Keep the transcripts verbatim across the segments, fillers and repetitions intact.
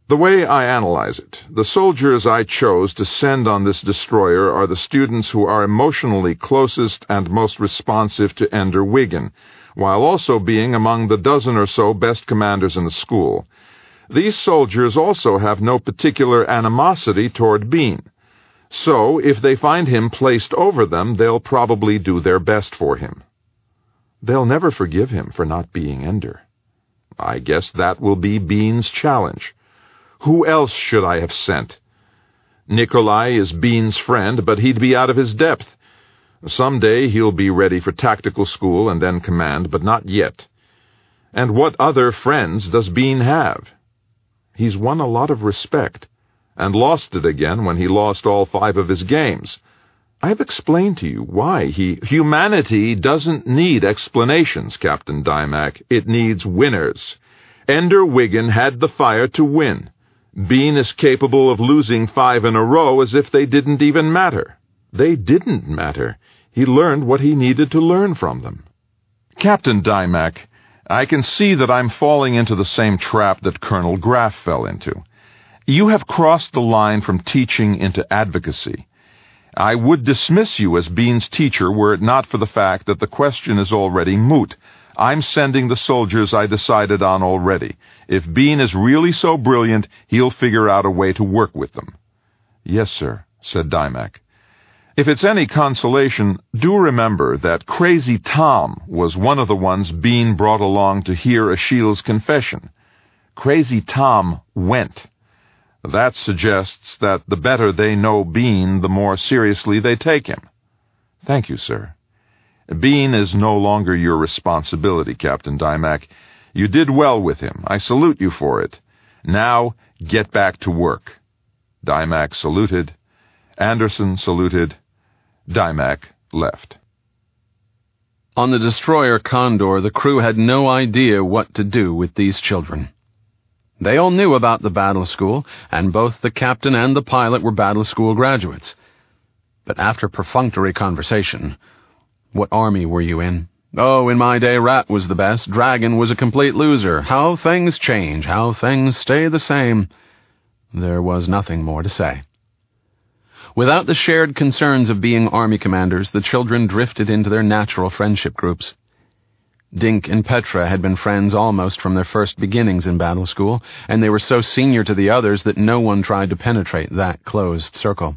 The way I analyze it, the soldiers I chose to send on this destroyer are the students who are emotionally closest and most responsive to Ender Wiggin, while also being among the dozen or so best commanders in the school. These soldiers also have no particular animosity toward Bean. So, if they find him placed over them, they'll probably do their best for him. They'll never forgive him for not being Ender. I guess that will be Bean's challenge. Who else should I have sent? Nikolai is Bean's friend, but he'd be out of his depth. Someday he'll be ready for tactical school and then command, but not yet. And what other friends does Bean have? He's won a lot of respect, and lost it again when he lost all five of his games. I've explained to you why he... Humanity doesn't need explanations, Captain Dymac. It needs winners. Ender Wiggin had the fire to win. Bean is capable of losing five in a row as if they didn't even matter. They didn't matter. He learned what he needed to learn from them. Captain Dymac, I can see that I'm falling into the same trap that Colonel Graff fell into. You have crossed the line from teaching into advocacy. I would dismiss you as Bean's teacher were it not for the fact that the question is already moot. I'm sending the soldiers I decided on already. If Bean is really so brilliant, he'll figure out a way to work with them. Yes, sir, said Dymac. If it's any consolation, do remember that Crazy Tom was one of the ones Bean brought along to hear Achille's confession. Crazy Tom went. That suggests that the better they know Bean, the more seriously they take him. Thank you, sir. Bean is no longer your responsibility, Captain Dymac. You did well with him. I salute you for it. Now, get back to work. Dymac saluted. Anderson saluted. Dymac left. On the destroyer Condor, the crew had no idea what to do with these children. They all knew about the battle school, and both the captain and the pilot were battle school graduates. But after perfunctory conversation, what army were you in? Oh, in my day, Rat was the best. Dragon was a complete loser. How things change, how things stay the same. There was nothing more to say. Without the shared concerns of being army commanders, the children drifted into their natural friendship groups. Dink and Petra had been friends almost from their first beginnings in battle school, and they were so senior to the others that no one tried to penetrate that closed circle.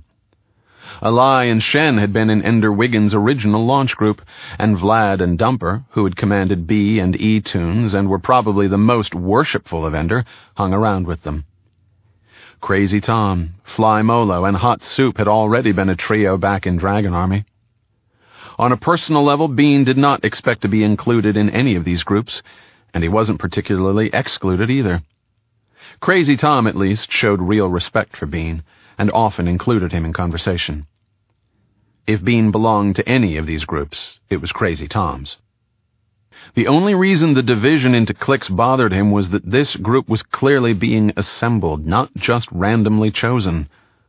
Alai and Shen had been in Ender Wiggins' original launch group, and Vlad and Dumper, who had commanded B and E tunes and were probably the most worshipful of Ender, hung around with them. Crazy Tom, Fly Molo, and Hot Soup had already been a trio back in Dragon Army. On a personal level, Bean did not expect to be included in any of these groups, and he wasn't particularly excluded either. Crazy Tom, at least, showed real respect for Bean, and often included him in conversation. If Bean belonged to any of these groups, it was Crazy Tom's. The only reason the division into cliques bothered him was that this group was clearly being assembled, not just randomly chosen.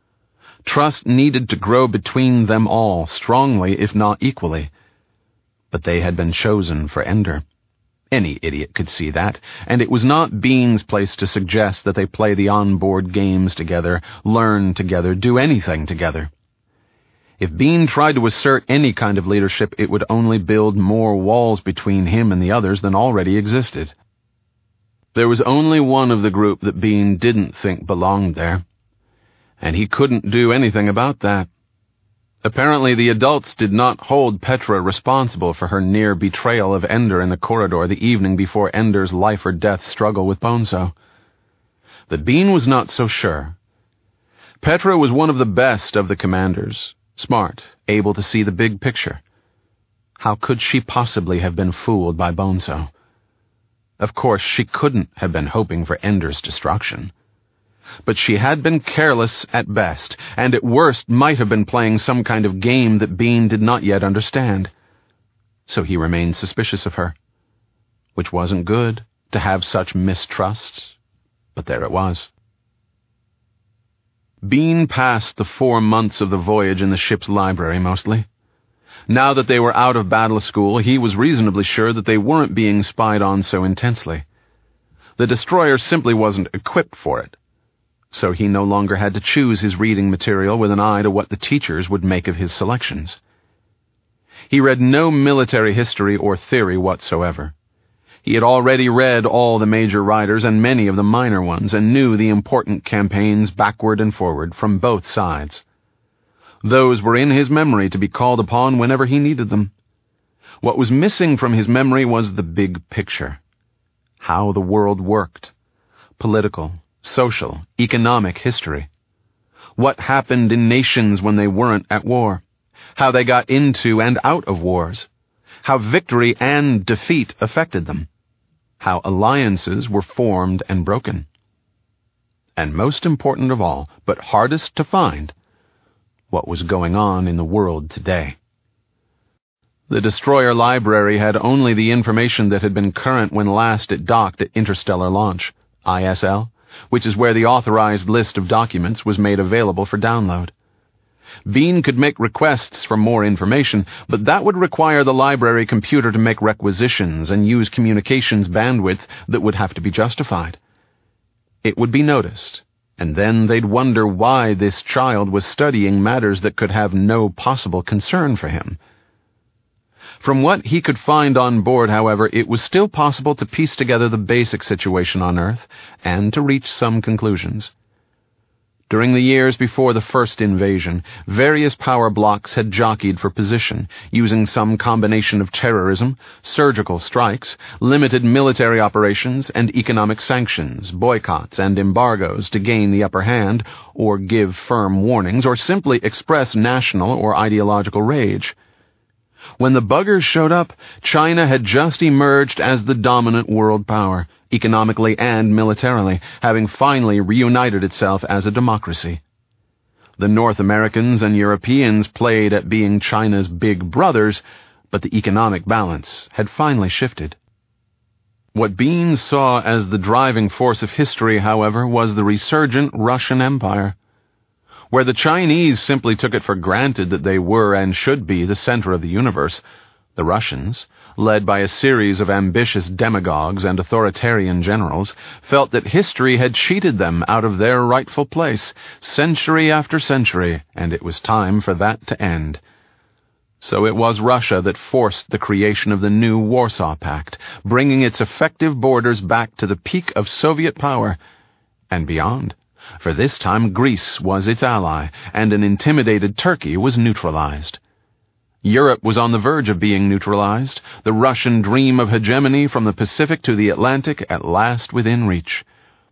Trust needed to grow between them all, strongly if not equally. But they had been chosen for Ender. Any idiot could see that, and it was not Bean's place to suggest that they play the on-board games together, learn together, do anything together. If Bean tried to assert any kind of leadership, it would only build more walls between him and the others than already existed. There was only one of the group that Bean didn't think belonged there, and he couldn't do anything about that. Apparently the adults did not hold Petra responsible for her near betrayal of Ender in the corridor the evening before Ender's life-or-death struggle with Bonzo. But Bean was not so sure. Petra was one of the best of the commanders, smart, able to see the big picture. How could she possibly have been fooled by Bonzo? Of course, she couldn't have been hoping for Ender's destruction. But she had been careless at best, and at worst might have been playing some kind of game that Bean did not yet understand. So he remained suspicious of her. Which wasn't good, to have such mistrust, but there it was. Bean passed the four months of the voyage in the ship's library, mostly. Now that they were out of battle school, he was reasonably sure that they weren't being spied on so intensely. The destroyer simply wasn't equipped for it. so he no longer had to choose his reading material with an eye to what the teachers would make of his selections. He read no military history or theory whatsoever. He had already read all the major writers and many of the minor ones, and knew the important campaigns backward and forward from both sides. Those were in his memory to be called upon whenever he needed them. What was missing from his memory was the big picture. How the world worked. Political, social, economic history. What happened in nations when they weren't at war. How they got into and out of wars. How victory and defeat affected them. How alliances were formed and broken. And most important of all, but hardest to find, what was going on in the world today. The destroyer library had only the information that had been current when last it docked at Interstellar Launch, I S L, which is where the authorized list of documents was made available for download. Bean could make requests for more information, but that would require the library computer to make requisitions and use communications bandwidth that would have to be justified. It would be noticed, and then they'd wonder why this child was studying matters that could have no possible concern for him. From what he could find on board, however, it was still possible to piece together the basic situation on Earth and to reach some conclusions. During the years before the first invasion, various power blocks had jockeyed for position, using some combination of terrorism, surgical strikes, limited military operations, and economic sanctions, boycotts, and embargoes to gain the upper hand, or give firm warnings, or simply express national or ideological rage. When the buggers showed up, China had just emerged as the dominant world power, economically and militarily, having finally reunited itself as a democracy. The North Americans and Europeans played at being China's big brothers, but the economic balance had finally shifted. What Bean saw as the driving force of history, however, was the resurgent Russian Empire. Where the Chinese simply took it for granted that they were and should be the center of the universe, the Russians, led by a series of ambitious demagogues and authoritarian generals, felt that history had cheated them out of their rightful place, century after century, and it was time for that to end. So it was Russia that forced the creation of the new Warsaw Pact, bringing its effective borders back to the peak of Soviet power and beyond. For this time Greece was its ally, and an intimidated Turkey was neutralized. Europe was on the verge of being neutralized, the Russian dream of hegemony from the Pacific to the Atlantic at last within reach.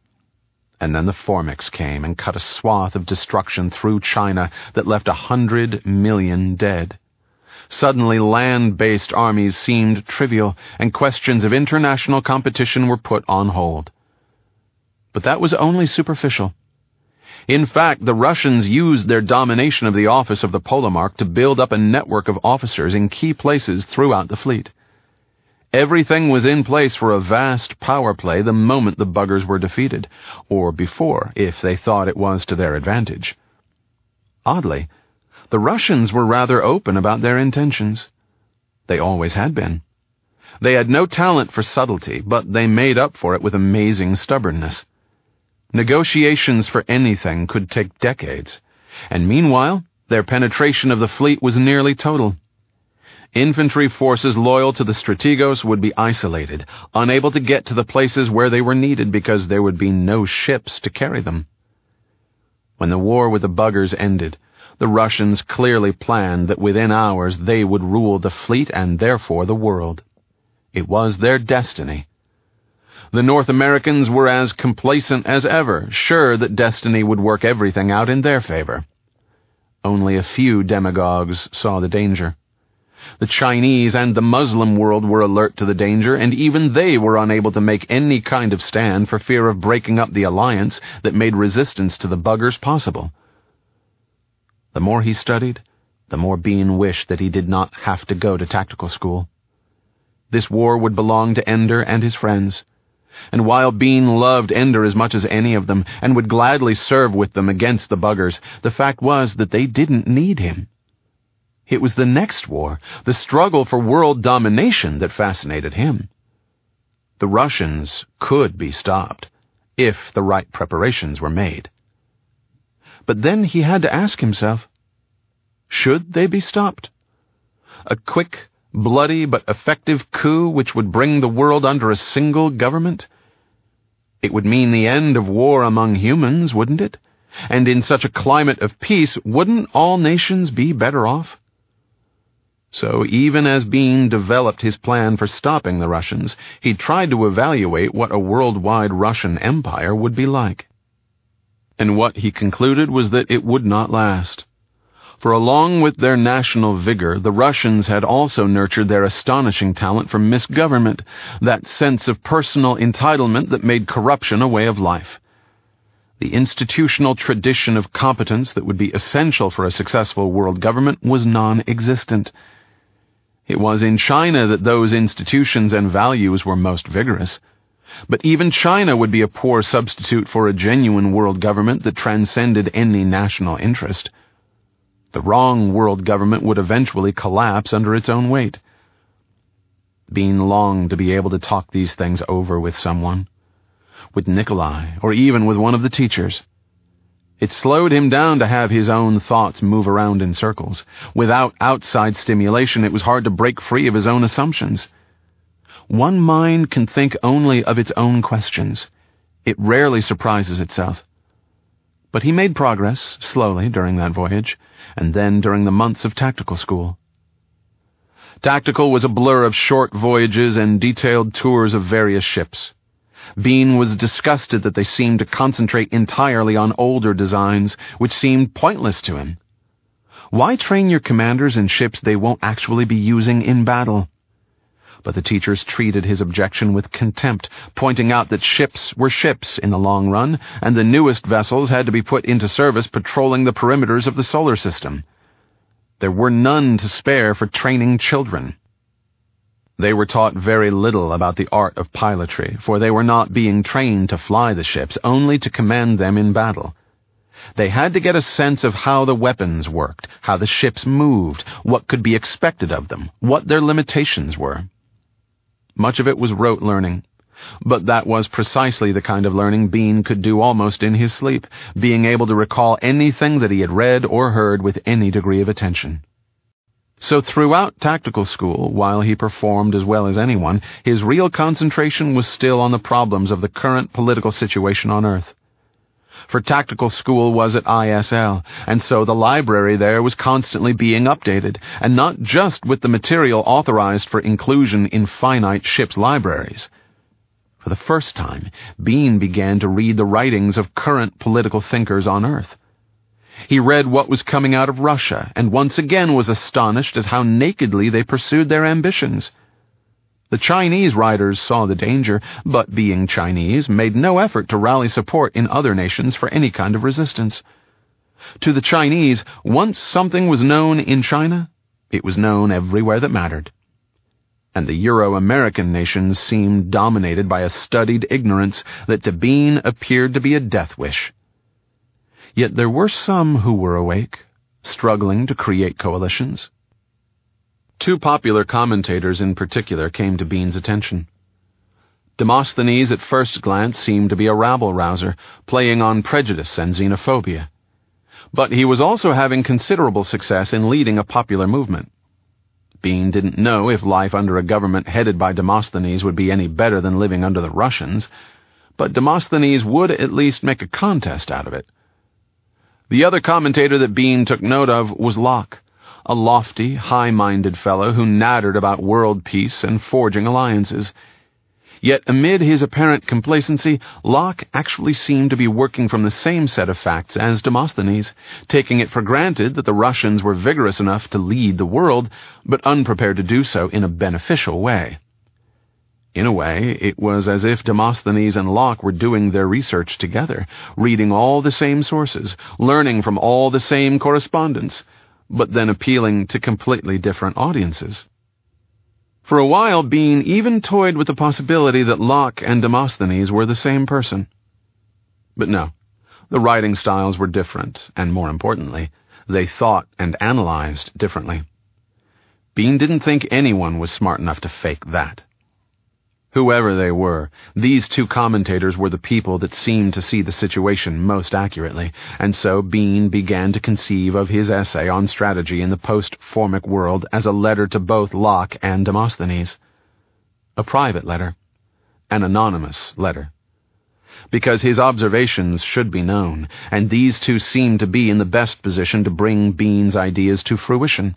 And then the Formix came and cut a swath of destruction through China that left a hundred million dead. Suddenly land-based armies seemed trivial, and questions of international competition were put on hold. But that was only superficial. In fact, the Russians used their domination of the office of the Polemarch to build up a network of officers in key places throughout the fleet. Everything was in place for a vast power play the moment the buggers were defeated, or before, if they thought it was to their advantage. Oddly, the Russians were rather open about their intentions. They always had been. They had no talent for subtlety, but they made up for it with amazing stubbornness. Negotiations for anything could take decades, and meanwhile, their penetration of the fleet was nearly total. Infantry forces loyal to the Strategos would be isolated, unable to get to the places where they were needed because there would be no ships to carry them. When the war with the buggers ended, the Russians clearly planned that within hours they would rule the fleet and therefore the world. It was their destiny. The North Americans were as complacent as ever, sure that destiny would work everything out in their favor. Only a few demagogues saw the danger. The Chinese and the Muslim world were alert to the danger, and even they were unable to make any kind of stand for fear of breaking up the alliance that made resistance to the buggers possible. The more he studied, the more Bean wished that he did not have to go to tactical school. This war would belong to Ender and his friends. And while Bean loved Ender as much as any of them, and would gladly serve with them against the buggers, the fact was that they didn't need him. It was the next war, the struggle for world domination, that fascinated him. The Russians could be stopped, if the right preparations were made. But then he had to ask himself, should they be stopped? A quick, bloody but effective coup which would bring the world under a single government? It would mean the end of war among humans, wouldn't it? And in such a climate of peace, wouldn't all nations be better off? So even as Bean developed his plan for stopping the Russians, he tried to evaluate what a worldwide Russian empire would be like. And what he concluded was that it would not last. For along with their national vigor, the Russians had also nurtured their astonishing talent for misgovernment, that sense of personal entitlement that made corruption a way of life. The institutional tradition of competence that would be essential for a successful world government was non-existent. It was in China that those institutions and values were most vigorous. But even China would be a poor substitute for a genuine world government that transcended any national interest. The wrong world government would eventually collapse under its own weight. Bean longed to be able to talk these things over with someone, with Nikolai, or even with one of the teachers. It slowed him down to have his own thoughts move around in circles. Without outside stimulation, it was hard to break free of his own assumptions. One mind can think only of its own questions. It rarely surprises itself. But he made progress, slowly, during that voyage, and then during the months of tactical school. Tactical was a blur of short voyages and detailed tours of various ships. Bean was disgusted that they seemed to concentrate entirely on older designs, which seemed pointless to him. Why train your commanders in ships they won't actually be using in battle? But the teachers treated his objection with contempt, pointing out that ships were ships in the long run, and the newest vessels had to be put into service patrolling the perimeters of the solar system. There were none to spare for training children. They were taught very little about the art of pilotry, for they were not being trained to fly the ships, only to command them in battle. They had to get a sense of how the weapons worked, how the ships moved, what could be expected of them, what their limitations were. Much of it was rote learning, but that was precisely the kind of learning Bean could do almost in his sleep, being able to recall anything that he had read or heard with any degree of attention. So throughout tactical school, while he performed as well as anyone, his real concentration was still on the problems of the current political situation on Earth. For tactical school was at I S L, and so the library there was constantly being updated, and not just with the material authorized for inclusion in finite ships' libraries. For the first time, Bean began to read the writings of current political thinkers on Earth. He read what was coming out of Russia, and once again was astonished at how nakedly they pursued their ambitions. The Chinese writers saw the danger, but being Chinese, made no effort to rally support in other nations for any kind of resistance. To the Chinese, once something was known in China, it was known everywhere that mattered. And the Euro-American nations seemed dominated by a studied ignorance that to Bean appeared to be a death wish. Yet there were some who were awake, struggling to create coalitions. Two popular commentators in particular came to Bean's attention. Demosthenes at first glance seemed to be a rabble-rouser, playing on prejudice and xenophobia. But he was also having considerable success in leading a popular movement. Bean didn't know if life under a government headed by Demosthenes would be any better than living under the Russians, but Demosthenes would at least make a contest out of it. The other commentator that Bean took note of was Locke, a lofty, high-minded fellow who nattered about world peace and forging alliances. Yet amid his apparent complacency, Locke actually seemed to be working from the same set of facts as Demosthenes, taking it for granted that the Russians were vigorous enough to lead the world, but unprepared to do so in a beneficial way. In a way, it was as if Demosthenes and Locke were doing their research together, reading all the same sources, learning from all the same correspondence, but then appealing to completely different audiences. For a while, Bean even toyed with the possibility that Locke and Demosthenes were the same person. But no, the writing styles were different, and more importantly, they thought and analyzed differently. Bean didn't think anyone was smart enough to fake that. Whoever they were, these two commentators were the people that seemed to see the situation most accurately, and so Bean began to conceive of his essay on strategy in the post-Formic world as a letter to both Locke and Demosthenes. A private letter. An anonymous letter. Because his observations should be known, and these two seemed to be in the best position to bring Bean's ideas to fruition.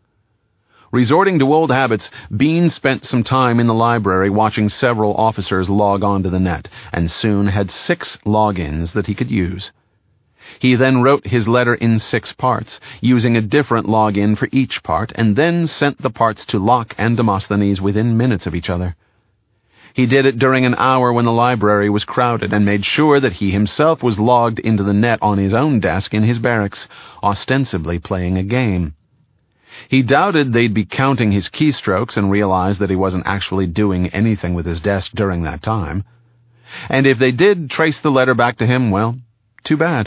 Resorting to old habits, Bean spent some time in the library watching several officers log onto the net, and soon had six logins that he could use. He then wrote his letter in six parts, using a different login for each part, and then sent the parts to Locke and Demosthenes within minutes of each other. He did it during an hour when the library was crowded, and made sure that he himself was logged into the net on his own desk in his barracks, ostensibly playing a game. He doubted they'd be counting his keystrokes and realized that he wasn't actually doing anything with his desk during that time. And if they did trace the letter back to him, well, too bad.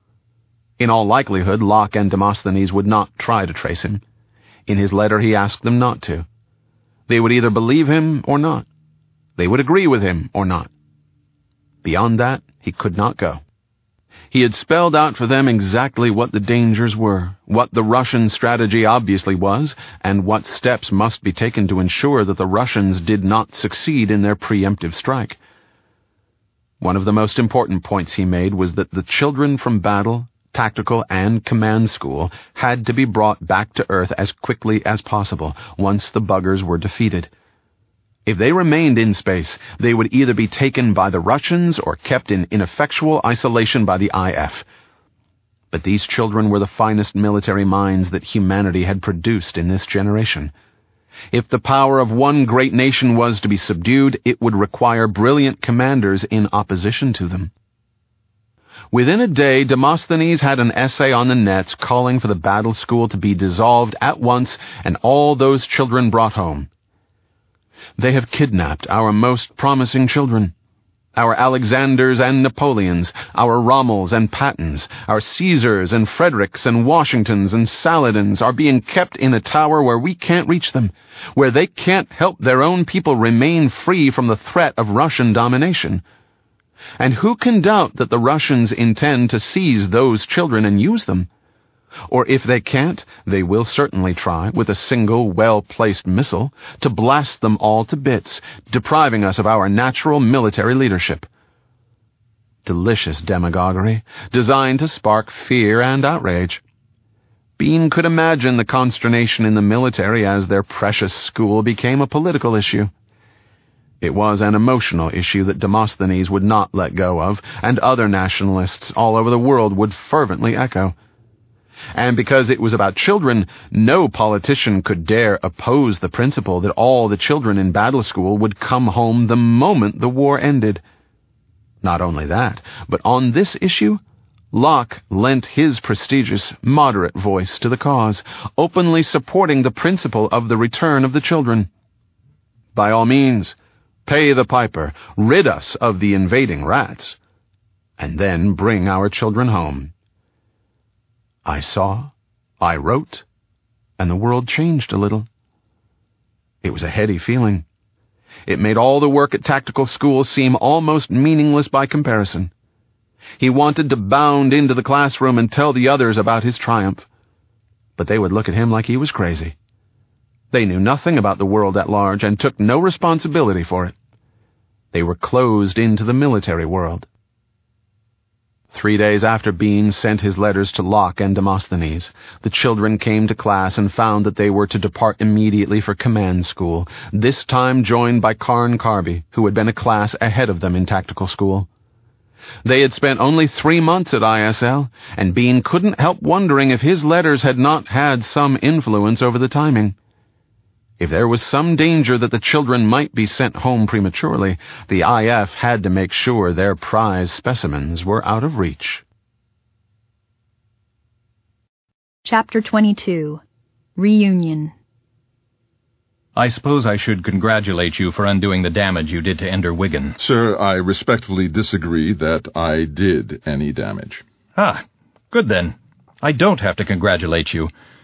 In all likelihood, Locke and Demosthenes would not try to trace him. In his letter he asked them not to. They would either believe him or not. They would agree with him or not. Beyond that, he could not go. He had spelled out for them exactly what the dangers were, what the Russian strategy obviously was, and what steps must be taken to ensure that the Russians did not succeed in their preemptive strike. One of the most important points he made was that the children from battle, tactical, and command school had to be brought back to Earth as quickly as possible once the buggers were defeated. If they remained in space, they would either be taken by the Russians or kept in ineffectual isolation by the I F. But these children were the finest military minds that humanity had produced in this generation. If the power of one great nation was to be subdued, it would require brilliant commanders in opposition to them. Within a day, Demosthenes had an essay on the nets calling for the battle school to be dissolved at once and all those children brought home. They have kidnapped our most promising children. Our Alexanders and Napoleons, our Rommels and Pattons, our Caesars and Fredericks and Washingtons and Saladins are being kept in a tower where we can't reach them, where they can't help their own people remain free from the threat of Russian domination. And who can doubt that the Russians intend to seize those children and use them? Or if they can't, they will certainly try, with a single well-placed missile, to blast them all to bits, depriving us of our natural military leadership. Delicious demagoguery, designed to spark fear and outrage. Bean could imagine the consternation in the military as their precious school became a political issue. It was an emotional issue that Demosthenes would not let go of, and other nationalists all over the world would fervently echo. And because it was about children, no politician could dare oppose the principle that all the children in battle school would come home the moment the war ended. Not only that, but on this issue, Locke lent his prestigious, moderate voice to the cause, openly supporting the principle of the return of the children. By all means, pay the piper, rid us of the invading rats, and then bring our children home. I saw, I wrote, and the world changed a little. It was a heady feeling. It made all the work at tactical school seem almost meaningless by comparison. He wanted to bound into the classroom and tell the others about his triumph, but they would look at him like he was crazy. They knew nothing about the world at large and took no responsibility for it. They were closed into the military world. Three days after Bean sent his letters to Locke and Demosthenes, the children came to class and found that they were to depart immediately for command school, this time joined by Carn Carby, who had been a class ahead of them in tactical school. They had spent only three months at I S L, and Bean couldn't help wondering if his letters had not had some influence over the timing. If there was some danger that the children might be sent home prematurely, the I F had to make sure their prize specimens were out of reach. Chapter twenty-two. Reunion. I suppose I should congratulate you for undoing the damage you did to Ender Wiggin. Sir, I respectfully disagree that I did any damage. Ah, good then. I don't have to congratulate you.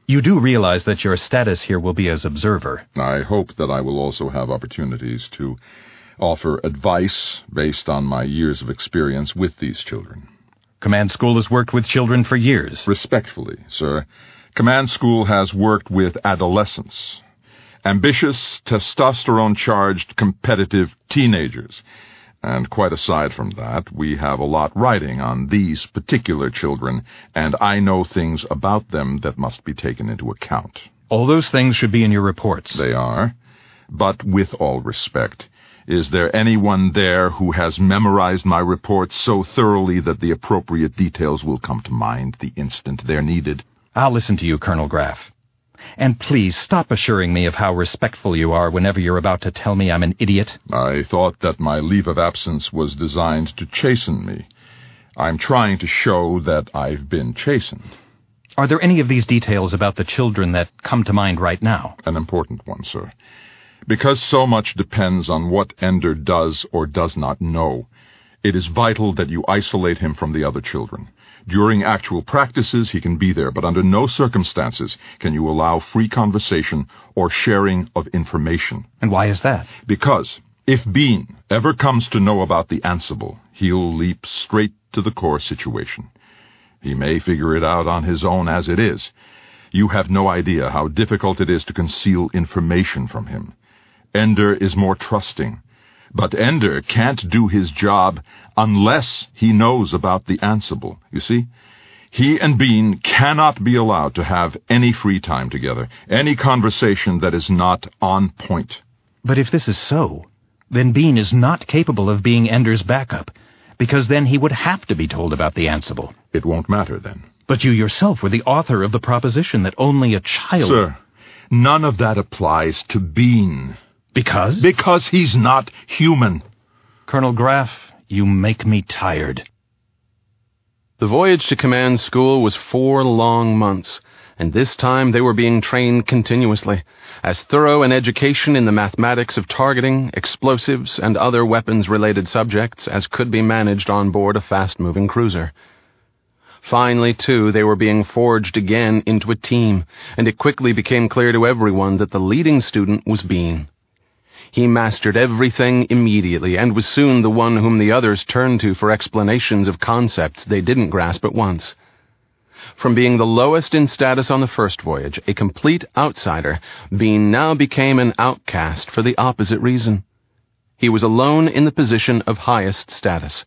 You do realize that your status here will be as observer. I hope that I will also have opportunities to offer advice based on my years of experience with these children. Command School has worked with children for years. Respectfully, sir, Command School has worked with adolescents. Ambitious, testosterone-charged, competitive teenagers. And quite aside from that, we have a lot riding on these particular children, and I know things about them that must be taken into account. All those things should be in your reports. They are. But with all respect, is there anyone there who has memorized my reports so thoroughly that the appropriate details will come to mind the instant they're needed? I'll listen to you, Colonel Graff. And please stop assuring me of how respectful you are whenever you're about to tell me I'm an idiot. I thought that my leave of absence was designed to chasten me. I'm trying to show that I've been chastened. Are there any of these details about the children that come to mind right now? An important one, sir. Because so much depends on what Ender does or does not know, it is vital that you isolate him from the other children. During actual practices, he can be there, but under no circumstances can you allow free conversation or sharing of information. And why is that? Because if Bean ever comes to know about the Ansible, he'll leap straight to the core situation. He may figure it out on his own as it is. You have no idea how difficult it is to conceal information from him. Ender is more trusting. But Ender can't do his job unless he knows about the Ansible. You see, he and Bean cannot be allowed to have any free time together, any conversation that is not on point. But if this is so, then Bean is not capable of being Ender's backup, because then he would have to be told about the Ansible. It won't matter then. But you yourself were the author of the proposition that only a child... Sir, none of that applies to Bean. Because? Because he's not human. Colonel Graff, you make me tired. The voyage to Command School was four long months, and this time they were being trained continuously, as thorough an education in the mathematics of targeting, explosives, and other weapons-related subjects as could be managed on board a fast-moving cruiser. Finally, too, they were being forged again into a team, and it quickly became clear to everyone that the leading student was Bean. He mastered everything immediately, and was soon the one whom the others turned to for explanations of concepts they didn't grasp at once. From being the lowest in status on the first voyage, a complete outsider, Bean now became an outcast for the opposite reason. He was alone in the position of highest status.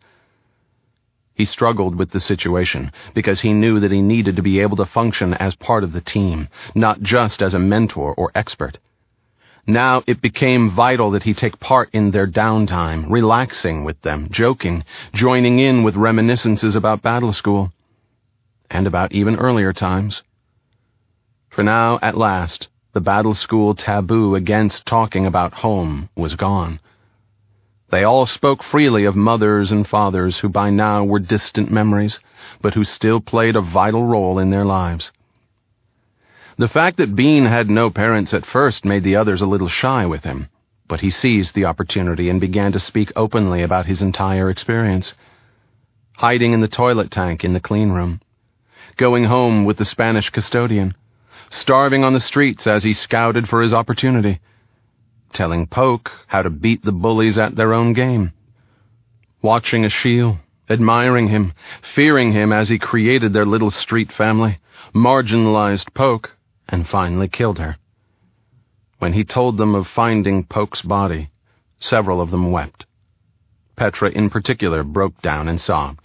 He struggled with the situation, because he knew that he needed to be able to function as part of the team, not just as a mentor or expert. Now it became vital that he take part in their downtime, relaxing with them, joking, joining in with reminiscences about Battle School, and about even earlier times. For now, at last, the Battle School taboo against talking about home was gone. They all spoke freely of mothers and fathers who by now were distant memories, but who still played a vital role in their lives. The fact that Bean had no parents at first made the others a little shy with him, but he seized the opportunity and began to speak openly about his entire experience. Hiding in the toilet tank in the clean room, going home with the Spanish custodian, starving on the streets as he scouted for his opportunity, telling Poke how to beat the bullies at their own game, watching Ashiel, admiring him, fearing him as he created their little street family, marginalized Poke, and finally killed her. When he told them of finding Poke's body, several of them wept. Petra in particular broke down and sobbed.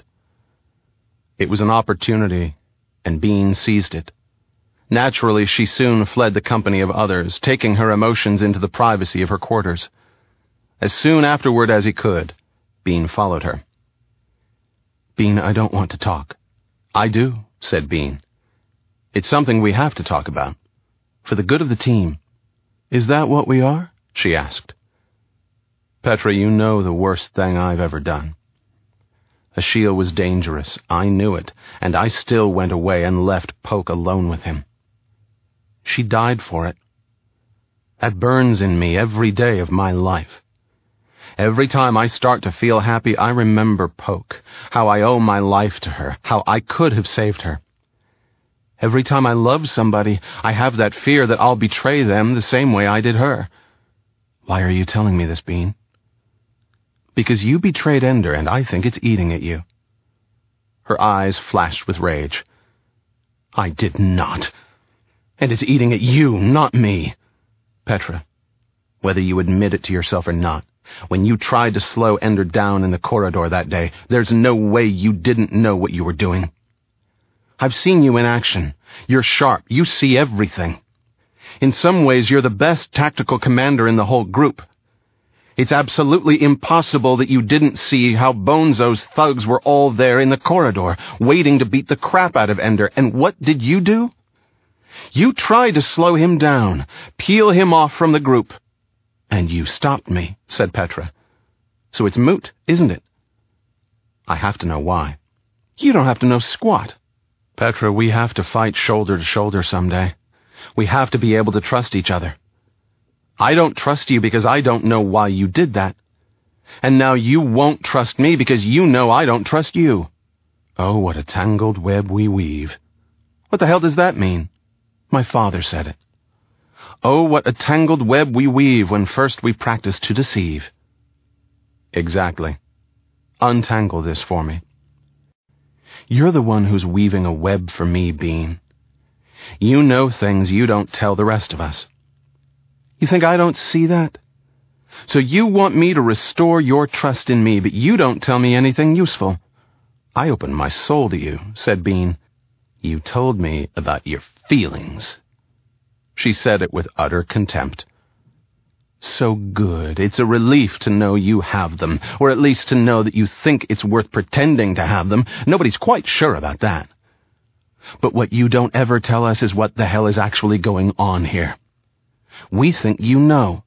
It was an opportunity, and Bean seized it. Naturally, she soon fled the company of others, taking her emotions into the privacy of her quarters. As soon afterward as he could, Bean followed her. "Bean, I don't want to talk." "I do," said Bean. "It's something we have to talk about. For the good of the team." "Is that what we are?" she asked. "Petra, you know the worst thing I've ever done. Ashiel was dangerous, I knew it, and I still went away and left Poke alone with him. She died for it. That burns in me every day of my life. Every time I start to feel happy, I remember Poke, how I owe my life to her, how I could have saved her. Every time I love somebody, I have that fear that I'll betray them the same way I did her. Why are you telling me this, Bean? Because you betrayed Ender, and I think it's eating at you. Her eyes flashed with rage. I did not. And it's eating at you, not me. Petra, whether you admit it to yourself or not, when you tried to slow Ender down in the corridor that day, there's no way you didn't know what you were doing. I've seen you in action. You're sharp. You see everything. In some ways, you're the best tactical commander in the whole group. It's absolutely impossible that you didn't see how Bonzo's thugs were all there in the corridor, waiting to beat the crap out of Ender. And what did you do? You tried to slow him down, peel him off from the group. And you stopped me, said Petra. So it's moot, isn't it? I have to know why. You don't have to know squat. Petra, we have to fight shoulder to shoulder someday. We have to be able to trust each other. I don't trust you because I don't know why you did that. And now you won't trust me because you know I don't trust you. Oh, what a tangled web we weave. What the hell does that mean? My father said it. Oh, what a tangled web we weave when first we practice to deceive. Exactly. Untangle this for me. You're the one who's weaving a web for me, Bean. You know things you don't tell the rest of us. You think I don't see that? So you want me to restore your trust in me, but you don't tell me anything useful. I opened my soul to you, said Bean. You told me about your feelings. She said it with utter contempt. So good. It's a relief to know you have them, or at least to know that you think it's worth pretending to have them. Nobody's quite sure about that. But what you don't ever tell us is what the hell is actually going on here. We think you know.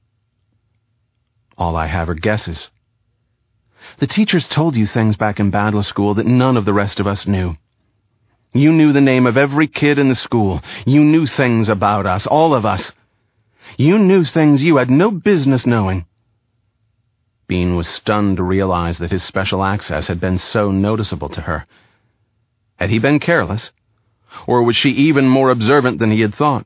All I have are guesses. The teachers told you things back in Battle School that none of the rest of us knew. You knew the name of every kid in the school. You knew things about us, all of us. You knew things you had no business knowing. Bean was stunned to realize that his special access had been so noticeable to her. Had he been careless? Or was she even more observant than he had thought?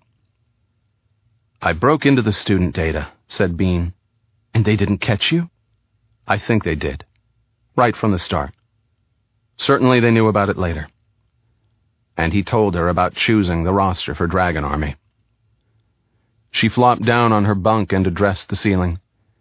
I broke into the student data, said Bean. And they didn't catch you? I think they did. Right from the start. Certainly they knew about it later. And he told her about choosing the roster for Dragon Army. She flopped down on her bunk and addressed the ceiling.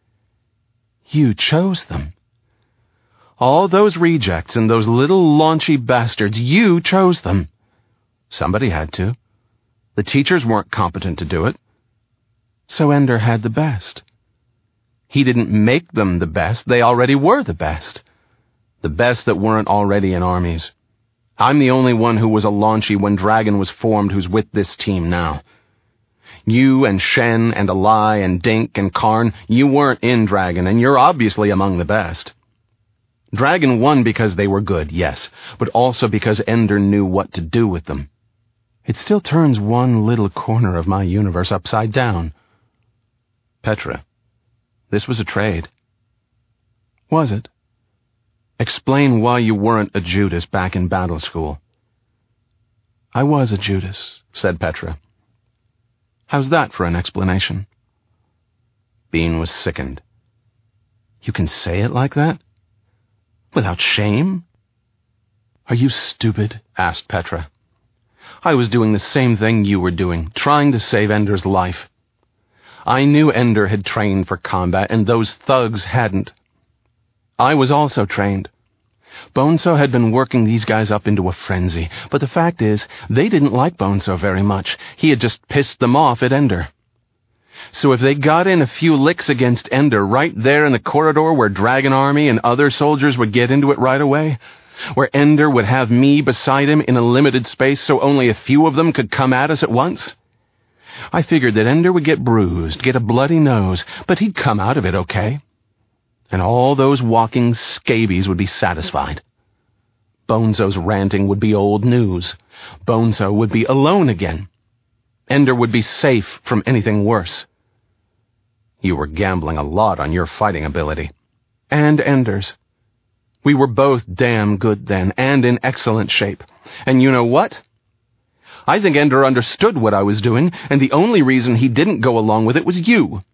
You chose them. All those rejects and those little launchy bastards, you chose them. Somebody had to. The teachers weren't competent to do it. So Ender had the best. He didn't make them the best, they already were the best. The best that weren't already in armies. I'm the only one who was a launchy when Dragon was formed who's with this team now. You and Shen and Alai and Dink and Karn, you weren't in Dragon, and you're obviously among the best. Dragon won because they were good, yes, but also because Ender knew what to do with them. It still turns one little corner of my universe upside down. Petra, this was a trade. Was it? Explain why you weren't a Judas back in Battle School. I was a Judas, said Petra. How's that for an explanation? Bean was sickened. You can say it like that? Without shame? Are you stupid? Asked Petra. I was doing the same thing you were doing, trying to save Ender's life. I knew Ender had trained for combat, and those thugs hadn't. I was also trained. Bonzo had been working these guys up into a frenzy, but the fact is, they didn't like Bonzo very much. He had just pissed them off at Ender. So if they got in a few licks against Ender right there in the corridor where Dragon Army and other soldiers would get into it right away, where Ender would have me beside him in a limited space so only a few of them could come at us at once, I figured that Ender would get bruised, get a bloody nose, but he'd come out of it okay. And all those walking scabies would be satisfied. Bonzo's ranting would be old news. Bonzo would be alone again. Ender would be safe from anything worse. You were gambling a lot on your fighting ability. And Ender's. We were both damn good then, and in excellent shape. And you know what? I think Ender understood what I was doing, and the only reason he didn't go along with it was you.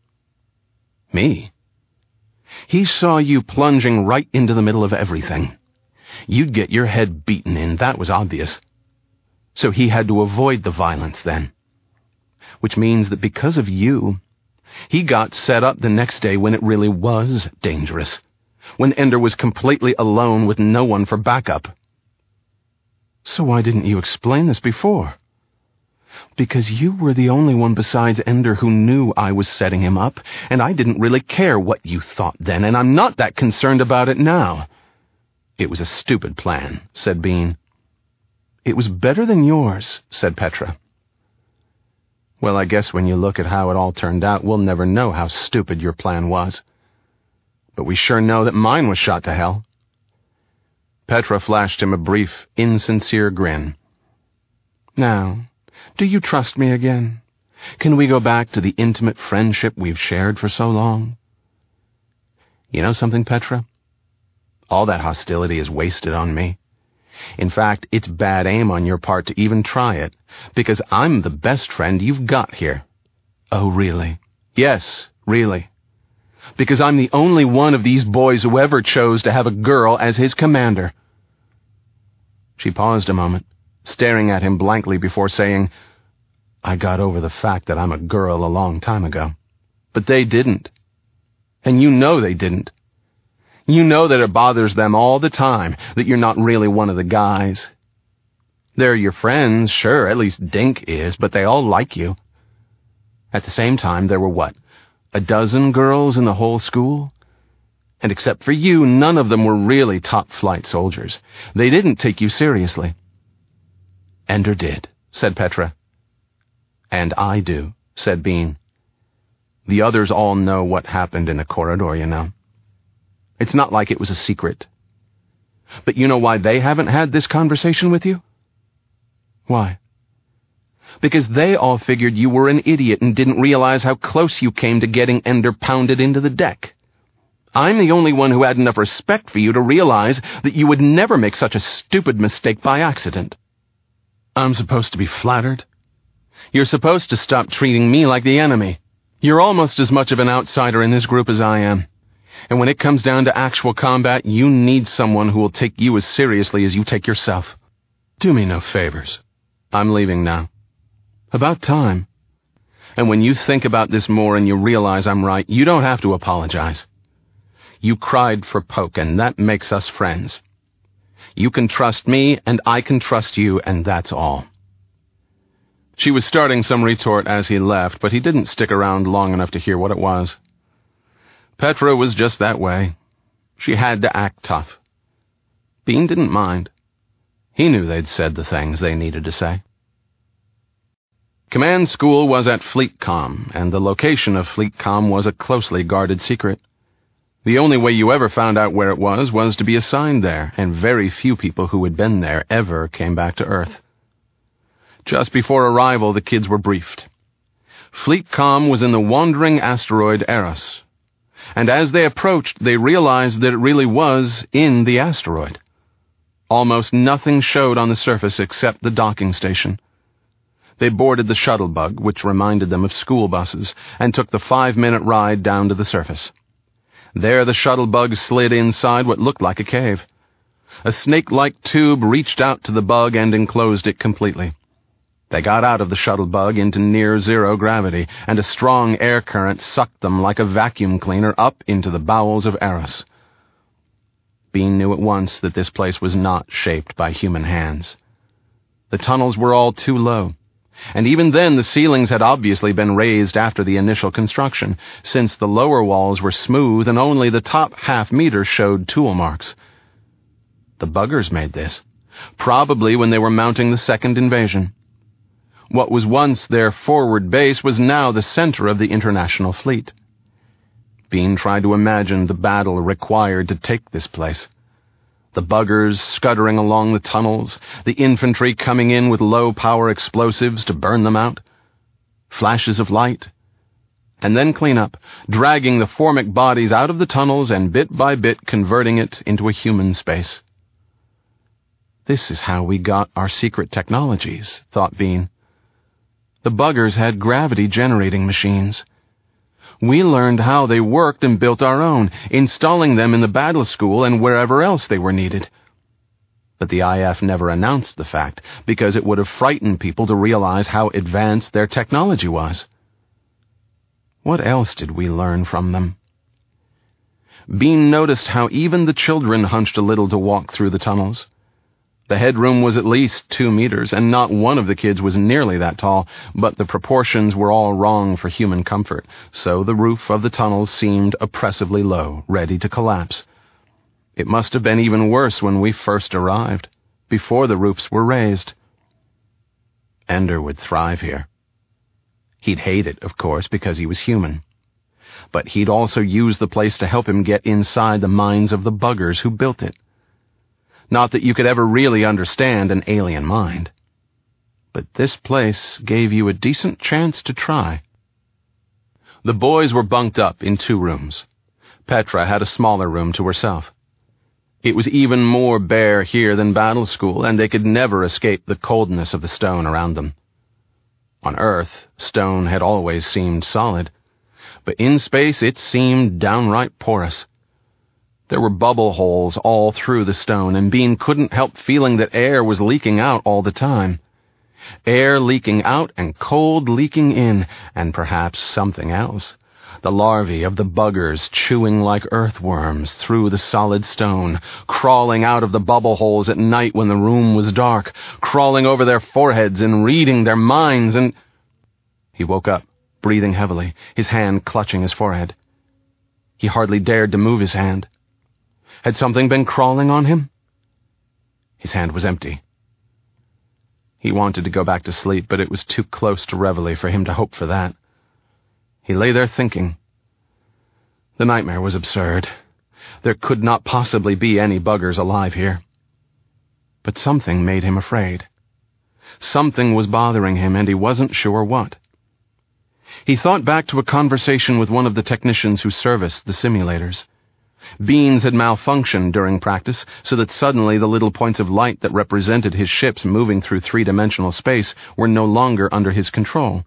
Me? He saw you plunging right into the middle of everything. You'd get your head beaten in, that was obvious. So he had to avoid the violence then. Which means that because of you, he got set up the next day when it really was dangerous, when Ender was completely alone with no one for backup. So why didn't you explain this before? Because you were the only one besides Ender who knew I was setting him up, and I didn't really care what you thought then, and I'm not that concerned about it now. It was a stupid plan, said Bean. It was better than yours, said Petra. Well, I guess when you look at how it all turned out, we'll never know how stupid your plan was. But we sure know that mine was shot to hell. Petra flashed him a brief, insincere grin. Now, do you trust me again? Can we go back to the intimate friendship we've shared for so long? You know something, Petra? All that hostility is wasted on me. In fact, it's bad aim on your part to even try it, because I'm the best friend you've got here. Oh, really? Yes, really. Because I'm the only one of these boys who ever chose to have a girl as his commander. She paused a moment, staring at him blankly before saying, I got over the fact that I'm a girl a long time ago. But they didn't. And you know they didn't. You know that it bothers them all the time that you're not really one of the guys. They're your friends, sure, at least Dink is, but they all like you. At the same time, there were what, a dozen girls in the whole school? And except for you, none of them were really top-flight soldiers. They didn't take you seriously. Ender did, said Petra. And I do, said Bean. The others all know what happened in the corridor, you know. It's not like it was a secret. But you know why they haven't had this conversation with you? Why? Because they all figured you were an idiot and didn't realize how close you came to getting Ender pounded into the deck. I'm the only one who had enough respect for you to realize that you would never make such a stupid mistake by accident. I'm supposed to be flattered? You're supposed to stop treating me like the enemy. You're almost as much of an outsider in this group as I am. And when it comes down to actual combat, you need someone who will take you as seriously as you take yourself. Do me no favors. I'm leaving now. About time. And when you think about this more and you realize I'm right, you don't have to apologize. You cried for Poke, and that makes us friends. You can trust me, and I can trust you, and that's all. She was starting some retort as he left, but he didn't stick around long enough to hear what it was. Petra was just that way. She had to act tough. Bean didn't mind. He knew they'd said the things they needed to say. Command school was at FleetCom, and the location of FleetCom was a closely guarded secret. The only way you ever found out where it was was to be assigned there, and very few people who had been there ever came back to Earth. Just before arrival, the kids were briefed. FleetCom was in the wandering asteroid Eros, and as they approached, they realized that it really was in the asteroid. Almost nothing showed on the surface except the docking station. They boarded the shuttle bug, which reminded them of school buses, and took the five-minute ride down to the surface. There the shuttle bug slid inside what looked like a cave. A snake-like tube reached out to the bug and enclosed it completely. They got out of the shuttle bug into near-zero gravity, and a strong air current sucked them like a vacuum cleaner up into the bowels of Eros. Bean knew at once that this place was not shaped by human hands. The tunnels were all too low, and even then the ceilings had obviously been raised after the initial construction, since the lower walls were smooth and only the top half meter showed tool marks. The buggers made this, probably when they were mounting the second invasion. What was once their forward base was now the center of the international fleet. Bean tried to imagine the battle required to take this place. The buggers scuttering along the tunnels, the infantry coming in with low-power explosives to burn them out, flashes of light, and then clean up, dragging the formic bodies out of the tunnels and bit by bit converting it into a human space. This is how we got our secret technologies, thought Bean. The buggers had gravity-generating machines. We learned how they worked and built our own, installing them in the battle school and wherever else they were needed. But the I F never announced the fact, because it would have frightened people to realize how advanced their technology was. What else did we learn from them? Bean noticed how even the children hunched a little to walk through the tunnels. The headroom was at least two meters, and not one of the kids was nearly that tall, but the proportions were all wrong for human comfort, so the roof of the tunnels seemed oppressively low, ready to collapse. It must have been even worse when we first arrived, before the roofs were raised. Ender would thrive here. He'd hate it, of course, because he was human. But he'd also use the place to help him get inside the minds of the buggers who built it. Not that you could ever really understand an alien mind. But this place gave you a decent chance to try. The boys were bunked up in two rooms. Petra had a smaller room to herself. It was even more bare here than battle school, and they could never escape the coldness of the stone around them. On Earth, stone had always seemed solid, but in space it seemed downright porous. There were bubble holes all through the stone, and Bean couldn't help feeling that air was leaking out all the time. Air leaking out and cold leaking in, and perhaps something else. The larvae of the buggers chewing like earthworms through the solid stone, crawling out of the bubble holes at night when the room was dark, crawling over their foreheads and reading their minds, and... He woke up, breathing heavily, his hand clutching his forehead. He hardly dared to move his hand. Had something been crawling on him? His hand was empty. He wanted to go back to sleep, but it was too close to reveille for him to hope for that. He lay there thinking. The nightmare was absurd. There could not possibly be any buggers alive here. But something made him afraid. Something was bothering him, and he wasn't sure what. He thought back to a conversation with one of the technicians who serviced the simulators. Beans had malfunctioned during practice, so that suddenly the little points of light that represented his ships moving through three-dimensional space were no longer under his control.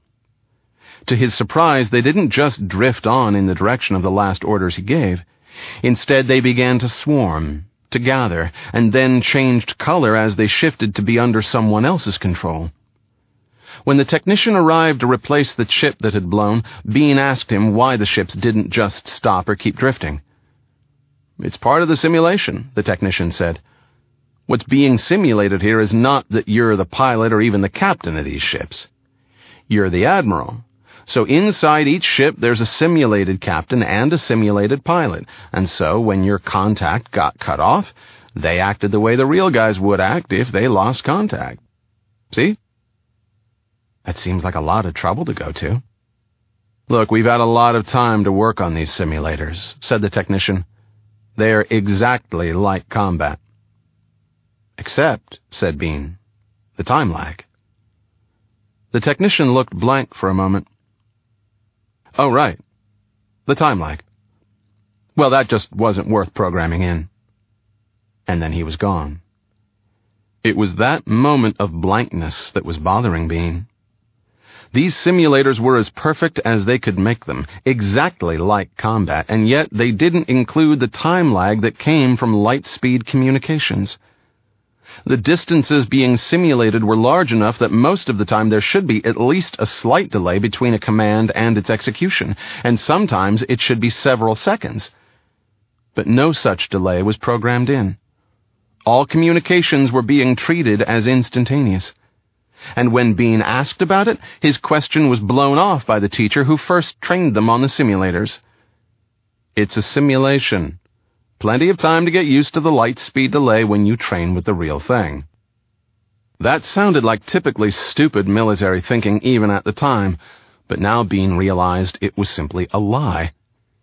To his surprise, they didn't just drift on in the direction of the last orders he gave. Instead, they began to swarm, to gather, and then changed color as they shifted to be under someone else's control. When the technician arrived to replace the ship that had blown, Bean asked him why the ships didn't just stop or keep drifting. "It's part of the simulation," the technician said. "What's being simulated here is not that you're the pilot or even the captain of these ships. You're the admiral. So inside each ship there's a simulated captain and a simulated pilot, and so when your contact got cut off, they acted the way the real guys would act if they lost contact. See?" That seems like a lot of trouble to go to. "Look, we've had a lot of time to work on these simulators," said the technician. "They're exactly like combat." "Except," said Bean, "the time lag." The technician looked blank for a moment. "Oh, right. The time lag. Well, that just wasn't worth programming in." And then he was gone. It was that moment of blankness that was bothering Bean. These simulators were as perfect as they could make them, exactly like combat, and yet they didn't include the time lag that came from light-speed communications. The distances being simulated were large enough that most of the time there should be at least a slight delay between a command and its execution, and sometimes it should be several seconds. But no such delay was programmed in. All communications were being treated as instantaneous. And when Bean asked about it, his question was blown off by the teacher who first trained them on the simulators. "It's a simulation. Plenty of time to get used to the light-speed delay when you train with the real thing." That sounded like typically stupid military thinking even at the time, but now Bean realized it was simply a lie.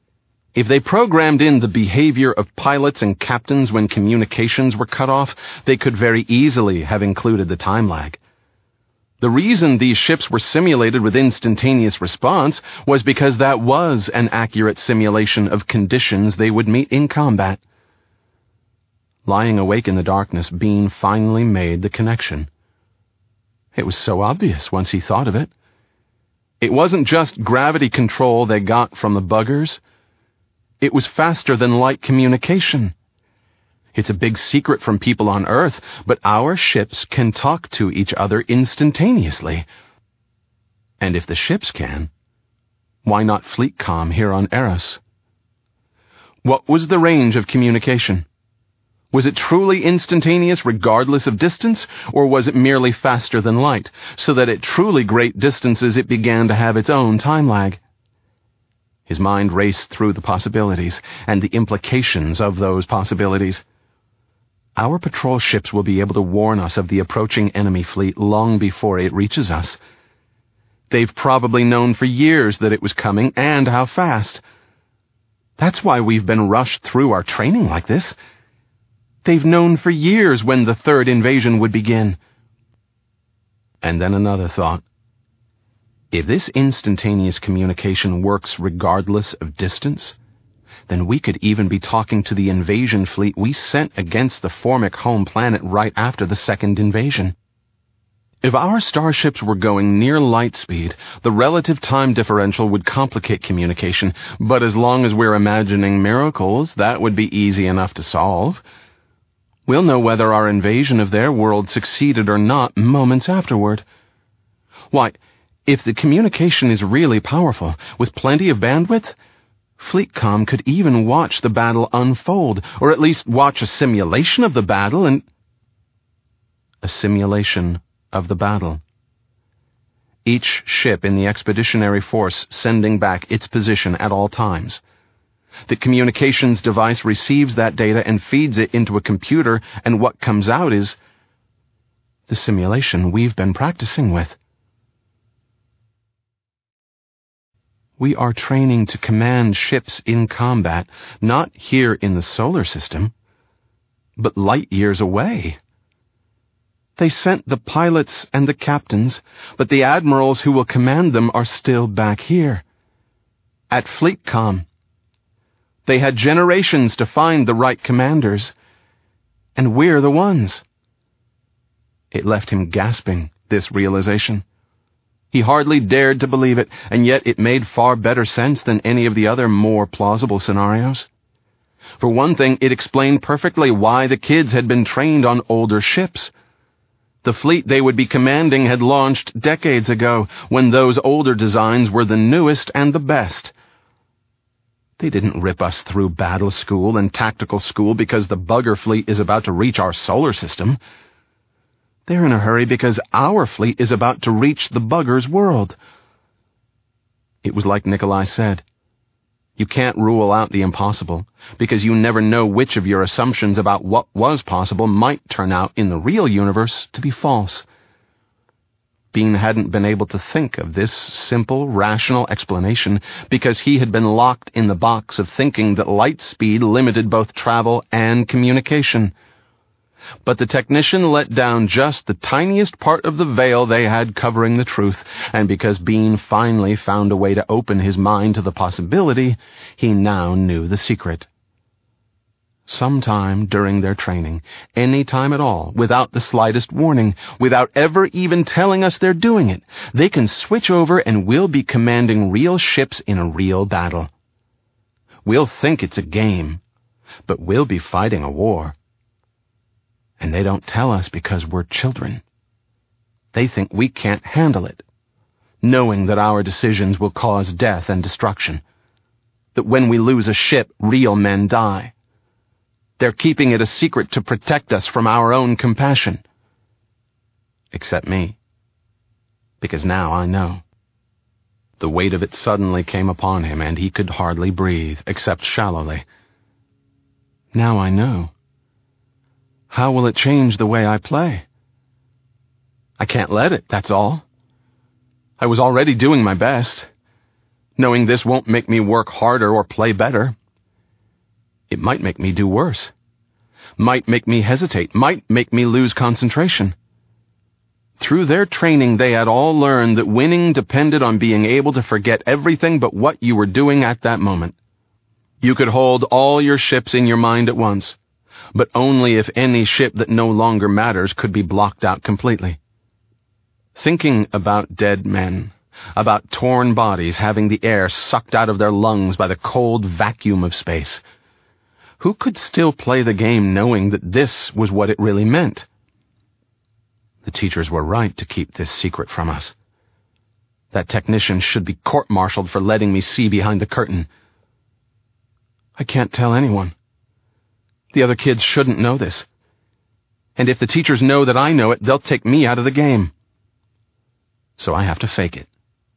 If they programmed in the behavior of pilots and captains when communications were cut off, they could very easily have included the time lag. The reason these ships were simulated with instantaneous response was because that was an accurate simulation of conditions they would meet in combat. Lying awake in the darkness, Bean finally made the connection. It was so obvious once he thought of it. It wasn't just gravity control they got from the buggers. It was faster-than-light communication. It's a big secret from people on Earth, but our ships can talk to each other instantaneously. And if the ships can, why not FleetCom here on Eros? What was the range of communication? Was it truly instantaneous regardless of distance, or was it merely faster than light, so that at truly great distances it began to have its own time lag? His mind raced through the possibilities, and the implications of those possibilities. Our patrol ships will be able to warn us of the approaching enemy fleet long before it reaches us. They've probably known for years that it was coming, and how fast. That's why we've been rushed through our training like this. They've known for years when the third invasion would begin. And then another thought. If this instantaneous communication works regardless of distance, then we could even be talking to the invasion fleet we sent against the Formic home planet right after the second invasion. If our starships were going near light speed, the relative time differential would complicate communication, but as long as we're imagining miracles, that would be easy enough to solve. We'll know whether our invasion of their world succeeded or not moments afterward. Why, if the communication is really powerful, with plenty of bandwidth, FleetCom could even watch the battle unfold, or at least watch a simulation of the battle and... A simulation of the battle. Each ship in the expeditionary force sending back its position at all times. The communications device receives that data and feeds it into a computer, and what comes out is the simulation we've been practicing with. We are training to command ships in combat, not here in the solar system, but light years away. They sent the pilots and the captains, but the admirals who will command them are still back here, at FleetCom. They had generations to find the right commanders, and we're the ones. It left him gasping, this realization. He hardly dared to believe it, and yet it made far better sense than any of the other more plausible scenarios. For one thing, it explained perfectly why the kids had been trained on older ships. The fleet they would be commanding had launched decades ago, when those older designs were the newest and the best. They didn't rip us through battle school and tactical school because the bugger fleet is about to reach our solar system. They're in a hurry because our fleet is about to reach the bugger's world. It was like Nikolai said. You can't rule out the impossible, because you never know which of your assumptions about what was possible might turn out in the real universe to be false. Bean hadn't been able to think of this simple, rational explanation because he had been locked in the box of thinking that light speed limited both travel and communication. But the technician let down just the tiniest part of the veil they had covering the truth, and because Bean finally found a way to open his mind to the possibility, he now knew the secret. Sometime during their training, any time at all, without the slightest warning, without ever even telling us they're doing it, they can switch over and we'll be commanding real ships in a real battle. We'll think it's a game, but we'll be fighting a war. And they don't tell us because we're children. They think we can't handle it, knowing that our decisions will cause death and destruction, that when we lose a ship, real men die. They're keeping it a secret to protect us from our own compassion. Except me. Because now I know. The weight of it suddenly came upon him, and he could hardly breathe, except shallowly. Now I know. How will it change the way I play? I can't let it, that's all. I was already doing my best, knowing this won't make me work harder or play better. It might make me do worse, might make me hesitate, might make me lose concentration. Through their training, they had all learned that winning depended on being able to forget everything but what you were doing at that moment. You could hold all your ships in your mind at once, but only if any ship that no longer matters could be blocked out completely. Thinking about dead men, about torn bodies having the air sucked out of their lungs by the cold vacuum of space. Who could still play the game knowing that this was what it really meant? The teachers were right to keep this secret from us. That technician should be court-martialed for letting me see behind the curtain. I can't tell anyone. The other kids shouldn't know this. And if the teachers know that I know it, they'll take me out of the game. So I have to fake it.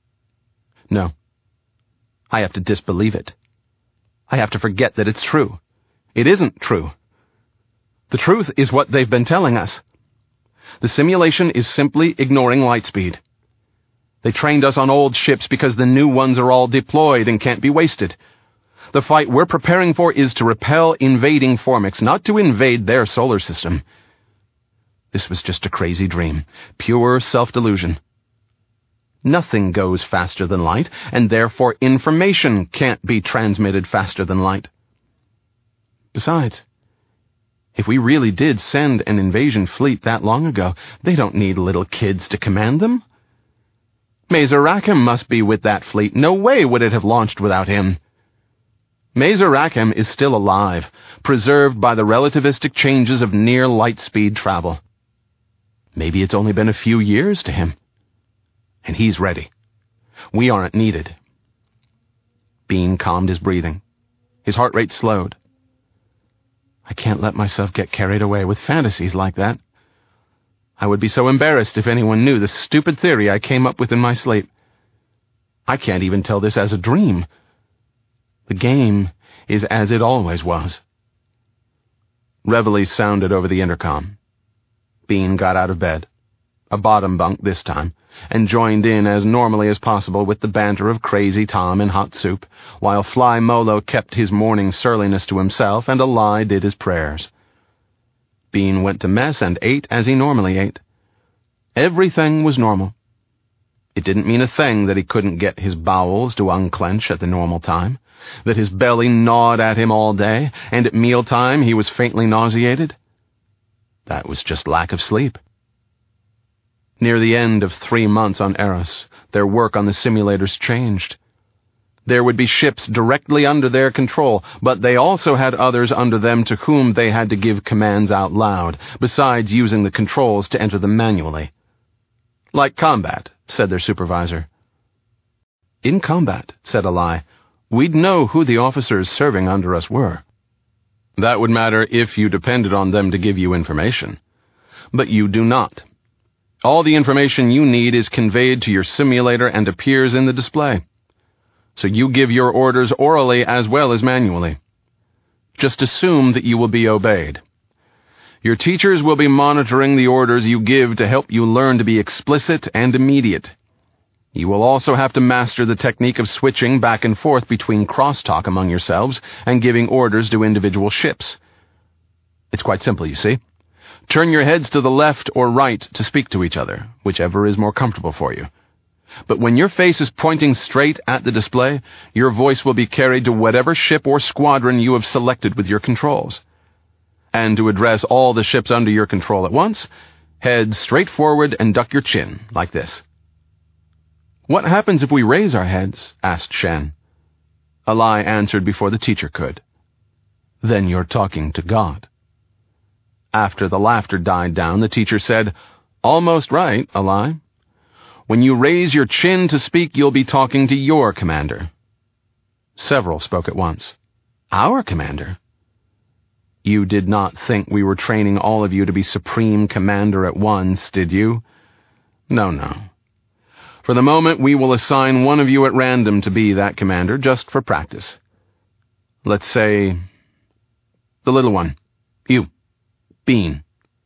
No. I have to disbelieve it. I have to forget that it's true. It isn't true. The truth is what they've been telling us. The simulation is simply ignoring light speed. They trained us on old ships because the new ones are all deployed and can't be wasted. The fight we're preparing for is to repel invading Formix, not to invade their solar system. This was just a crazy dream, pure self-delusion. Nothing goes faster than light, and therefore information can't be transmitted faster than light. Besides, if we really did send an invasion fleet that long ago, they don't need little kids to command them. Mazer Rackham must be with that fleet. No way would it have launched without him. Mazer Rackham is still alive, preserved by the relativistic changes of near light speed travel. Maybe it's only been a few years to him. And he's ready. We aren't needed. Bean calmed his breathing. His heart rate slowed. I can't let myself get carried away with fantasies like that. I would be so embarrassed if anyone knew the stupid theory I came up with in my sleep. I can't even tell this as a dream. The game is as it always was. Reveille sounded over the intercom. Bean got out of bed, a bottom bunk this time, and joined in as normally as possible with the banter of Crazy Tom and Hot Soup, while Fly Molo kept his morning surliness to himself and Ally did his prayers. Bean went to mess and ate as he normally ate. Everything was normal. It didn't mean a thing that he couldn't get his bowels to unclench at the normal time, that his belly gnawed at him all day, and at mealtime he was faintly nauseated. That was just lack of sleep. Near the end of three months on Eros, their work on the simulators changed. There would be ships directly under their control, but they also had others under them to whom they had to give commands out loud, besides using the controls to enter them manually. Like combat, said their supervisor. In combat, said Ally, we'd know who the officers serving under us were. That would matter if you depended on them to give you information. But you do not. All the information you need is conveyed to your simulator and appears in the display. So you give your orders orally as well as manually. Just assume that you will be obeyed. Your teachers will be monitoring the orders you give to help you learn to be explicit and immediate. You will also have to master the technique of switching back and forth between crosstalk among yourselves and giving orders to individual ships. It's quite simple, you see. Turn your heads to the left or right to speak to each other, whichever is more comfortable for you. But when your face is pointing straight at the display, your voice will be carried to whatever ship or squadron you have selected with your controls. And to address all the ships under your control at once, head straight forward and duck your chin, like this. What happens if we raise our heads? Asked Shen. Ally answered before the teacher could. Then you're talking to God. After the laughter died down, the teacher said, Almost right, Ally. When you raise your chin to speak, you'll be talking to your commander. Several spoke at once. Our commander? You did not think we were training all of you to be supreme commander at once, did you? No, no. For the moment, we will assign one of you at random to be that commander, just for practice. Let's say, the little one, you. Bean.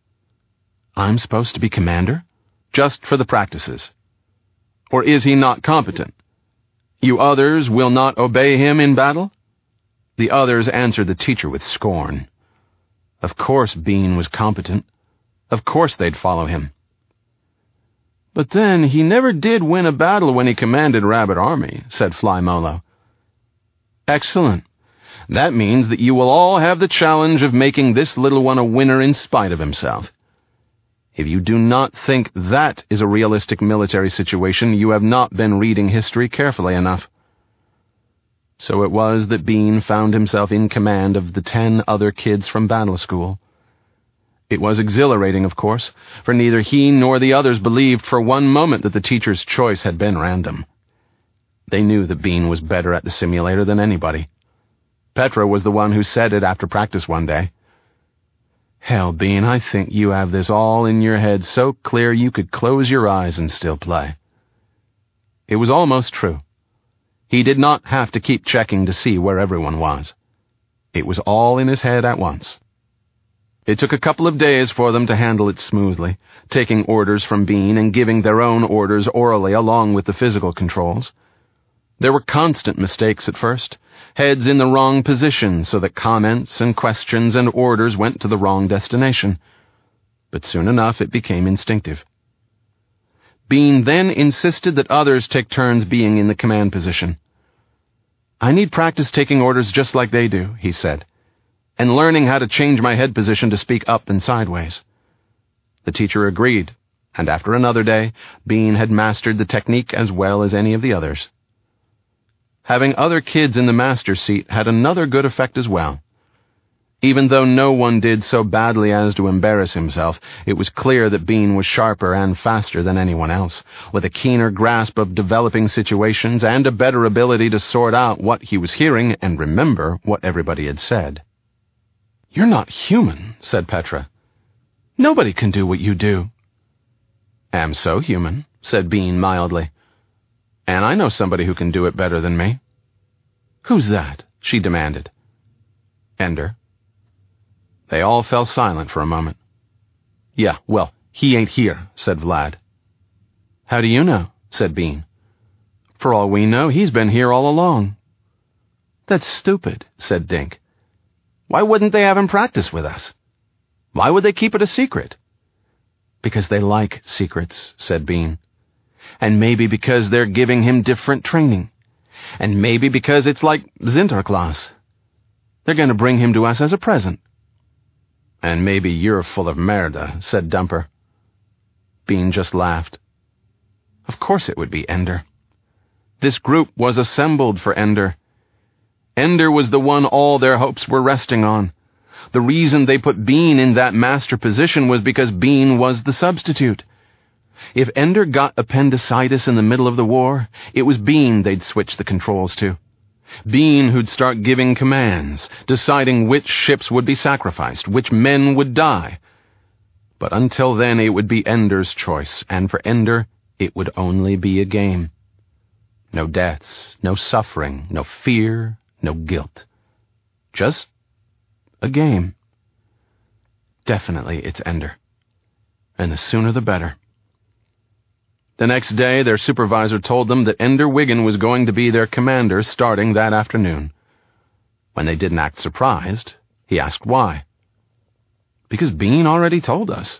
I'm supposed to be commander? Just for the practices. Or is he not competent? You others will not obey him in battle? The others answered the teacher with scorn. Of course Bean was competent. Of course they'd follow him. But then he never did win a battle when he commanded Rabbit Army, said Fly Molo. Excellent. That means that you will all have the challenge of making this little one a winner in spite of himself. If you do not think that is a realistic military situation, you have not been reading history carefully enough. So it was that Bean found himself in command of the ten other kids from battle school. It was exhilarating, of course, for neither he nor the others believed for one moment that the teacher's choice had been random. They knew that Bean was better at the simulator than anybody. Petra was the one who said it after practice one day. "Hell, Bean, I think you have this all in your head so clear you could close your eyes and still play." It was almost true. He did not have to keep checking to see where everyone was. It was all in his head at once. It took a couple of days for them to handle it smoothly, taking orders from Bean and giving their own orders orally along with the physical controls. There were constant mistakes at first, heads in the wrong position so that comments and questions and orders went to the wrong destination. But soon enough it became instinctive. Bean then insisted that others take turns being in the command position. "I need practice taking orders just like they do," he said, "and learning how to change my head position to speak up and sideways." The teacher agreed, and after another day, Bean had mastered the technique as well as any of the others. Having other kids in the master seat had another good effect as well. Even though no one did so badly as to embarrass himself, it was clear that Bean was sharper and faster than anyone else, with a keener grasp of developing situations and a better ability to sort out what he was hearing and remember what everybody had said. "You're not human," said Petra. "Nobody can do what you do." "Am so human," said Bean mildly. "And I know somebody who can do it better than me." "Who's that?" she demanded. "Ender." They all fell silent for a moment. "Yeah, well, he ain't here," said Vlad. "How do you know?" said Bean. "For all we know, he's been here all along." "That's stupid," said Dink. "Why wouldn't they have him practice with us? Why would they keep it a secret?" "Because they like secrets," said Bean. "And maybe because they're giving him different training. And maybe because it's like Sinterklaas. They're going to bring him to us as a present." "And maybe you're full of merda," said Dumper. Bean just laughed. Of course it would be Ender. This group was assembled for Ender. Ender was the one all their hopes were resting on. The reason they put Bean in that master position was because Bean was the substitute. If Ender got appendicitis in the middle of the war, it was Bean they'd switch the controls to. Bean who'd start giving commands, deciding which ships would be sacrificed, which men would die. But until then it would be Ender's choice, and for Ender it would only be a game. No deaths, no suffering, no fear, no guilt. Just a game. Definitely it's Ender. And the sooner the better. The next day, their supervisor told them that Ender Wiggin was going to be their commander starting that afternoon. When they didn't act surprised, he asked why. "Because Bean already told us."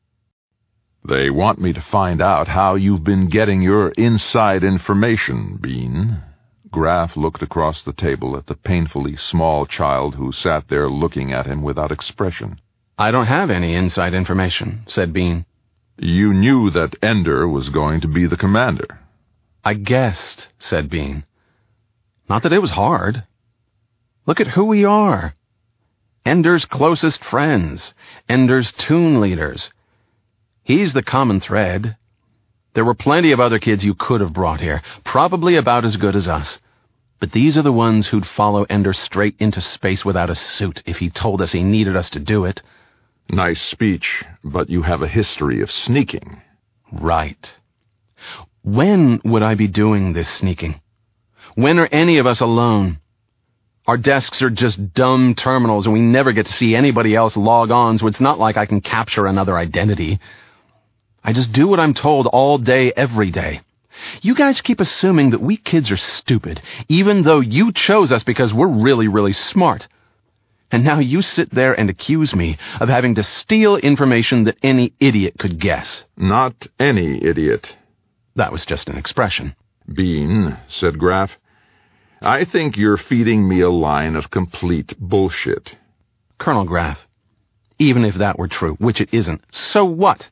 "They want me to find out how you've been getting your inside information, Bean." Graf looked across the table at the painfully small child who sat there looking at him without expression. "I don't have any inside information," said Bean. "You knew that Ender was going to be the commander." "I guessed," said Bean. "Not that it was hard. Look at who we are. Ender's closest friends, Ender's toon leaders. He's the common thread. There were plenty of other kids you could have brought here, probably about as good as us. But these are the ones who'd follow Ender straight into space without a suit if he told us he needed us to do it." "Nice speech, but you have a history of sneaking." "Right. When would I be doing this sneaking? When are any of us alone? Our desks are just dumb terminals and we never get to see anybody else log on, so it's not like I can capture another identity. I just do what I'm told all day, every day. You guys keep assuming that we kids are stupid, even though you chose us because we're really, really smart. And now you sit there and accuse me of having to steal information that any idiot could guess." "Not any idiot." That was just an expression. "Bean," said Graf, I think you're feeding me a line of complete bullshit. Colonel Graff, even if that were true, which it isn't, so what?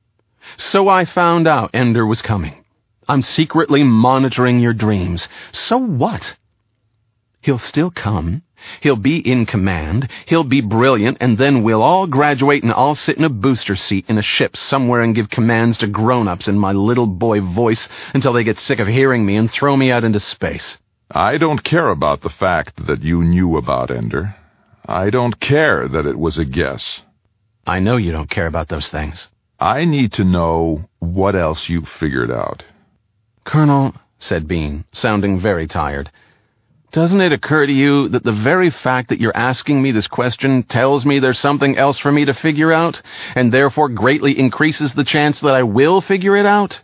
So I found out Ender was coming. I'm secretly monitoring your dreams. So what? He'll still come. He'll be in command. He'll be brilliant, and then we'll all graduate and I'll sit in a booster seat in a ship somewhere and give commands to grown-ups in my little boy voice until they get sick of hearing me and throw me out into space. I don't care about the fact that you knew about Ender. I don't care that it was a guess. I know you don't care about those things. I need to know what else you figured out. Colonel, said Bean, sounding very tired, doesn't it occur to you that the very fact that you're asking me this question tells me there's something else for me to figure out, and therefore greatly increases the chance that I will figure it out?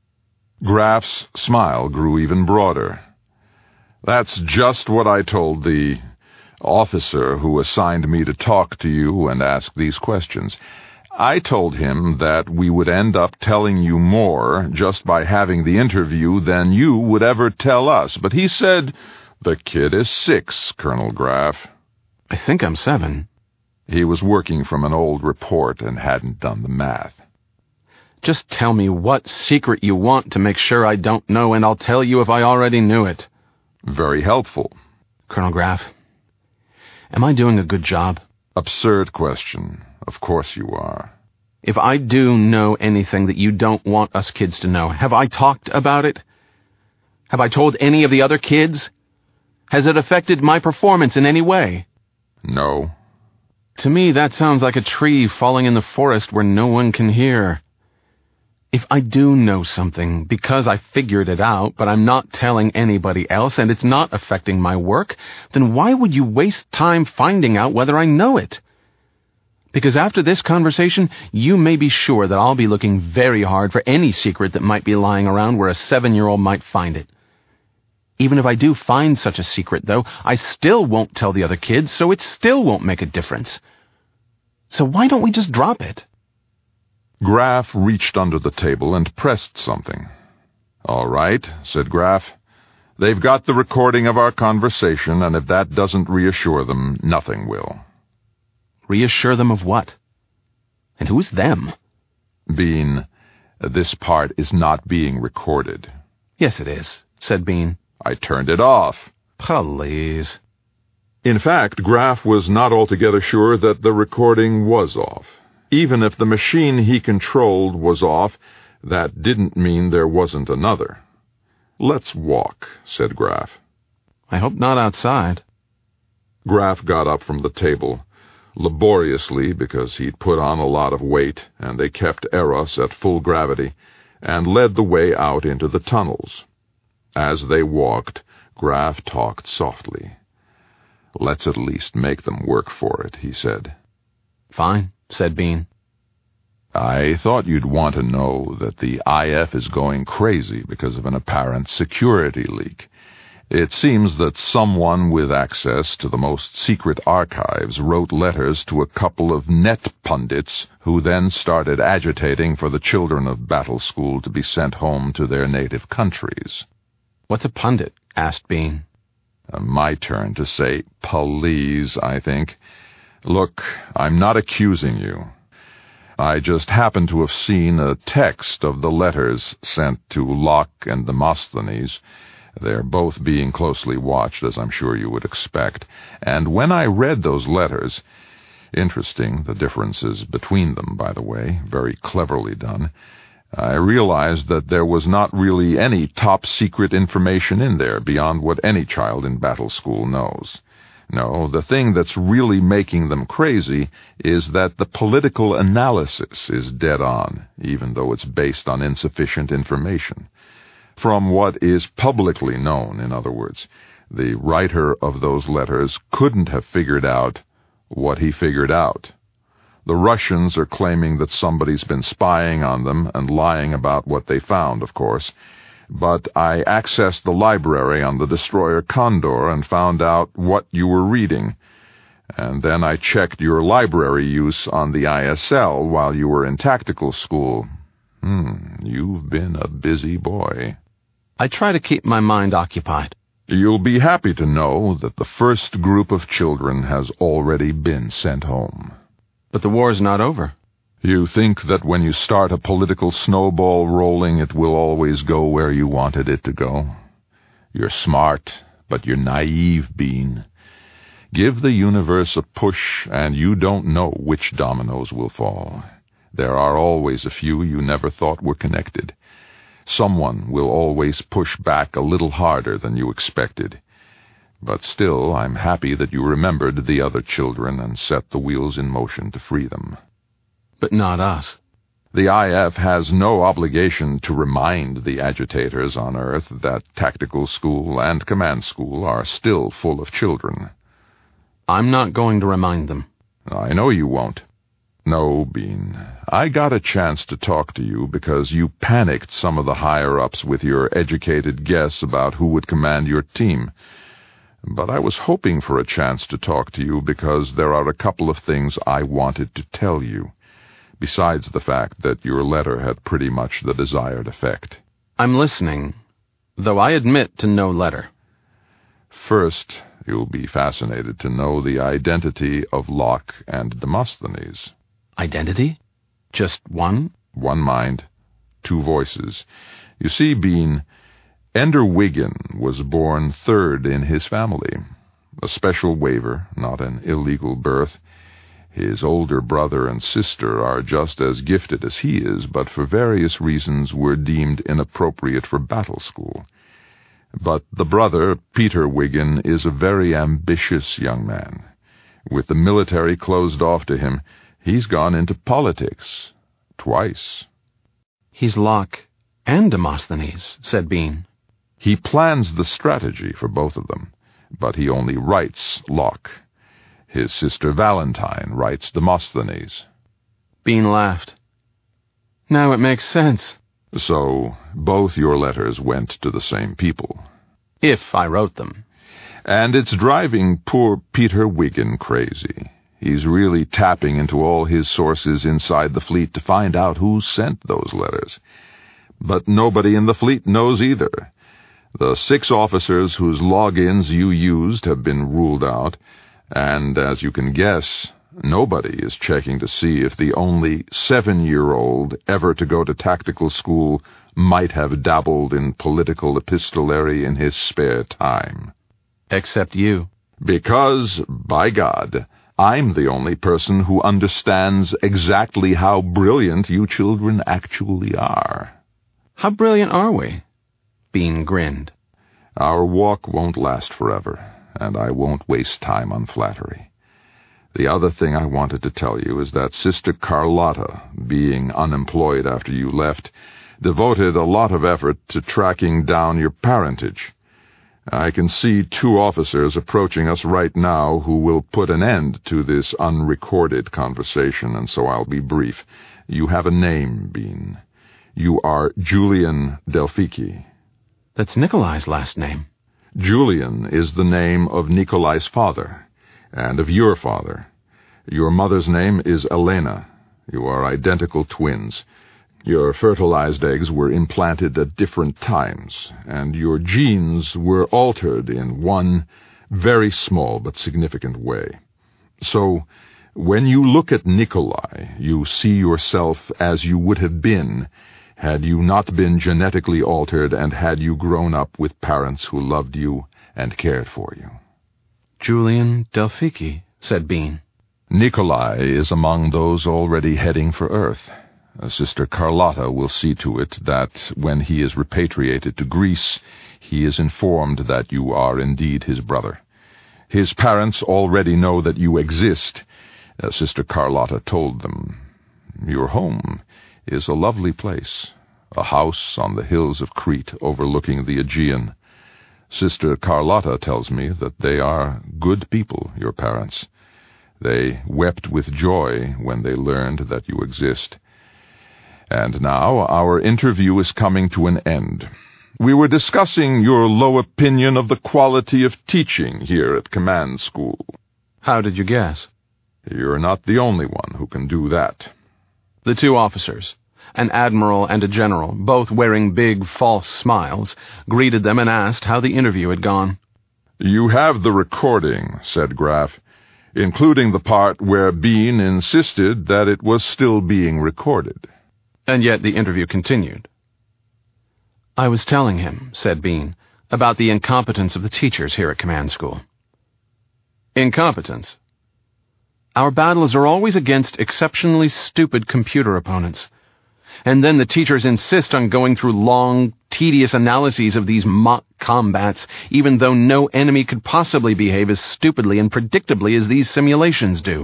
Graff's smile grew even broader. That's just what I told the officer who assigned me to talk to you and ask these questions. I told him that we would end up telling you more just by having the interview than you would ever tell us, but he said, "The kid is six, Colonel Graff." I think I'm seven. He was working from an old report and hadn't done the math. Just tell me what secret you want to make sure I don't know, and I'll tell you if I already knew it. Very helpful. Colonel Graff, am I doing a good job? Absurd question. Of course you are. If I do know anything that you don't want us kids to know, have I talked about it? Have I told any of the other kids? Has it affected my performance in any way? No. To me, that sounds like a tree falling in the forest where no one can hear. If I do know something because I figured it out, but I'm not telling anybody else and it's not affecting my work, then why would you waste time finding out whether I know it? Because after this conversation, you may be sure that I'll be looking very hard for any secret that might be lying around where a seven-year-old might find it. Even if I do find such a secret, though, I still won't tell the other kids, so it still won't make a difference. So why don't we just drop it? Graff reached under the table and pressed something. "All right," said Graff. "They've got the recording of our conversation, and if that doesn't reassure them, nothing will." Reassure them of what? And who's them? Bean, this part is not being recorded. Yes, it is, said Bean. I turned it off. Please. In fact, Graff was not altogether sure that the recording was off. Even if the machine he controlled was off, that didn't mean there wasn't another. "Let's walk," said Graff. I hope not outside. Graff got up from the table, laboriously because he'd put on a lot of weight, and they kept Eros at full gravity, and led the way out into the tunnels. As they walked, Graff talked softly. "Let's at least make them work for it," he said. Fine, said Bean. "I thought you'd want to know that the I F is going crazy because of an apparent security leak. It seems that someone with access to the most secret archives wrote letters to a couple of net pundits who then started agitating for the children of Battle School to be sent home to their native countries." What's a pundit? Asked Bean. Uh, my turn to say please, I think. Look, I'm not accusing you. I just happen to have seen a text of the letters sent to Locke and Demosthenes. They're both being closely watched, as I'm sure you would expect. And when I read those letters, interesting, the differences between them, by the way, very cleverly done, I realized that there was not really any top-secret information in there beyond what any child in Battle School knows. No, the thing that's really making them crazy is that the political analysis is dead on, even though it's based on insufficient information. From what is publicly known, in other words, the writer of those letters couldn't have figured out what he figured out. The Russians are claiming that somebody's been spying on them and lying about what they found, of course. But I accessed the library on the destroyer Condor and found out what you were reading. And then I checked your library use on the I S L while you were in tactical school. Hmm, you've been a busy boy. I try to keep my mind occupied. You'll be happy to know that the first group of children has already been sent home. But the war's not over. You think that when you start a political snowball rolling, it will always go where you wanted it to go? You're smart, but you're naive, Bean. Give the universe a push, and you don't know which dominoes will fall. There are always a few you never thought were connected. Someone will always push back a little harder than you expected. But still, I'm happy that you remembered the other children and set the wheels in motion to free them. But not us. The I F has no obligation to remind the agitators on Earth that tactical school and command school are still full of children. I'm not going to remind them. I know you won't. No, Bean. I got a chance to talk to you because you panicked some of the higher-ups with your educated guess about who would command your team. But I was hoping for a chance to talk to you because there are a couple of things I wanted to tell you, besides the fact that your letter had pretty much the desired effect. I'm listening, though I admit to no letter. First, you'll be fascinated to know the identity of Locke and Demosthenes. Identity? Just one? One mind, two voices. You see, Bean, Ender Wiggin was born third in his family. A special waiver, not an illegal birth. His older brother and sister are just as gifted as he is, but for various reasons were deemed inappropriate for battle school. But the brother, Peter Wiggin, is a very ambitious young man. With the military closed off to him, he's gone into politics. Twice. He's Locke and Demosthenes, said Bean. He plans the strategy for both of them, but he only writes Locke. His sister Valentine writes Demosthenes. Bean laughed. Now it makes sense. So, both your letters went to the same people. If I wrote them. And it's driving poor Peter Wiggin crazy. He's really tapping into all his sources inside the fleet to find out who sent those letters. But nobody in the fleet knows either. The six officers whose logins you used have been ruled out, and, as you can guess, nobody is checking to see if the only seven-year-old ever to go to tactical school might have dabbled in political epistolary in his spare time. Except you. Because, by God, I'm the only person who understands exactly how brilliant you children actually are. How brilliant are we? Bean grinned. Our walk won't last forever, and I won't waste time on flattery. The other thing I wanted to tell you is that Sister Carlotta, being unemployed after you left, devoted a lot of effort to tracking down your parentage. I can see two officers approaching us right now who will put an end to this unrecorded conversation, and so I'll be brief. You have a name, Bean. You are Julian Delphiki. That's Nikolai's last name. Julian is the name of Nikolai's father, and of your father. Your mother's name is Elena. You are identical twins. Your fertilized eggs were implanted at different times, and your genes were altered in one very small but significant way. So, when you look at Nikolai, you see yourself as you would have been had you not been genetically altered and had you grown up with parents who loved you and cared for you. Julian Delphiki, said Bean. Nikolai is among those already heading for Earth. Sister Carlotta will see to it that when he is repatriated to Greece, he is informed that you are indeed his brother. His parents already know that you exist. Uh, Sister Carlotta told them. Your home is a lovely place, a house on the hills of Crete overlooking the Aegean. Sister Carlotta tells me that they are good people, your parents. They wept with joy when they learned that you exist. And now our interview is coming to an end. We were discussing your low opinion of the quality of teaching here at command school. How did you guess? You're not the only one who can do that. The two officers, An admiral and a general, both wearing big, false smiles, greeted them and asked how the interview had gone. "You have the recording," said Graff, "including the part where Bean insisted that it was still being recorded." And yet the interview continued. "I was telling him," said Bean, "about the incompetence of the teachers here at command school." "Incompetence? Our battles are always against exceptionally stupid computer opponents. And then the teachers insist on going through long, tedious analyses of these mock combats, even though no enemy could possibly behave as stupidly and predictably as these simulations do.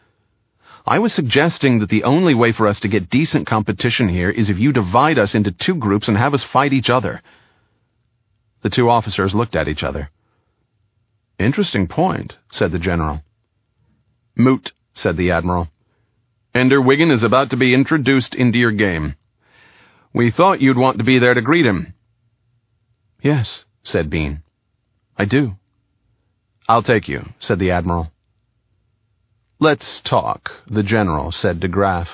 I was suggesting that the only way for us to get decent competition here is if you divide us into two groups and have us fight each other." The two officers looked at each other. "Interesting point," said the general. "Moot," said the admiral. "Ender Wiggin is about to be introduced into your game. We thought you'd want to be there to greet him." "Yes," said Bean. "I do." "I'll take you," said the admiral. "Let's talk," the general said to Graff.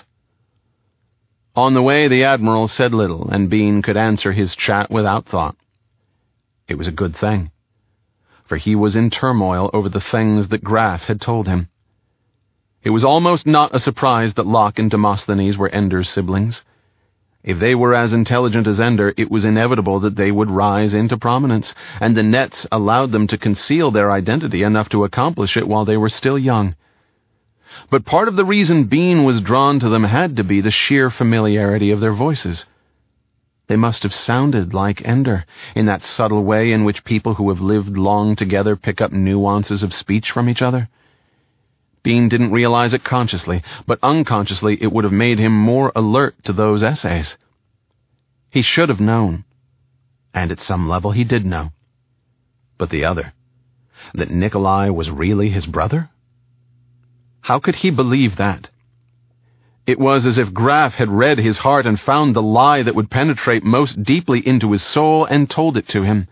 On the way, the admiral said little, and Bean could answer his chat without thought. It was a good thing, for he was in turmoil over the things that Graff had told him. It was almost not a surprise that Locke and Demosthenes were Ender's siblings. If they were as intelligent as Ender, it was inevitable that they would rise into prominence, and the nets allowed them to conceal their identity enough to accomplish it while they were still young. But part of the reason Bean was drawn to them had to be the sheer familiarity of their voices. They must have sounded like Ender, in that subtle way in which people who have lived long together pick up nuances of speech from each other. Bean didn't realize it consciously, but unconsciously it would have made him more alert to those essays. He should have known, and at some level he did know. But the other, that Nikolai was really his brother? How could he believe that? It was as if Graff had read his heart and found the lie that would penetrate most deeply into his soul and told it to him.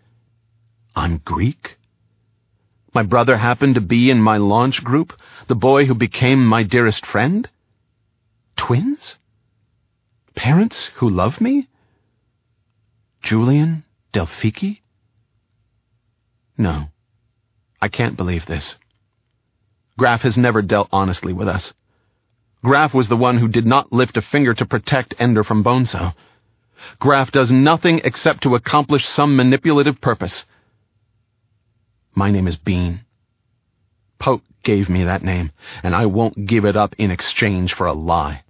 "I'm Greek? My brother happened to be in my launch group, the boy who became my dearest friend? Twins? Parents who love me? Julian Delphiki? No, I can't believe this. Graff has never dealt honestly with us. Graff was the one who did not lift a finger to protect Ender from Boneso. Graff does nothing except to accomplish some manipulative purpose. My name is Bean. Poke gave me that name, and I won't give it up in exchange for a lie."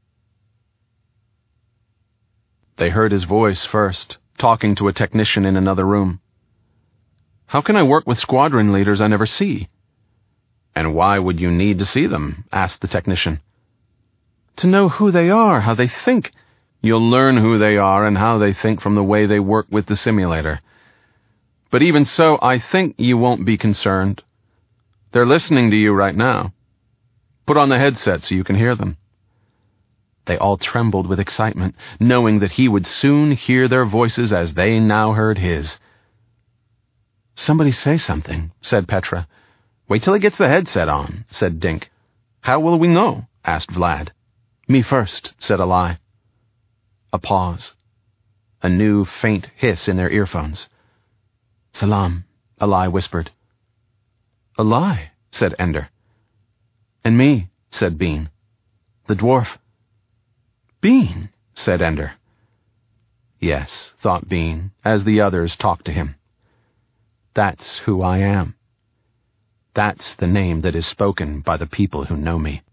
They heard his voice first, talking to a technician in another room. "How can I work with squadron leaders I never see?" "And why would you need to see them?" asked the technician. "To know who they are, how they think." "You'll learn who they are and how they think from the way they work with the simulator. But even so, I think you won't be concerned. They're listening to you right now. Put on the headset so you can hear them." They all trembled with excitement, knowing that he would soon hear their voices as they now heard his. "Somebody say something," said Petra. "Wait till he gets the headset on," said Dink. "How will we know?" asked Vlad. "Me first," said Eli. A pause. A new, faint hiss in their earphones. "Salam," Eli whispered. "Eli," said Ender. "And me," said Bean. "The dwarf." "Bean," said Ender. Yes, thought Bean, as the others talked to him. That's who I am. That's the name that is spoken by the people who know me.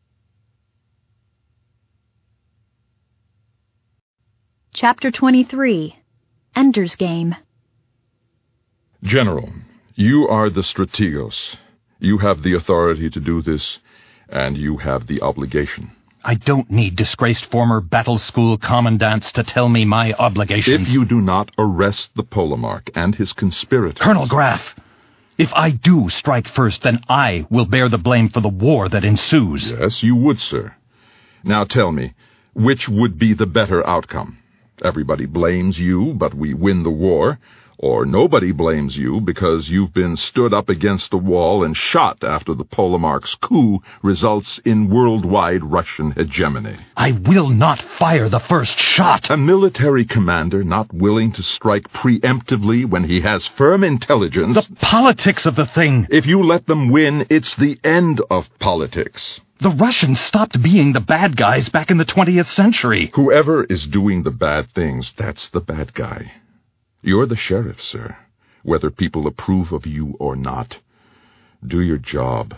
Chapter twenty-three. Ender's Game. General, you are the strategos. You have the authority to do this, and you have the obligation. I don't need disgraced former battle school commandants to tell me my obligations. If you do not arrest the Polemarch and his conspirators... Colonel Graff, if I do strike first, then I will bear the blame for the war that ensues. Yes, you would, sir. Now tell me, which would be the better outcome? Everybody blames you, but we win the war. Or nobody blames you because you've been stood up against a wall and shot after the Polomarch's coup results in worldwide Russian hegemony. I will not fire the first shot. A military commander not willing to strike preemptively when he has firm intelligence. The politics of the thing. If you let them win, it's the end of politics. The Russians stopped being the bad guys back in the twentieth century. Whoever is doing the bad things, that's the bad guy. You're the sheriff, sir. Whether people approve of you or not, do your job.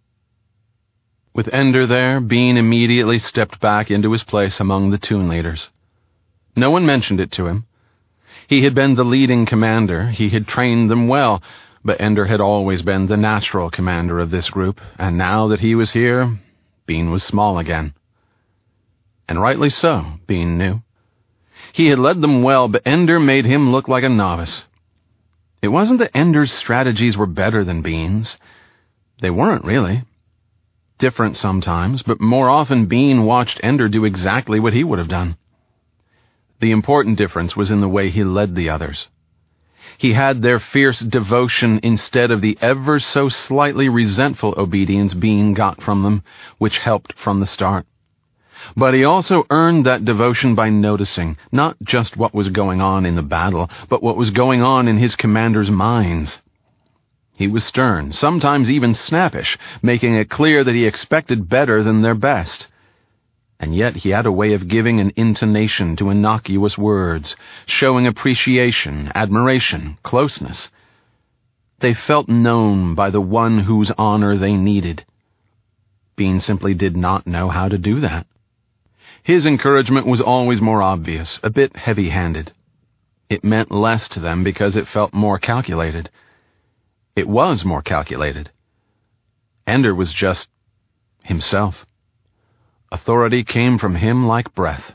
With Ender there, Bean immediately stepped back into his place among the Toon leaders. No one mentioned it to him. He had been the leading commander, he had trained them well, but Ender had always been the natural commander of this group, and now that he was here, Bean was small again. And rightly so, Bean knew. He had led them well, but Ender made him look like a novice. It wasn't that Ender's strategies were better than Bean's. They weren't, really. Different sometimes, but more often Bean watched Ender do exactly what he would have done. The important difference was in the way he led the others. He had their fierce devotion instead of the ever so slightly resentful obedience Bean got from them, which helped from the start. But he also earned that devotion by noticing not just what was going on in the battle, but what was going on in his commanders' minds. He was stern, sometimes even snappish, making it clear that he expected better than their best. And yet he had a way of giving an intonation to innocuous words, showing appreciation, admiration, closeness. They felt known by the one whose honor they needed. Bean simply did not know how to do that. His encouragement was always more obvious, a bit heavy-handed. It meant less to them because it felt more calculated. It was more calculated. Ender was just himself. Authority came from him like breath.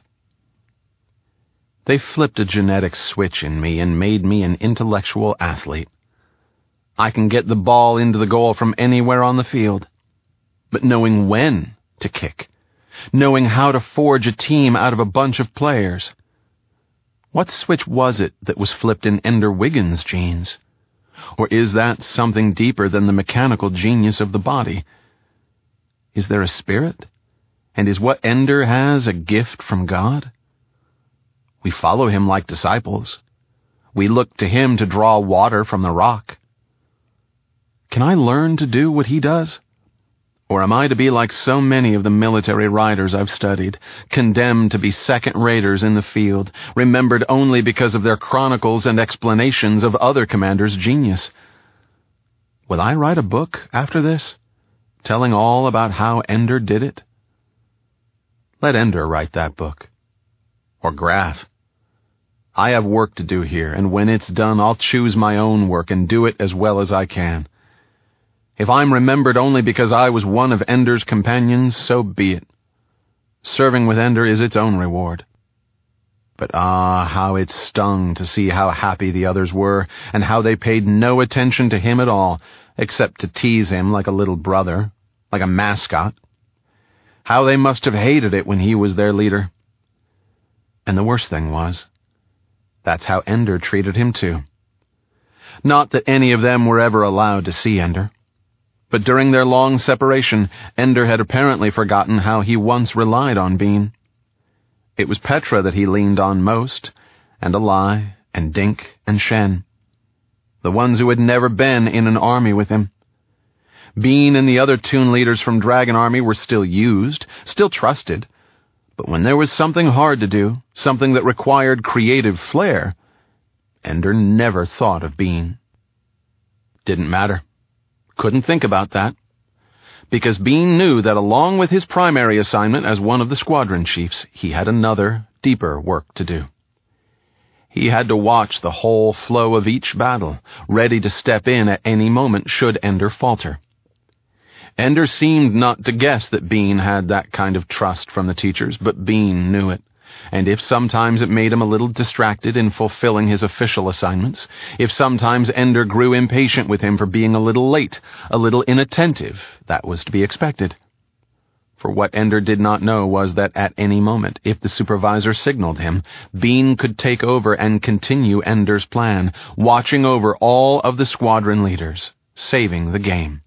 They flipped a genetic switch in me and made me an intellectual athlete. I can get the ball into the goal from anywhere on the field. But knowing when to kick, knowing how to forge a team out of a bunch of players. What switch was it that was flipped in Ender Wiggins' genes? Or is that something deeper than the mechanical genius of the body? Is there a spirit? And is what Ender has a gift from God? We follow him like disciples. We look to him to draw water from the rock. Can I learn to do what he does? Or am I to be like so many of the military writers I've studied, condemned to be second-raters in the field, remembered only because of their chronicles and explanations of other commanders' genius? Will I write a book after this, telling all about how Ender did it? Let Ender write that book. Or Graf. I have work to do here, and when it's done, I'll choose my own work and do it as well as I can. If I'm remembered only because I was one of Ender's companions, so be it. Serving with Ender is its own reward. But ah, how it stung to see how happy the others were, and how they paid no attention to him at all, except to tease him like a little brother, like a mascot. How they must have hated it when he was their leader. And the worst thing was, that's how Ender treated him too. Not that any of them were ever allowed to see Ender. But during their long separation, Ender had apparently forgotten how he once relied on Bean. It was Petra that he leaned on most, and Alai, and Dink, and Shen. The ones who had never been in an army with him. Bean and the other Toon leaders from Dragon Army were still used, still trusted, but when there was something hard to do, something that required creative flair, Ender never thought of Bean. Didn't matter. Couldn't think about that. Because Bean knew that along with his primary assignment as one of the squadron chiefs, he had another, deeper work to do. He had to watch the whole flow of each battle, ready to step in at any moment should Ender falter. Ender seemed not to guess that Bean had that kind of trust from the teachers, but Bean knew it. And if sometimes it made him a little distracted in fulfilling his official assignments, if sometimes Ender grew impatient with him for being a little late, a little inattentive, that was to be expected. For what Ender did not know was that at any moment, if the supervisor signaled him, Bean could take over and continue Ender's plan, watching over all of the squadron leaders, saving the game.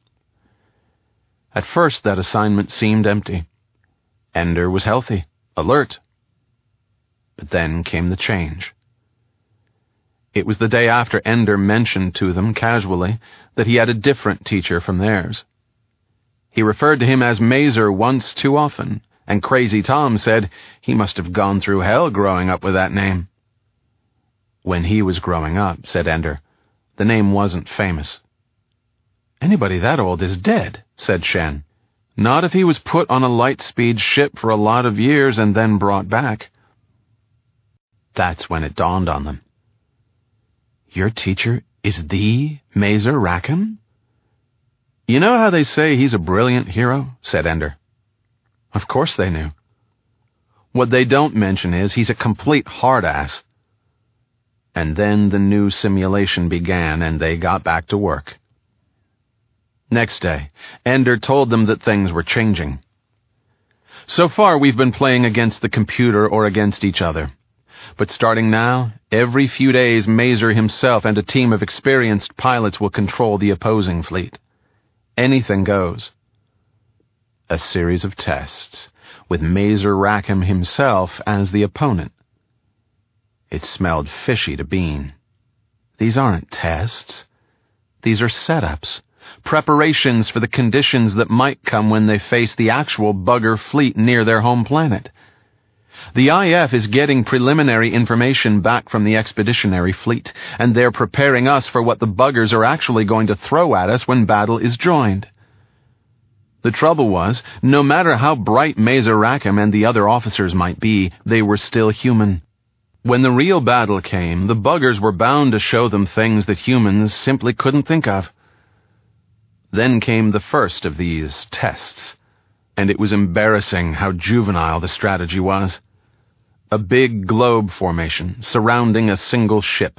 At first, that assignment seemed empty. Ender was healthy, alert. But then came the change. It was the day after Ender mentioned to them casually that he had a different teacher from theirs. He referred to him as Mazer once too often, and Crazy Tom said he must have gone through hell growing up with that name. When he was growing up, said Ender, the name wasn't famous. Anybody that old is dead, said Shen. Not if he was put on a light-speed ship for a lot of years and then brought back. That's when it dawned on them. Your teacher is the Mazer Rackham? You know how they say he's a brilliant hero, said Ender. Of course they knew. What they don't mention is he's a complete hard-ass. And then the new simulation began and they got back to work. Next day, Ender told them that things were changing. So far we've been playing against the computer or against each other. But starting now, every few days Mazer himself and a team of experienced pilots will control the opposing fleet. Anything goes. A series of tests, with Mazer Rackham himself as the opponent. It smelled fishy to Bean. These aren't tests. These are setups, preparations for the conditions that might come when they face the actual bugger fleet near their home planet. The I F is getting preliminary information back from the expeditionary fleet, and they're preparing us for what the buggers are actually going to throw at us when battle is joined. The trouble was, no matter how bright Mazer Rackham and the other officers might be, they were still human. When the real battle came, the buggers were bound to show them things that humans simply couldn't think of. Then came the first of these tests, and it was embarrassing how juvenile the strategy was. A big globe formation surrounding a single ship.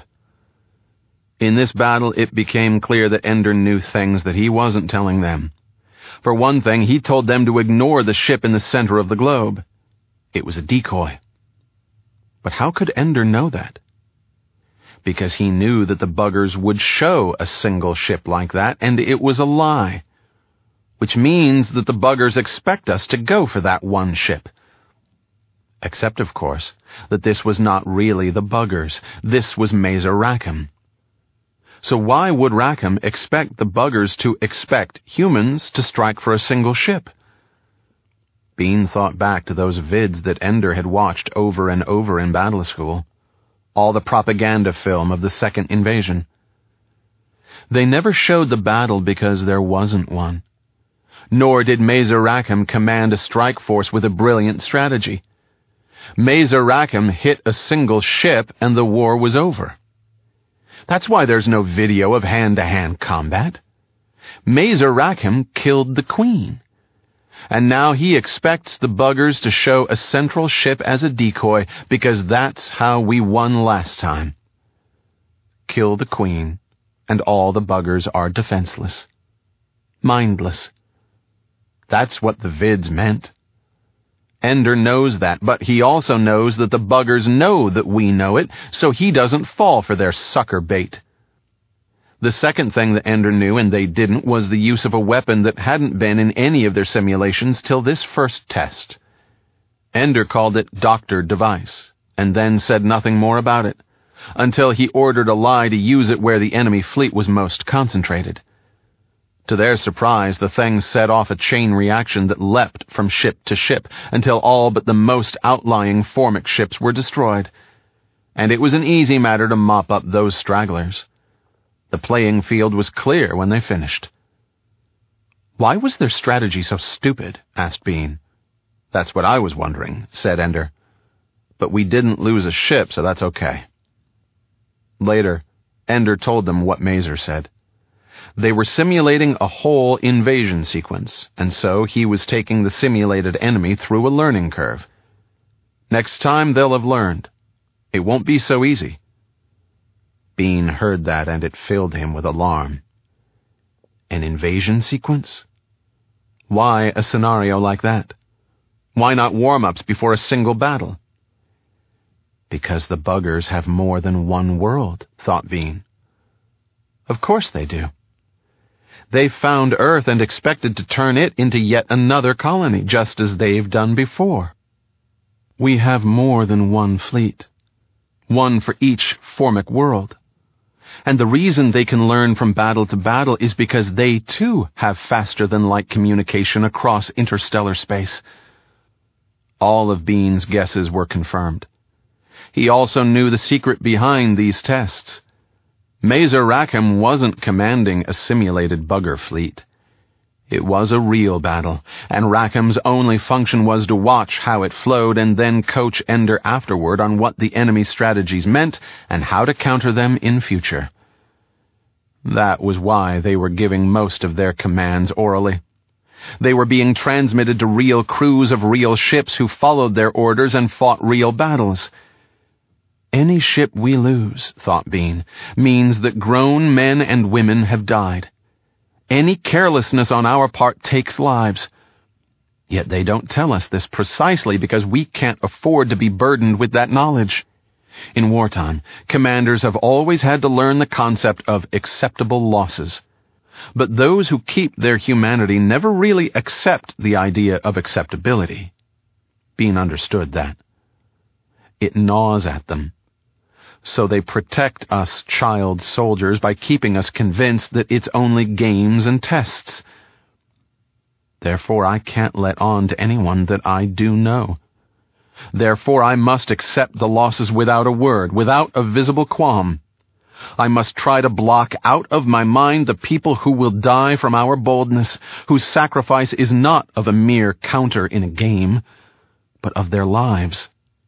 In this battle, it became clear that Ender knew things that he wasn't telling them. For one thing, he told them to ignore the ship in the center of the globe. It was a decoy. But how could Ender know that? Because he knew that the buggers would show a single ship like that, and it was a lie. Which means that the buggers expect us to go for that one ship. Except, of course, that this was not really the buggers. This was Mazer Rackham. So why would Rackham expect the buggers to expect humans to strike for a single ship? Bean thought back to those vids that Ender had watched over and over in Battle School. All the propaganda film of the second invasion. They never showed the battle because there wasn't one. Nor did Mazer Rackham command a strike force with a brilliant strategy. Mazer Rackham hit a single ship and the war was over. That's why there's no video of hand-to-hand combat. Mazer Rackham killed the Queen. And now he expects the buggers to show a central ship as a decoy because that's how we won last time. Kill the Queen, and all the buggers are defenseless. Mindless. That's what the vids meant. Ender knows that, but he also knows that the buggers know that we know it, so he doesn't fall for their sucker bait. The second thing that Ender knew and they didn't was the use of a weapon that hadn't been in any of their simulations till this first test. Ender called it Doctor Device, and then said nothing more about it, until he ordered a lie to use it where the enemy fleet was most concentrated. To their surprise, the thing set off a chain reaction that leapt from ship to ship until all but the most outlying Formic ships were destroyed. And it was an easy matter to mop up those stragglers. The playing field was clear when they finished. Why was their strategy so stupid? Asked Bean. That's what I was wondering, said Ender. But we didn't lose a ship, so that's okay. Later, Ender told them what Mazer said. They were simulating a whole invasion sequence, and so he was taking the simulated enemy through a learning curve. Next time they'll have learned. It won't be so easy. Bean heard that, and it filled him with alarm. An invasion sequence? Why a scenario like that? Why not warm-ups before a single battle? Because the buggers have more than one world, thought Bean. Of course they do. They've found Earth and expected to turn it into yet another colony, just as they've done before. We have more than one fleet, one for each formic world. And the reason they can learn from battle to battle is because they, too, have faster-than-light communication across interstellar space. All of Bean's guesses were confirmed. He also knew the secret behind these tests. Mazer Rackham wasn't commanding a simulated bugger fleet. It was a real battle, and Rackham's only function was to watch how it flowed and then coach Ender afterward on what the enemy's strategies meant and how to counter them in future. That was why they were giving most of their commands orally. They were being transmitted to real crews of real ships who followed their orders and fought real battles. Any ship we lose, thought Bean, means that grown men and women have died. Any carelessness on our part takes lives. Yet they don't tell us this precisely because we can't afford to be burdened with that knowledge. In wartime, commanders have always had to learn the concept of acceptable losses. But those who keep their humanity never really accept the idea of acceptability. Bean understood that. It gnaws at them. So they protect us child soldiers by keeping us convinced that it's only games and tests. Therefore, I can't let on to anyone that I do know. Therefore, I must accept the losses without a word, without a visible qualm. I must try to block out of my mind the people who will die from our boldness, whose sacrifice is not of a mere counter in a game, but of their lives.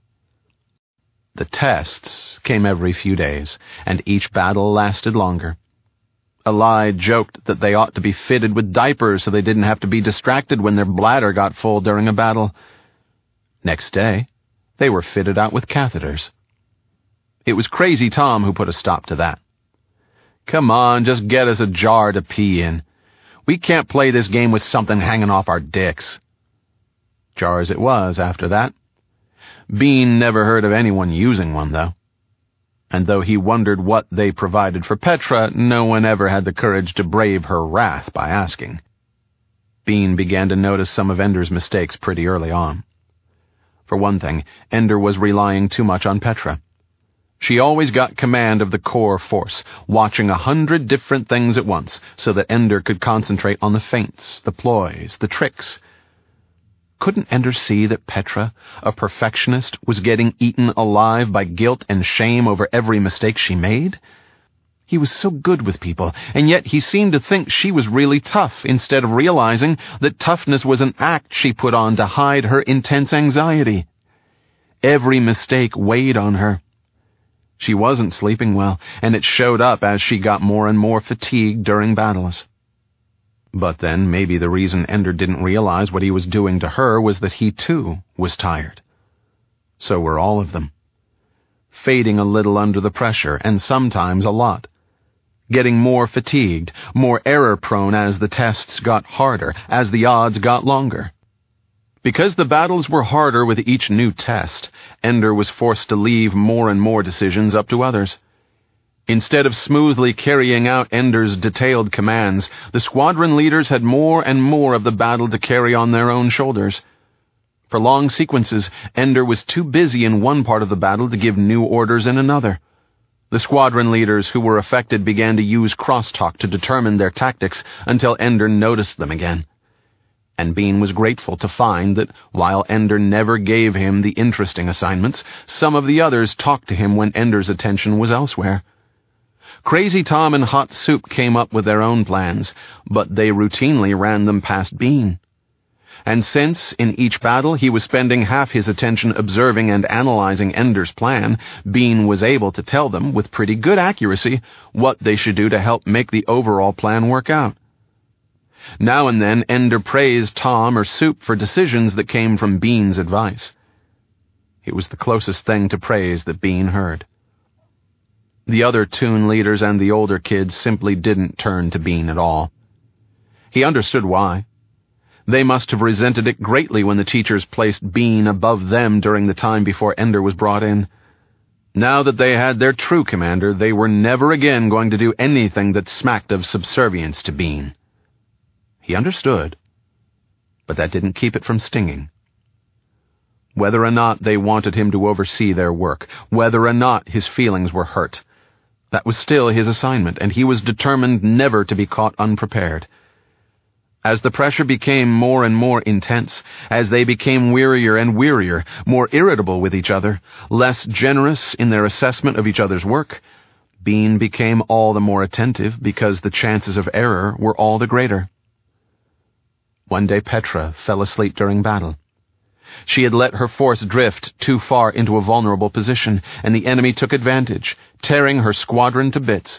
The tests came every few days, and each battle lasted longer. Allied joked that they ought to be fitted with diapers so they didn't have to be distracted when their bladder got full during a battle. Next day, they were fitted out with catheters. It was Crazy Tom who put a stop to that. Come on, just get us a jar to pee in. We can't play this game with something hanging off our dicks. Jars it was after that. Bean never heard of anyone using one, though. And though he wondered what they provided for Petra, no one ever had the courage to brave her wrath by asking. Bean began to notice some of Ender's mistakes pretty early on. For one thing, Ender was relying too much on Petra. She always got command of the core force, watching a hundred different things at once, so that Ender could concentrate on the feints, the ploys, the tricks. Couldn't Ender see that Petra, a perfectionist, was getting eaten alive by guilt and shame over every mistake she made? He was so good with people, and yet he seemed to think she was really tough, instead of realizing that toughness was an act she put on to hide her intense anxiety. Every mistake weighed on her. She wasn't sleeping well, and it showed up as she got more and more fatigued during battles. But then maybe the reason Ender didn't realize what he was doing to her was that he, too, was tired. So were all of them. Fading a little under the pressure, and sometimes a lot. Getting more fatigued, more error-prone as the tests got harder, as the odds got longer. Because the battles were harder with each new test, Ender was forced to leave more and more decisions up to others. Instead of smoothly carrying out Ender's detailed commands, the squadron leaders had more and more of the battle to carry on their own shoulders. For long sequences, Ender was too busy in one part of the battle to give new orders in another. The squadron leaders who were affected began to use crosstalk to determine their tactics until Ender noticed them again. And Bean was grateful to find that, while Ender never gave him the interesting assignments, some of the others talked to him when Ender's attention was elsewhere. Crazy Tom and Hot Soup came up with their own plans, but they routinely ran them past Bean. And since, in each battle, he was spending half his attention observing and analyzing Ender's plan, Bean was able to tell them, with pretty good accuracy, what they should do to help make the overall plan work out. Now and then, Ender praised Tom or Soup for decisions that came from Bean's advice. It was the closest thing to praise that Bean heard. The other Toon leaders and the older kids simply didn't turn to Bean at all. He understood why. They must have resented it greatly when the teachers placed Bean above them during the time before Ender was brought in. Now that they had their true commander, they were never again going to do anything that smacked of subservience to Bean. He understood, but that didn't keep it from stinging. Whether or not they wanted him to oversee their work, whether or not his feelings were hurt, that was still his assignment, and he was determined never to be caught unprepared. As the pressure became more and more intense, as they became wearier and wearier, more irritable with each other, less generous in their assessment of each other's work, Bean became all the more attentive because the chances of error were all the greater. One day Petra fell asleep during battle. She had let her force drift too far into a vulnerable position, and the enemy took advantage, tearing her squadron to bits.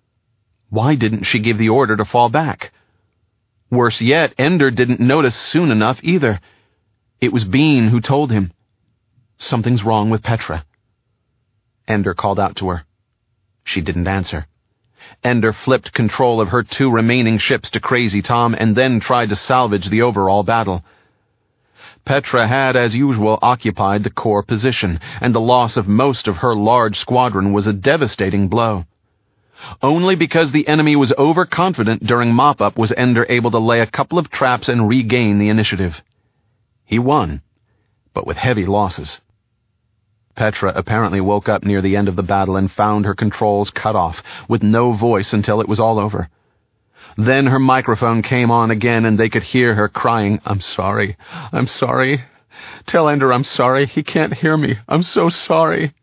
Why didn't she give the order to fall back? Worse yet, Ender didn't notice soon enough either. It was Bean who told him. Something's wrong with Petra. Ender called out to her. She didn't answer. Ender flipped control of her two remaining ships to Crazy Tom and then tried to salvage the overall battle. Petra had, as usual, occupied the core position, and the loss of most of her large squadron was a devastating blow. Only because the enemy was overconfident during mop-up was Ender able to lay a couple of traps and regain the initiative. He won, but with heavy losses. Petra apparently woke up near the end of the battle and found her controls cut off, with no voice until it was all over. Then her microphone came on again and they could hear her crying, "I'm sorry, I'm sorry. Tell Ender I'm sorry. He can't hear me. I'm so sorry."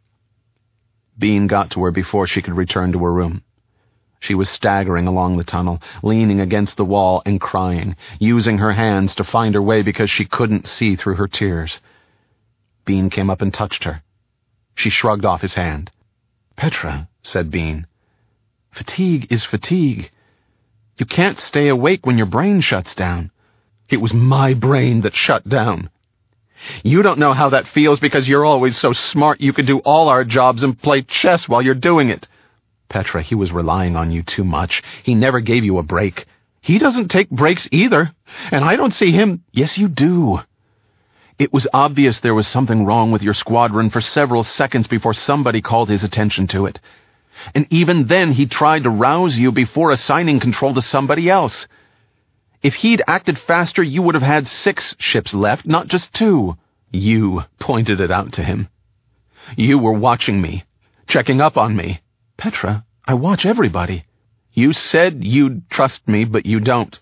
Bean got to her before she could return to her room. She was staggering along the tunnel, leaning against the wall and crying, using her hands to find her way because she couldn't see through her tears. Bean came up and touched her. She shrugged off his hand. "Petra," said Bean, "fatigue is fatigue. You can't stay awake when your brain shuts down. It was my brain that shut down. You don't know how that feels because you're always so smart you could do all our jobs and play chess while you're doing it. Petra, he was relying on you too much. He never gave you a break. He doesn't take breaks either, and I don't see him—" "Yes, you do. It was obvious there was something wrong with your squadron for several seconds before somebody called his attention to it. And even then he tried to rouse you before assigning control to somebody else. If he'd acted faster, you would have had six ships left, not just two. You pointed it out to him. You were watching me, checking up on me. Petra, I watch everybody. You said you'd trust me, but you don't.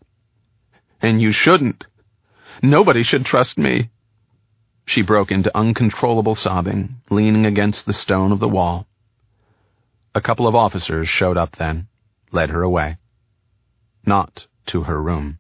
And you shouldn't. Nobody should trust me." She broke into uncontrollable sobbing, leaning against the stone of the wall. A couple of officers showed up then, led her away. Not to her room.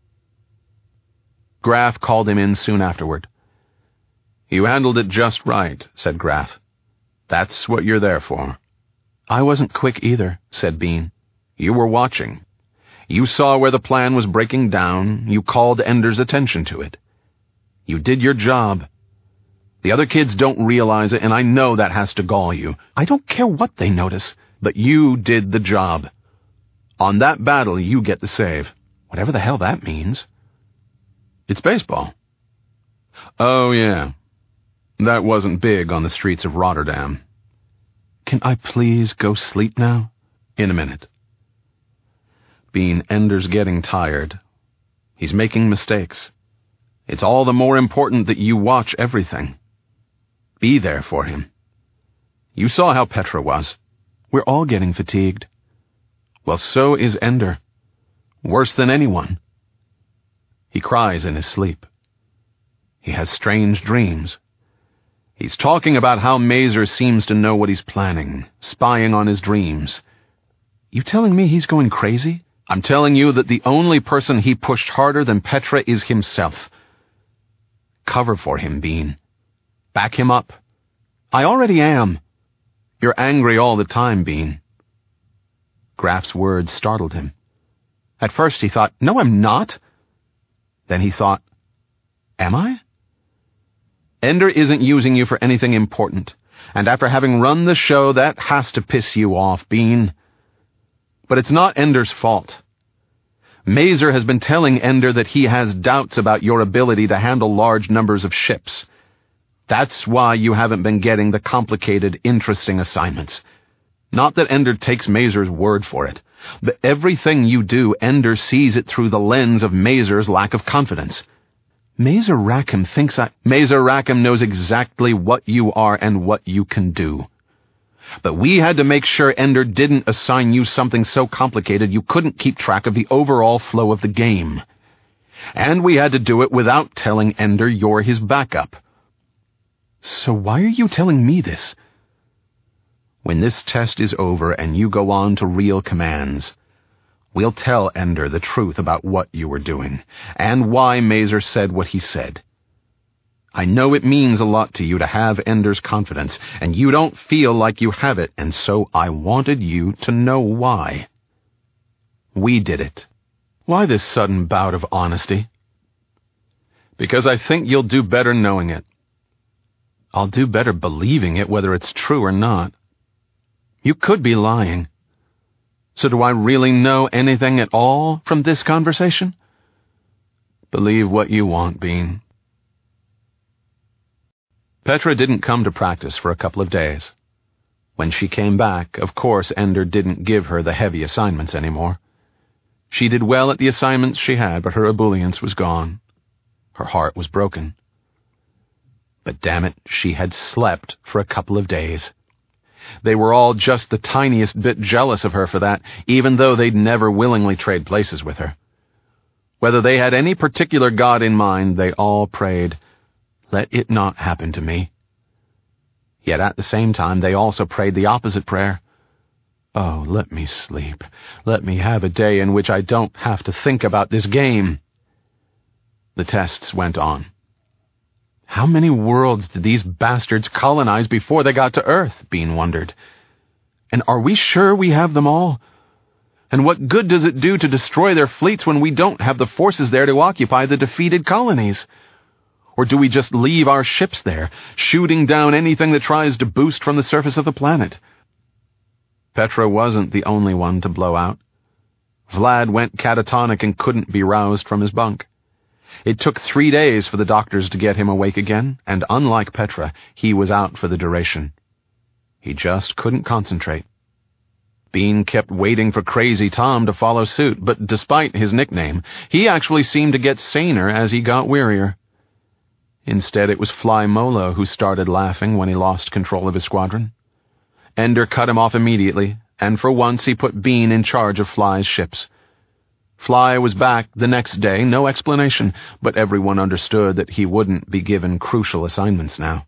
Graf called him in soon afterward. "You handled it just right," said Graf. "That's what you're there for." "I wasn't quick either," said Bean. "You were watching. You saw where the plan was breaking down. You called Ender's attention to it. You did your job. The other kids don't realize it, and I know that has to gall you. I don't care what they notice, but you did the job. On that battle, you get the save, whatever the hell that means." "It's baseball." "Oh, yeah. That wasn't big on the streets of Rotterdam." "Can I please go sleep now?" "In a minute." "Bean, Ender's getting tired. He's making mistakes. It's all the more important that you watch everything. Be there for him. You saw how Petra was. We're all getting fatigued. Well, so is Ender. Worse than anyone. He cries in his sleep. He has strange dreams. He's talking about how Mazer seems to know what he's planning, spying on his dreams. You telling me he's going crazy? I'm telling you that the only person he pushed harder than Petra is himself. Cover for him, Bean. Back him up. I already am. You're angry all the time, Bean." Graf's words startled him. At first he thought, "No, I'm not." Then he thought, "Am I?" "Ender isn't using you for anything important, and after having run the show, that has to piss you off, Bean. But it's not Ender's fault. Mazer has been telling Ender that he has doubts about your ability to handle large numbers of ships. That's why you haven't been getting the complicated, interesting assignments. Not that Ender takes Mazer's word for it, but everything you do, Ender sees it through the lens of Mazer's lack of confidence. Mazer Rackham thinks I... Mazer Rackham knows exactly what you are and what you can do. But we had to make sure Ender didn't assign you something so complicated you couldn't keep track of the overall flow of the game. And we had to do it without telling Ender you're his backup. So why are you telling me this? When this test is over and you go on to real commands, we'll tell Ender the truth about what you were doing, and why Mazer said what he said. I know it means a lot to you to have Ender's confidence, and you don't feel like you have it, and so I wanted you to know why. We did it. Why this sudden bout of honesty? Because I think you'll do better knowing it. I'll do better believing it, whether it's true or not. You could be lying. So do I really know anything at all from this conversation? Believe what you want, Bean. Petra didn't come to practice for a couple of days. When she came back, of course Ender didn't give her the heavy assignments anymore. She did well at the assignments she had, but her ebullience was gone. Her heart was broken. But damn it, she had slept for a couple of days. They were all just the tiniest bit jealous of her for that, even though they'd never willingly trade places with her. Whether they had any particular god in mind, they all prayed, "Let it not happen to me." Yet at the same time, they also prayed the opposite prayer. "Oh, let me sleep. Let me have a day in which I don't have to think about this game." The tests went on. How many worlds did these bastards colonize before they got to Earth? Bean wondered. And are we sure we have them all? And what good does it do to destroy their fleets when we don't have the forces there to occupy the defeated colonies? Or do we just leave our ships there, shooting down anything that tries to boost from the surface of the planet? Petra wasn't the only one to blow out. Vlad went catatonic and couldn't be roused from his bunk. It took three days for the doctors to get him awake again, and unlike Petra, he was out for the duration. He just couldn't concentrate. Bean kept waiting for Crazy Tom to follow suit, but despite his nickname, he actually seemed to get saner as he got wearier. Instead, it was Fly Molo who started laughing when he lost control of his squadron. Ender cut him off immediately, and for once he put Bean in charge of Fly's ships. Fly was back the next day, no explanation, but everyone understood that he wouldn't be given crucial assignments now.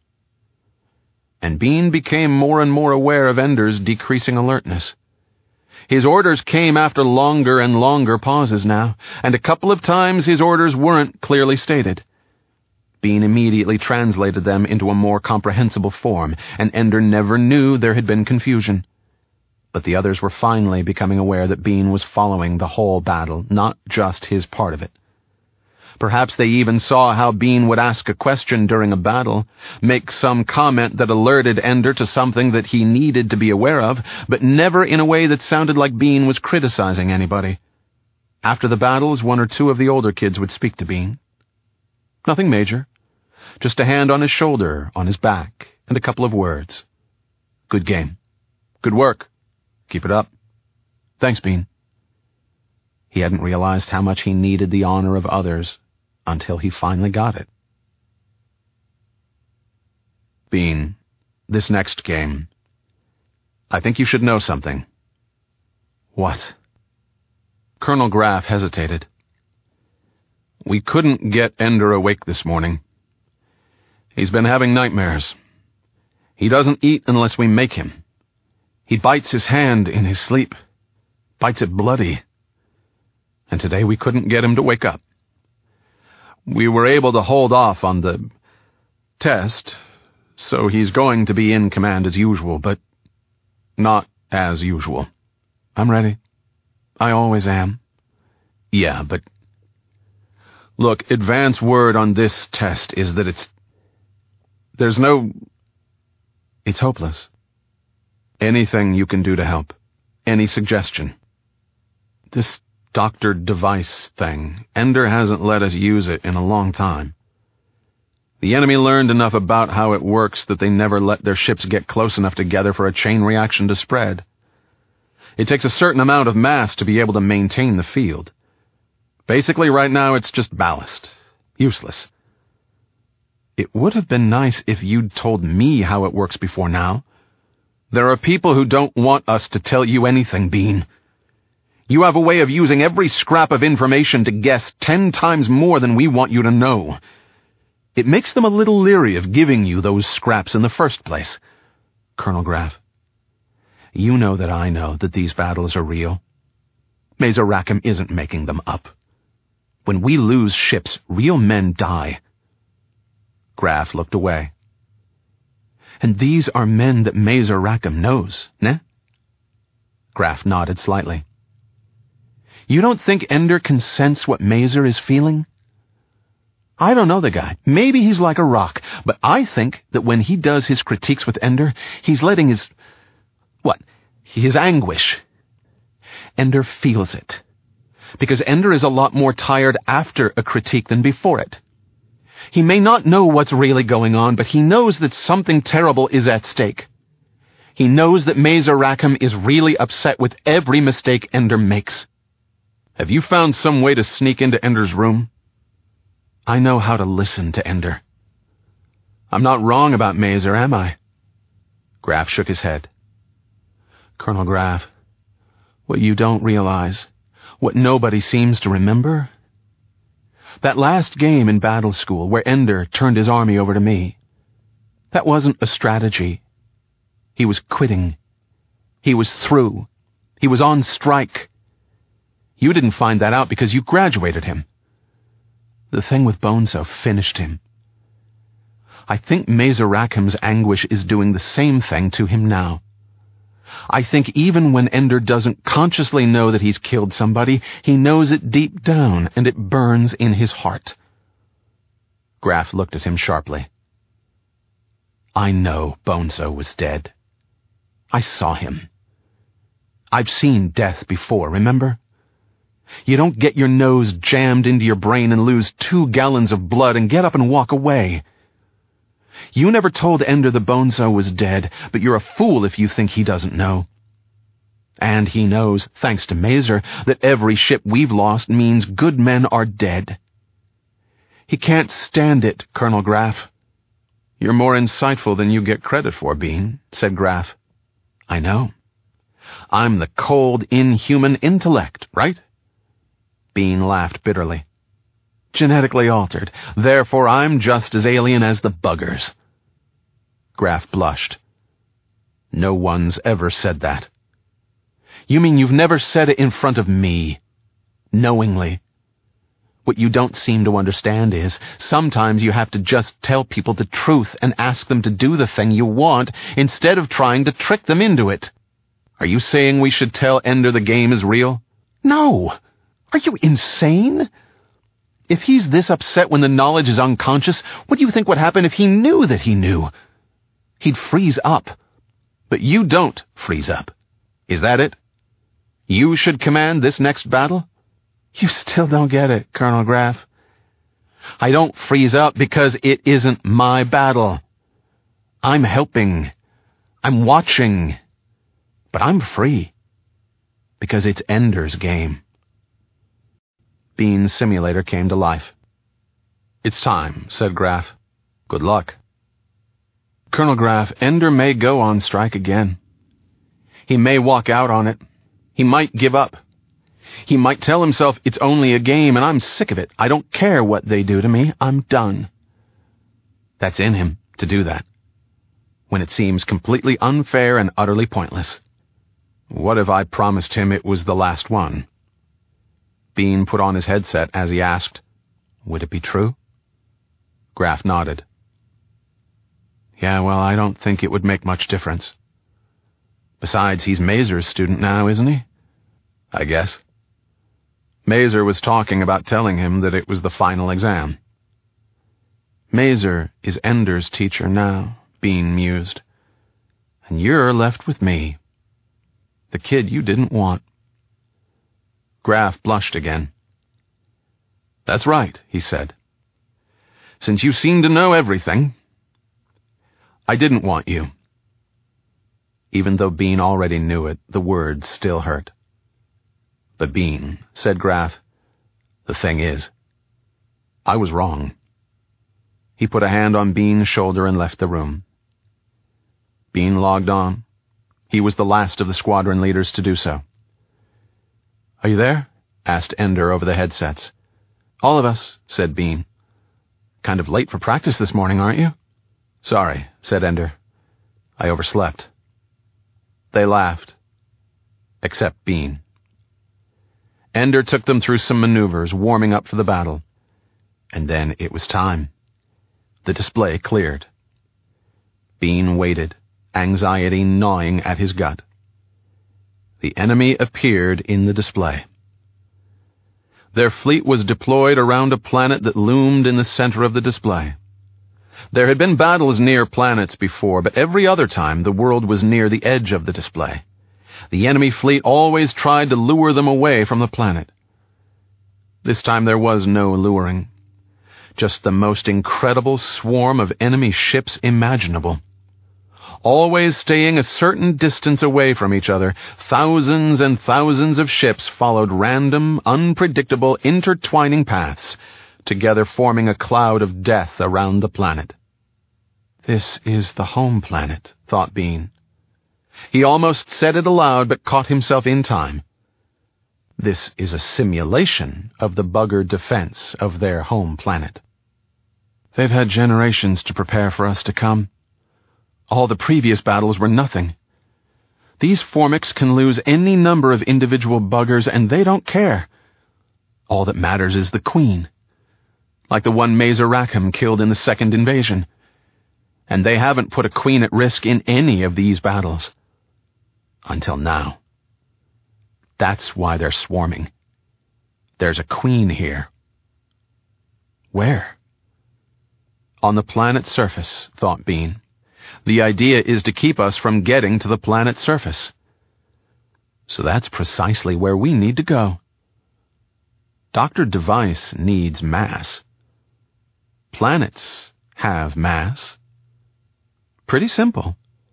And Bean became more and more aware of Ender's decreasing alertness. His orders came after longer and longer pauses now, and a couple of times his orders weren't clearly stated. Bean immediately translated them into a more comprehensible form, and Ender never knew there had been confusion. But the others were finally becoming aware that Bean was following the whole battle, not just his part of it. Perhaps they even saw how Bean would ask a question during a battle, make some comment that alerted Ender to something that he needed to be aware of, but never in a way that sounded like Bean was criticizing anybody. After the battles, one or two of the older kids would speak to Bean. Nothing major, just a hand on his shoulder, on his back, and a couple of words. Good game. Good work. Keep it up. Thanks, Bean. He hadn't realized how much he needed the honor of others until he finally got it. Bean, this next game, I think you should know something. What? Colonel Graff hesitated. We couldn't get Ender awake this morning. He's been having nightmares. He doesn't eat unless we make him. He bites his hand in his sleep, bites it bloody. And today we couldn't get him to wake up. We were able to hold off on the test, so he's going to be in command as usual, but not as usual. I'm ready. I always am. Yeah, but... Look, advance word on this test is that it's... There's no... It's hopeless. Anything you can do to help. Any suggestion. This doctored device thing. Ender hasn't let us use it in a long time. The enemy learned enough about how it works that they never let their ships get close enough together for a chain reaction to spread. It takes a certain amount of mass to be able to maintain the field. Basically, right now, it's just ballast. Useless. It would have been nice if you'd told me how it works before now. There are people who don't want us to tell you anything, Bean. You have a way of using every scrap of information to guess ten times more than we want you to know. It makes them a little leery of giving you those scraps in the first place. Colonel Graff, you know that I know that these battles are real. Mazer Rackham isn't making them up. When we lose ships, real men die. Graff looked away. And these are men that Mazer Rackham knows, ne? Graff nodded slightly. You don't think Ender can sense what Mazer is feeling? I don't know the guy. Maybe he's like a rock, but I think that when he does his critiques with Ender, he's letting his... what? His anguish. Ender feels it. Because Ender is a lot more tired after a critique than before it. He may not know what's really going on, but he knows that something terrible is at stake. He knows that Mazer Rackham is really upset with every mistake Ender makes. Have you found some way to sneak into Ender's room? I know how to listen to Ender. I'm not wrong about Mazer, am I? Graff shook his head. Colonel Graff, what you don't realize, what nobody seems to remember... That last game in Battle School where Ender turned his army over to me, that wasn't a strategy. He was quitting. He was through. He was on strike. You didn't find that out because you graduated him. The thing with Bonzo finished him. I think Mazer Rackham's anguish is doing the same thing to him now. I think even when Ender doesn't consciously know that he's killed somebody, he knows it deep down, and it burns in his heart. Graff looked at him sharply. I know Bonzo was dead. I saw him. I've seen death before, remember? You don't get your nose jammed into your brain and lose two gallons of blood and get up and walk away. You never told Ender the Bonzo was dead, but you're a fool if you think he doesn't know. And he knows, thanks to Mazer, that every ship we've lost means good men are dead. He can't stand it, Colonel Graff. You're more insightful than you get credit for, Bean, said Graff. I know. I'm the cold, inhuman intellect, right? Bean laughed bitterly. Genetically altered. Therefore I'm just as alien as the buggers. Graff blushed. No one's ever said that. You mean you've never said it in front of me? Knowingly. What you don't seem to understand is, sometimes you have to just tell people the truth and ask them to do the thing you want instead of trying to trick them into it. Are you saying we should tell Ender the game is real? No. Are you insane? If he's this upset when the knowledge is unconscious, what do you think would happen if he knew that he knew? He'd freeze up. But you don't freeze up. Is that it? You should command this next battle? You still don't get it, Colonel Graff. I don't freeze up because it isn't my battle. I'm helping. I'm watching. But I'm free. Because it's Ender's game. Bean's simulator came to life. It's time, said Graff. Good luck. Colonel Graff, Ender may go on strike again. He may walk out on it. He might give up. He might tell himself it's only a game and I'm sick of it. I don't care what they do to me. I'm done. That's in him to do that. When it seems completely unfair and utterly pointless. What if I promised him it was the last one? Bean put on his headset as he asked, would it be true? Graff nodded. Yeah, well, I don't think it would make much difference. Besides, he's Mazer's student now, isn't he? I guess. Mazer was talking about telling him that it was the final exam. Mazer is Ender's teacher now, Bean mused. And you're left with me. The kid you didn't want. Graf blushed again. "That's right," he said. "Since you seem to know everything, I didn't want you." Even though Bean already knew it, the words still hurt. "But Bean," said Graf, "the thing is, I was wrong." He put a hand on Bean's shoulder and left the room. Bean logged on. He was the last of the squadron leaders to do so. "Are you there?" asked Ender over the headsets. "All of us," said Bean. "Kind of late for practice this morning, aren't you?" "Sorry," said Ender. "I overslept." They laughed. Except Bean. Ender took them through some maneuvers, warming up for the battle. And then it was time. The display cleared. Bean waited, anxiety gnawing at his gut. The enemy appeared in the display. Their fleet was deployed around a planet that loomed in the center of the display. There had been battles near planets before, but every other time the world was near the edge of the display. The enemy fleet always tried to lure them away from the planet. This time there was no luring. Just the most incredible swarm of enemy ships imaginable. Always staying a certain distance away from each other, thousands and thousands of ships followed random, unpredictable, intertwining paths, together forming a cloud of death around the planet. This is the home planet, thought Bean. He almost said it aloud, but caught himself in time. This is a simulation of the bugger defense of their home planet. They've had generations to prepare for us to come. All the previous battles were nothing. These Formics can lose any number of individual buggers, and they don't care. All that matters is the Queen, like the one Mazer Rackham killed in the second invasion. And they haven't put a Queen at risk in any of these battles. Until now. That's why they're swarming. There's a Queen here. Where? On the planet's surface, thought Bean. The idea is to keep us from getting to the planet's surface. So that's precisely where we need to go. Doctor Device needs mass. Planets have mass. Pretty simple.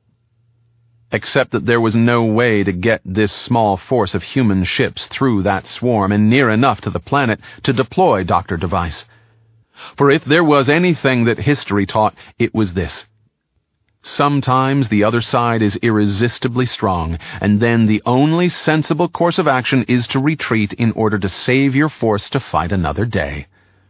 Except that there was no way to get this small force of human ships through that swarm and near enough to the planet to deploy Doctor Device. For if there was anything that history taught, it was this. Sometimes the other side is irresistibly strong, and then the only sensible course of action is to retreat in order to save your force to fight another day.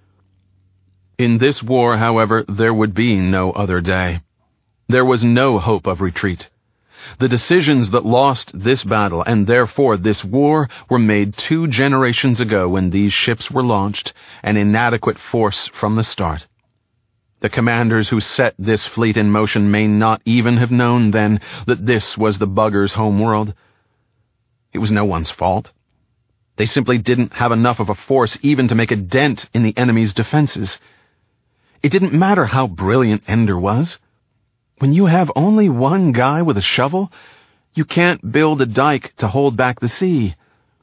In this war, however, there would be no other day. There was no hope of retreat. The decisions that lost this battle, and therefore this war, were made two generations ago when these ships were launched, an inadequate force from the start. The commanders who set this fleet in motion may not even have known then that this was the bugger's home world. It was no one's fault. They simply didn't have enough of a force even to make a dent in the enemy's defenses. It didn't matter how brilliant Ender was. When you have only one guy with a shovel, you can't build a dike to hold back the sea.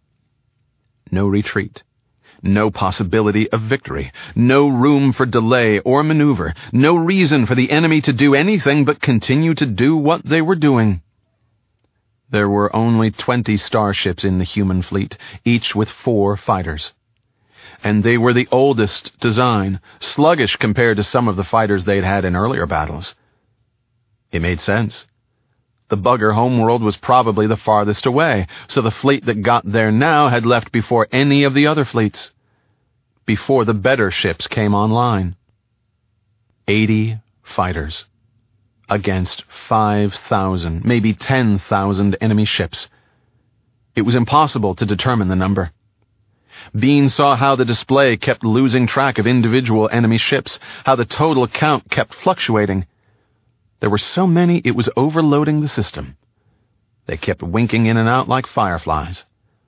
No retreat. No possibility of victory, no room for delay or maneuver, no reason for the enemy to do anything but continue to do what they were doing. There were only twenty starships in the human fleet, each with four fighters. And they were the oldest design, sluggish compared to some of the fighters they'd had in earlier battles. It made sense. The bugger homeworld was probably the farthest away, so the fleet that got there now had left before any of the other fleets, before the better ships came online. Eighty fighters against five thousand, maybe ten thousand enemy ships. It was impossible to determine the number. Bean saw how the display kept losing track of individual enemy ships, how the total count kept fluctuating. There were so many it was overloading the system. They kept winking in and out like fireflies.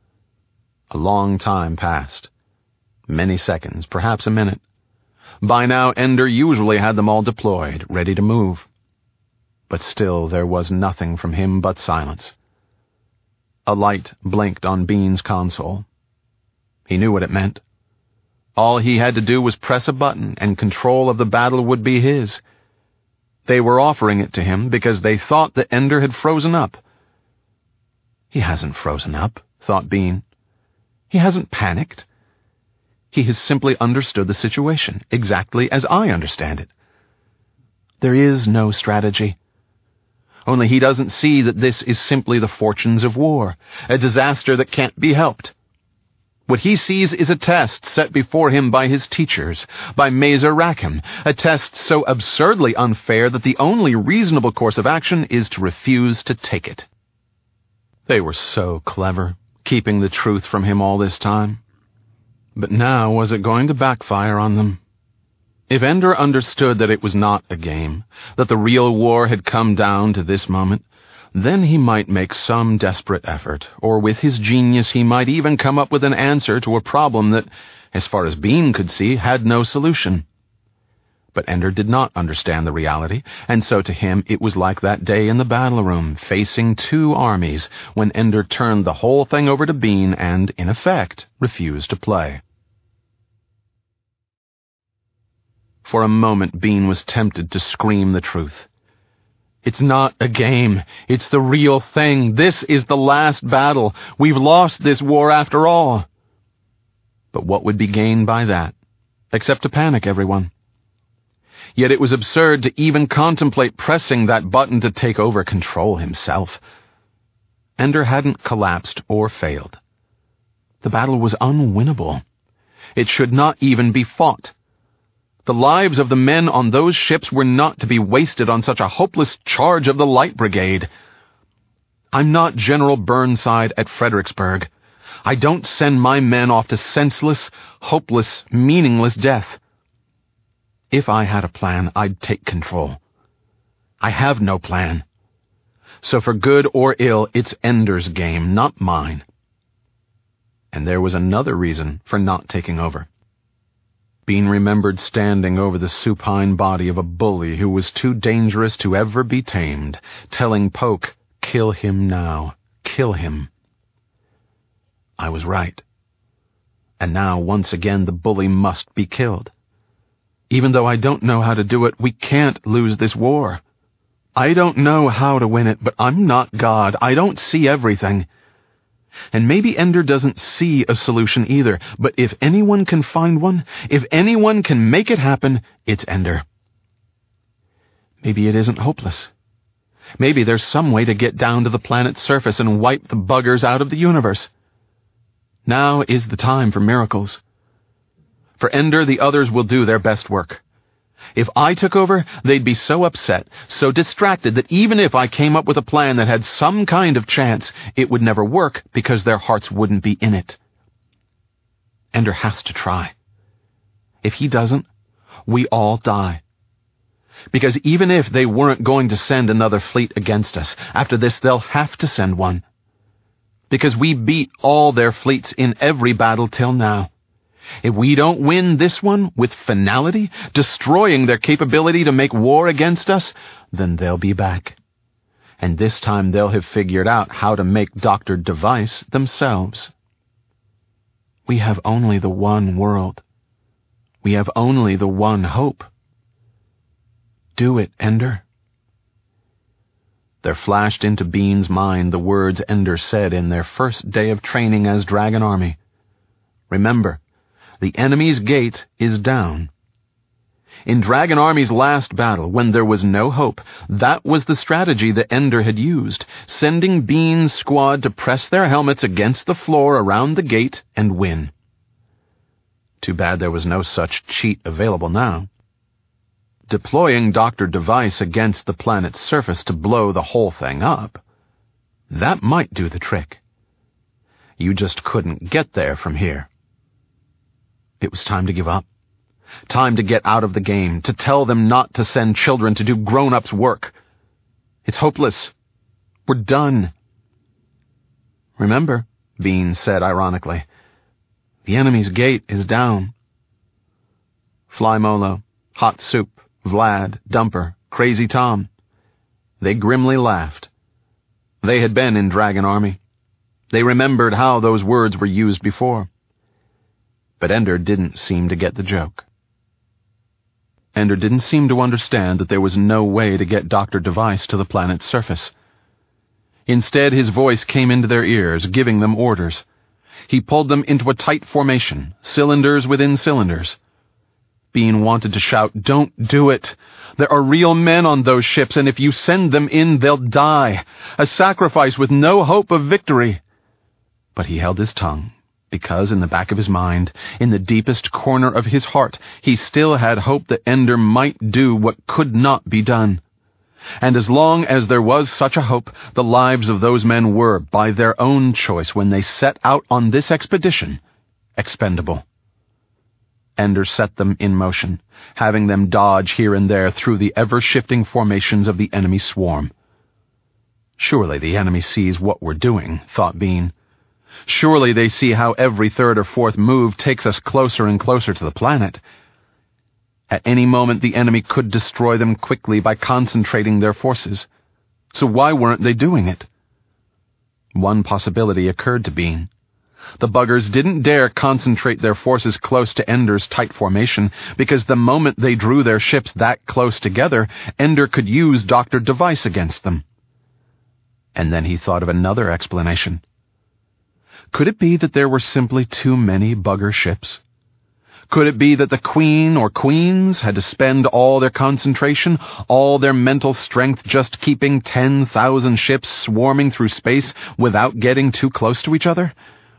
A long time passed. Many seconds, perhaps a minute. By now, Ender usually had them all deployed, ready to move. But still there was nothing from him but silence. A light blinked on Bean's console. He knew what it meant. All he had to do was press a button, and control of the battle would be his. They were offering it to him because they thought that Ender had frozen up. He hasn't frozen up, thought Bean. He hasn't panicked. He has simply understood the situation, exactly as I understand it. There is no strategy. Only he doesn't see that this is simply the fortunes of war, a disaster that can't be helped. What he sees is a test set before him by his teachers, by Mazer Rackham, a test so absurdly unfair that the only reasonable course of action is to refuse to take it. They were so clever, keeping the truth from him all this time. But now was it going to backfire on them? If Ender understood that it was not a game, that the real war had come down to this moment, then he might make some desperate effort, or with his genius he might even come up with an answer to a problem that, as far as Bean could see, had no solution. But Ender did not understand the reality, and so to him it was like that day in the battle room, facing two armies, when Ender turned the whole thing over to Bean and, in effect, refused to play. For a moment Bean was tempted to scream the truth. It's not a game. It's the real thing. This is the last battle. We've lost this war after all. But what would be gained by that? Except to panic everyone. Yet it was absurd to even contemplate pressing that button to take over control himself. Ender hadn't collapsed or failed. The battle was unwinnable. It should not even be fought. The lives of the men on those ships were not to be wasted on such a hopeless charge of the Light Brigade. I'm not General Burnside at Fredericksburg. I don't send my men off to senseless, hopeless, meaningless death. If I had a plan, I'd take control. I have no plan. So for good or ill, it's Ender's game, not mine. And there was another reason for not taking over. Bean remembered standing over the supine body of a bully who was too dangerous to ever be tamed, telling Poke, "Kill him now, kill him." I was right. And now, once again, the bully must be killed. Even though I don't know how to do it, we can't lose this war. I don't know how to win it, but I'm not God. I don't see everything. And maybe Ender doesn't see a solution either, but if anyone can find one, if anyone can make it happen, it's Ender. Maybe it isn't hopeless. Maybe there's some way to get down to the planet's surface and wipe the buggers out of the universe. Now is the time for miracles. For Ender, the others will do their best work. If I took over, they'd be so upset, so distracted that even if I came up with a plan that had some kind of chance, it would never work because their hearts wouldn't be in it. Ender has to try. If he doesn't, we all die. Because even if they weren't going to send another fleet against us, after this they'll have to send one. Because we beat all their fleets in every battle till now. If we don't win this one with finality, destroying their capability to make war against us, then they'll be back. And this time they'll have figured out how to make Doctor Device themselves. We have only the one world. We have only the one hope. Do it, Ender. There flashed into Bean's mind the words Ender said in their first day of training as Dragon Army. Remember, the enemy's gate is down. In Dragon Army's last battle, when there was no hope, that was the strategy that Ender had used, sending Bean's squad to press their helmets against the floor around the gate and win. Too bad there was no such cheat available now. Deploying Doctor Device against the planet's surface to blow the whole thing up, that might do the trick. You just couldn't get there from here. It was time to give up. Time to get out of the game, to tell them not to send children to do grown-ups' work. It's hopeless. We're done. Remember, Bean said ironically, the enemy's gate is down. Fly Molo, Hot Soup, Vlad, Dumper, Crazy Tom. They grimly laughed. They had been in Dragon Army. They remembered how those words were used before. But Ender didn't seem to get the joke. Ender didn't seem to understand that there was no way to get Doctor Device to the planet's surface. Instead, his voice came into their ears, giving them orders. He pulled them into a tight formation, cylinders within cylinders. Bean wanted to shout, "Don't do it! There are real men on those ships, and if you send them in, they'll die. A sacrifice with no hope of victory." But he held his tongue, because in the back of his mind, in the deepest corner of his heart, he still had hope that Ender might do what could not be done. And as long as there was such a hope, the lives of those men were, by their own choice when they set out on this expedition, expendable. Ender set them in motion, having them dodge here and there through the ever-shifting formations of the enemy swarm. Surely the enemy sees what we're doing, thought Bean. Surely they see how every third or fourth move takes us closer and closer to the planet. At any moment the enemy could destroy them quickly by concentrating their forces. So why weren't they doing it? One possibility occurred to Bean. The buggers didn't dare concentrate their forces close to Ender's tight formation, because the moment they drew their ships that close together, Ender could use Doctor Device against them. And then he thought of another explanation. Could it be that there were simply too many bugger ships? Could it be that the Queen or Queens had to spend all their concentration, all their mental strength just keeping ten thousand ships swarming through space without getting too close to each other?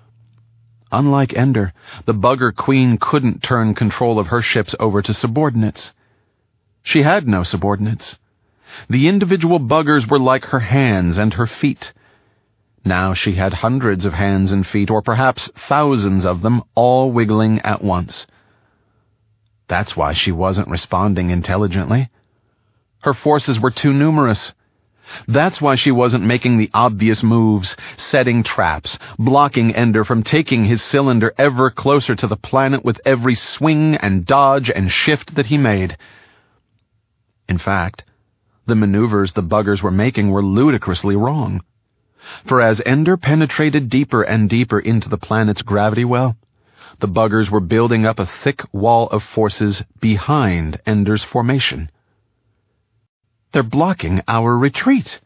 Unlike Ender, the bugger Queen couldn't turn control of her ships over to subordinates. She had no subordinates. The individual buggers were like her hands and her feet. Now she had hundreds of hands and feet, or perhaps thousands of them, all wiggling at once. That's why she wasn't responding intelligently. Her forces were too numerous. That's why she wasn't making the obvious moves, setting traps, blocking Ender from taking his cylinder ever closer to the planet with every swing and dodge and shift that he made. In fact, the maneuvers the buggers were making were ludicrously wrong. For as Ender penetrated deeper and deeper into the planet's gravity well, the buggers were building up a thick wall of forces behind Ender's formation. They're blocking our retreat.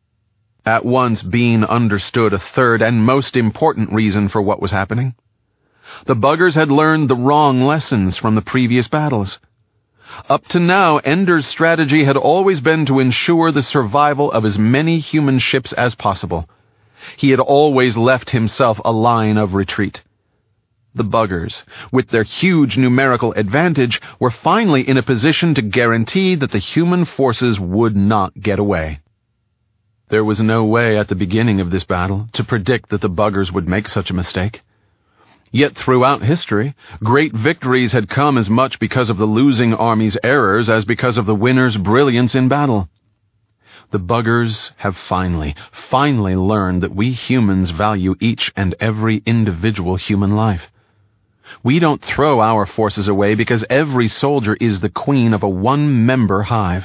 At once Bean understood a third and most important reason for what was happening. The buggers had learned the wrong lessons from the previous battles. Up to now, Ender's strategy had always been to ensure the survival of as many human ships as possible. He had always left himself a line of retreat. The buggers, with their huge numerical advantage, were finally in a position to guarantee that the human forces would not get away. There was no way at the beginning of this battle to predict that the buggers would make such a mistake. Yet throughout history, great victories had come as much because of the losing army's errors as because of the winner's brilliance in battle. The buggers have finally, finally learned that we humans value each and every individual human life. We don't throw our forces away because every soldier is the queen of a one-member hive.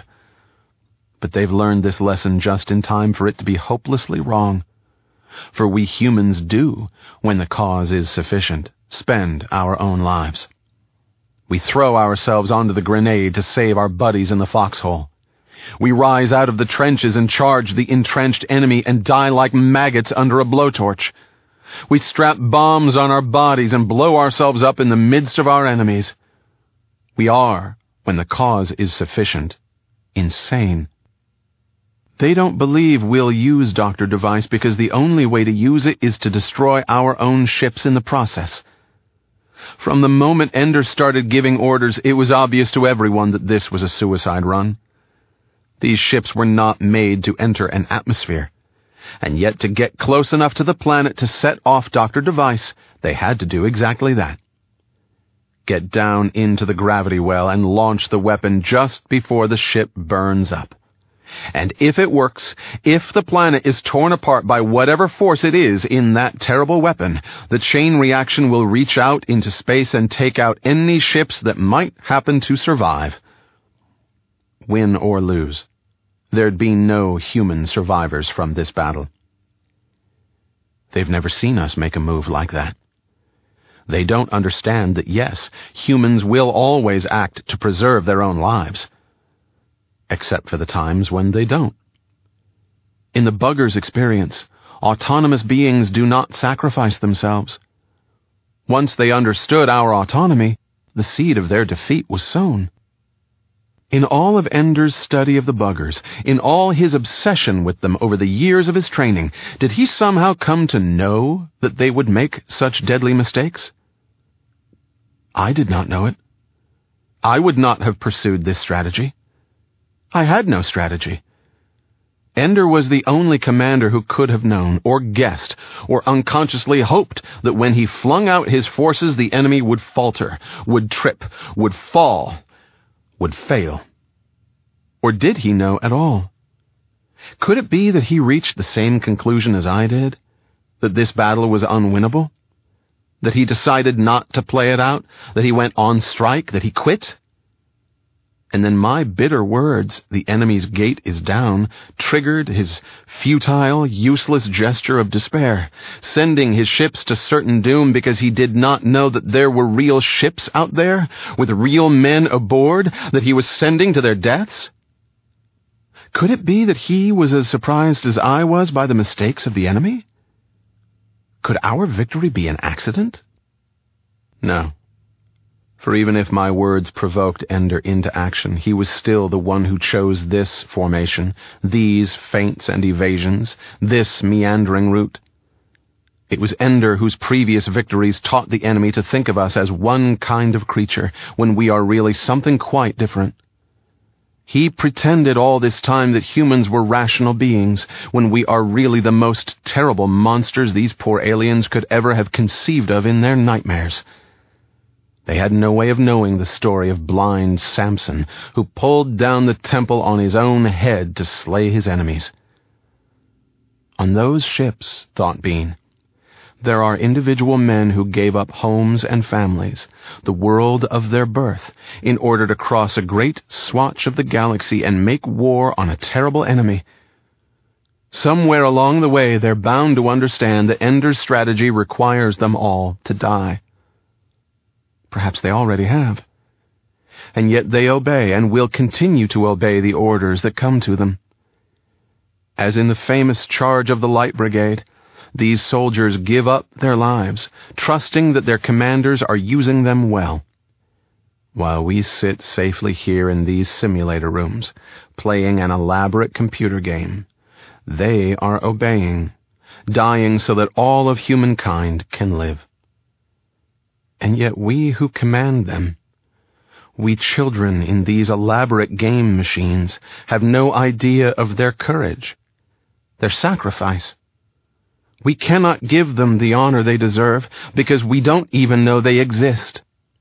But they've learned this lesson just in time for it to be hopelessly wrong. For we humans do, when the cause is sufficient, spend our own lives. We throw ourselves onto the grenade to save our buddies in the foxhole. We rise out of the trenches and charge the entrenched enemy and die like maggots under a blowtorch. We strap bombs on our bodies and blow ourselves up in the midst of our enemies. We are, when the cause is sufficient, insane. They don't believe we'll use Doctor Device because the only way to use it is to destroy our own ships in the process. From the moment Ender started giving orders, it was obvious to everyone that this was a suicide run. These ships were not made to enter an atmosphere, and yet to get close enough to the planet to set off Doctor Device, they had to do exactly that. Get down into the gravity well and launch the weapon just before the ship burns up. And if it works, if the planet is torn apart by whatever force it is in that terrible weapon, the chain reaction will reach out into space and take out any ships that might happen to survive. Win or lose, there'd be no human survivors from this battle. They've never seen us make a move like that. They don't understand that, yes, humans will always act to preserve their own lives. Except for the times when they don't. In the bugger's experience, autonomous beings do not sacrifice themselves. Once they understood our autonomy, the seed of their defeat was sown. In all of Ender's study of the buggers, in all his obsession with them over the years of his training, did he somehow come to know that they would make such deadly mistakes? I did not know it. I would not have pursued this strategy. I had no strategy. Ender was the only commander who could have known, or guessed, or unconsciously hoped that when he flung out his forces the enemy would falter, would trip, would fall, would fail. Or did he know at all? Could it be that he reached the same conclusion as I did? That this battle was unwinnable? That he decided not to play it out? That he went on strike? That he quit? And then my bitter words, "the enemy's gate is down," triggered his futile, useless gesture of despair, sending his ships to certain doom because he did not know that there were real ships out there, with real men aboard, that he was sending to their deaths? Could it be that he was as surprised as I was by the mistakes of the enemy? Could our victory be an accident? No. For even if my words provoked Ender into action, he was still the one who chose this formation, these feints and evasions, this meandering route. It was Ender whose previous victories taught the enemy to think of us as one kind of creature, when we are really something quite different. He pretended all this time that humans were rational beings, when we are really the most terrible monsters these poor aliens could ever have conceived of in their nightmares. They had no way of knowing the story of blind Samson, who pulled down the temple on his own head to slay his enemies. On those ships, thought Bean, there are individual men who gave up homes and families, the world of their birth, in order to cross a great swatch of the galaxy and make war on a terrible enemy. Somewhere along the way, they're bound to understand that Ender's strategy requires them all to die. Perhaps they already have. And yet they obey and will continue to obey the orders that come to them. As in the famous charge of the Light Brigade, these soldiers give up their lives, trusting that their commanders are using them well. While we sit safely here in these simulator rooms, playing an elaborate computer game, they are obeying, dying so that all of humankind can live. And yet we who command them, we children in these elaborate game machines, have no idea of their courage, their sacrifice. We cannot give them the honor they deserve because we don't even know they exist.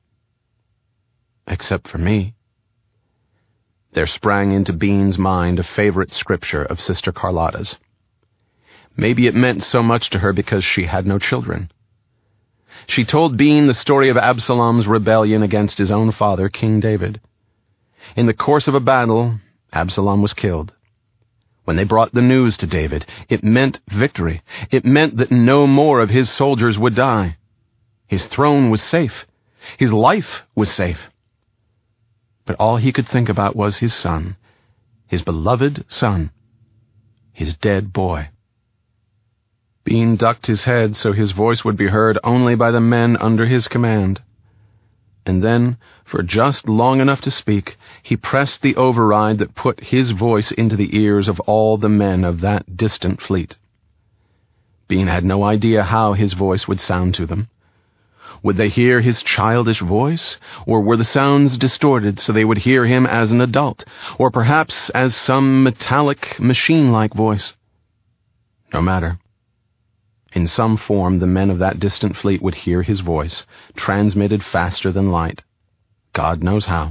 Except for me. There sprang into Bean's mind a favorite scripture of Sister Carlotta's. Maybe it meant so much to her because she had no children. She told Bean the story of Absalom's rebellion against his own father, King David. In the course of a battle, Absalom was killed. When they brought the news to David, it meant victory. It meant that no more of his soldiers would die. His throne was safe. His life was safe. But all he could think about was his son, his beloved son, his dead boy. Bean ducked his head so his voice would be heard only by the men under his command. And then, for just long enough to speak, he pressed the override that put his voice into the ears of all the men of that distant fleet. Bean had no idea how his voice would sound to them. Would they hear his childish voice, or were the sounds distorted so they would hear him as an adult, or perhaps as some metallic, machine-like voice? No matter. In some form, the men of that distant fleet would hear his voice, transmitted faster than light. God knows how.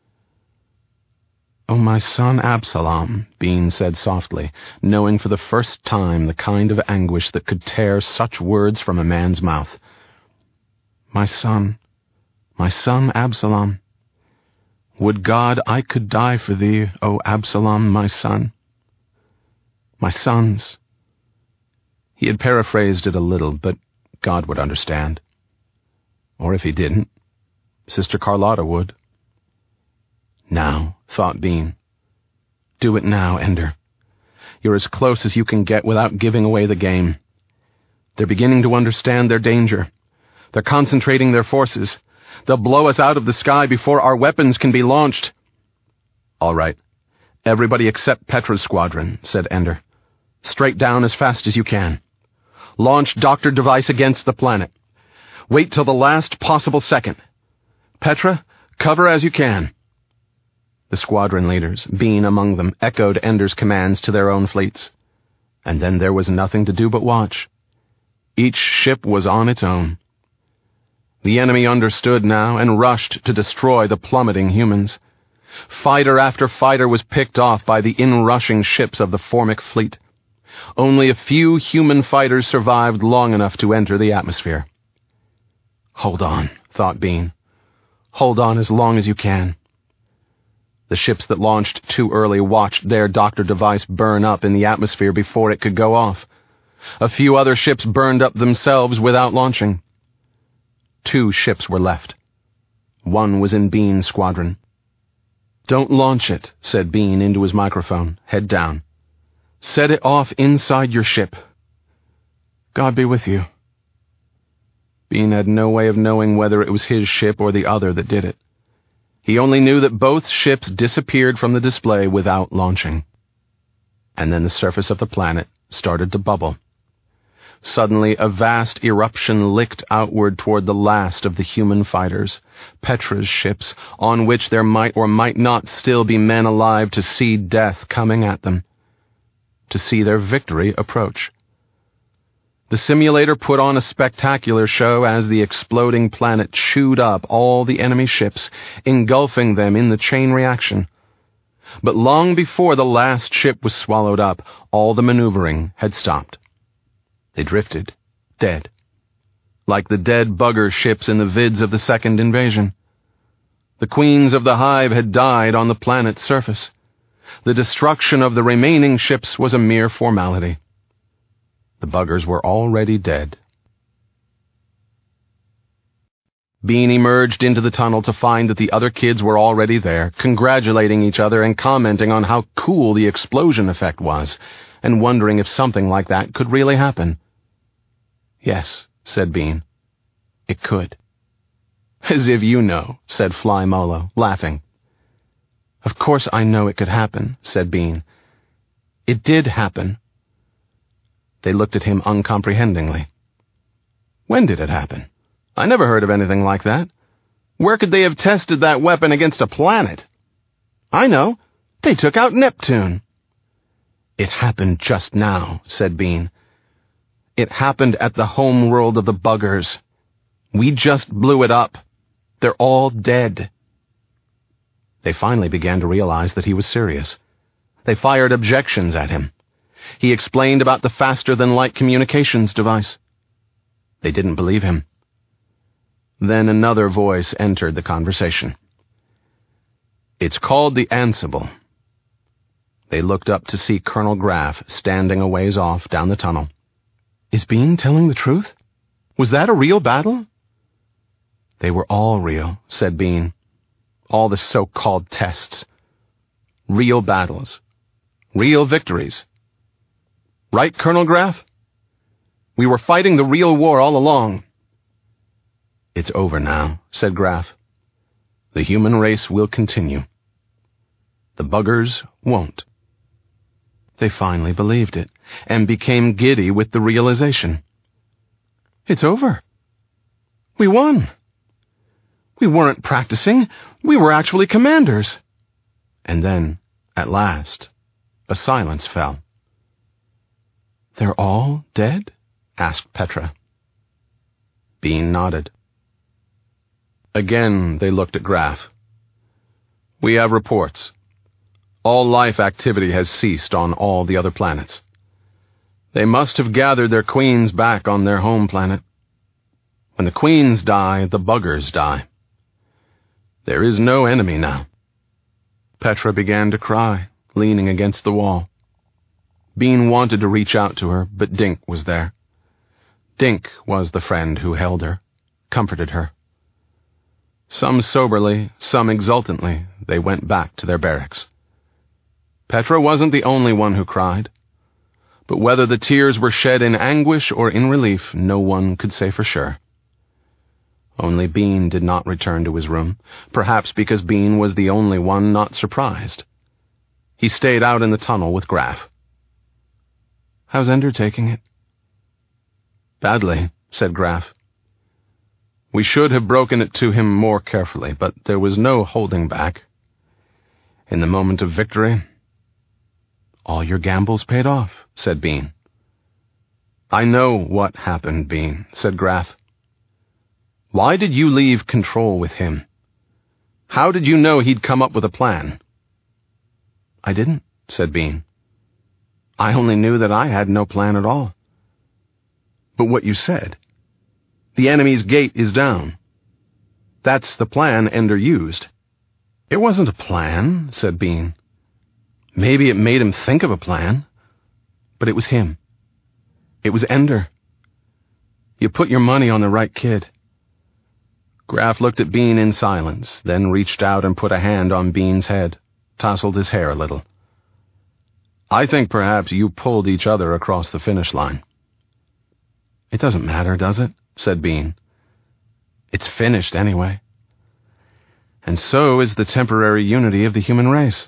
"Oh, my son Absalom," Bean said softly, knowing for the first time the kind of anguish that could tear such words from a man's mouth. "My son, my son Absalom. Would God I could die for thee, O Absalom, my son. My sons." He had paraphrased it a little, but God would understand. Or if he didn't, Sister Carlotta would. Now, thought Bean. Do it now, Ender. You're as close as you can get without giving away the game. They're beginning to understand their danger. They're concentrating their forces. They'll blow us out of the sky before our weapons can be launched. All right. Everybody except Petra's squadron, said Ender. Straight down as fast as you can. Launch Doctor Device against the planet. Wait till the last possible second. Petra, cover as you can. The squadron leaders, Bean among them, echoed Ender's commands to their own fleets. And then there was nothing to do but watch. Each ship was on its own. The enemy understood now and rushed to destroy the plummeting humans. Fighter after fighter was picked off by the in-rushing ships of the Formic fleet. Only a few human fighters survived long enough to enter the atmosphere. Hold on, thought Bean. Hold on as long as you can. The ships that launched too early watched their Doctor Device burn up in the atmosphere before it could go off. A few other ships burned up themselves without launching. Two ships were left. One was in Bean's squadron. Don't launch it, said Bean into his microphone, head down. Set it off inside your ship. God be with you. Bean had no way of knowing whether it was his ship or the other that did it. He only knew that both ships disappeared from the display without launching. And then the surface of the planet started to bubble. Suddenly, a vast eruption licked outward toward the last of the human fighters, Petra's ships, on which there might or might not still be men alive to see death coming at them, to see their victory approach. The simulator put on a spectacular show as the exploding planet chewed up all the enemy ships, engulfing them in the chain reaction. But long before the last ship was swallowed up, all the maneuvering had stopped. They drifted, dead, like the dead bugger ships in the vids of the second invasion. The queens of the hive had died on the planet's surface. The destruction of the remaining ships was a mere formality. The buggers were already dead. Bean emerged into the tunnel to find that the other kids were already there, congratulating each other and commenting on how cool the explosion effect was, and wondering if something like that could really happen. Yes, said Bean. It could. As if you know, said Fly Molo, laughing. Of course I know it could happen, said Bean. It did happen. They looked at him uncomprehendingly. When did it happen? I never heard of anything like that. Where could they have tested that weapon against a planet? I know. They took out Neptune. It happened just now, said Bean. It happened at the home world of the buggers. We just blew it up. They're all dead. They finally began to realize that he was serious. They fired objections at him. He explained about the faster-than-light communications device. They didn't believe him. Then another voice entered the conversation. It's called the Ansible. They looked up to see Colonel Graff standing a ways off down the tunnel. Is Bean telling the truth? Was that a real battle? They were all real, said Bean. All the so-called tests. Real battles. Real victories. Right, Colonel Graff? We were fighting the real war all along. It's over now, said Graff. The human race will continue. The buggers won't. They finally believed it, and became giddy with the realization. It's over. We won. We weren't practicing. We were actually commanders. And then, at last, a silence fell. They're all dead? Asked Petra. Bean nodded. Again they looked at Graff. We have reports. All life activity has ceased on all the other planets. They must have gathered their queens back on their home planet. When the queens die, the buggers die. There is no enemy now. Petra began to cry, leaning against the wall. Bean wanted to reach out to her, but Dink was there. Dink was the friend who held her, comforted her, Some soberly, some exultantly, they went back to their barracks. Petra wasn't the only one who cried, but whether the tears were shed in anguish or in relief, no one could say for sure. Only Bean did not return to his room, perhaps because Bean was the only one not surprised. He stayed out in the tunnel with Graf. "How's Ender taking it?" "Badly," said Graf. "We should have broken it to him more carefully, but there was no holding back. In the moment of victory—" "All your gambles paid off," said Bean. "I know what happened, Bean," said Graf. "Why did you leave control with him? How did you know he'd come up with a plan?" "I didn't," said Bean. "I only knew that I had no plan at all." "But what you said. The enemy's gate is down. That's the plan Ender used." "It wasn't a plan," said Bean. "Maybe it made him think of a plan, but it was him. It was Ender. You put your money on the right kid." Graf looked at Bean in silence, then reached out and put a hand on Bean's head, tousled his hair a little. "I think perhaps you pulled each other across the finish line." "It doesn't matter, does it?" said Bean. "It's finished anyway. And so is the temporary unity of the human race."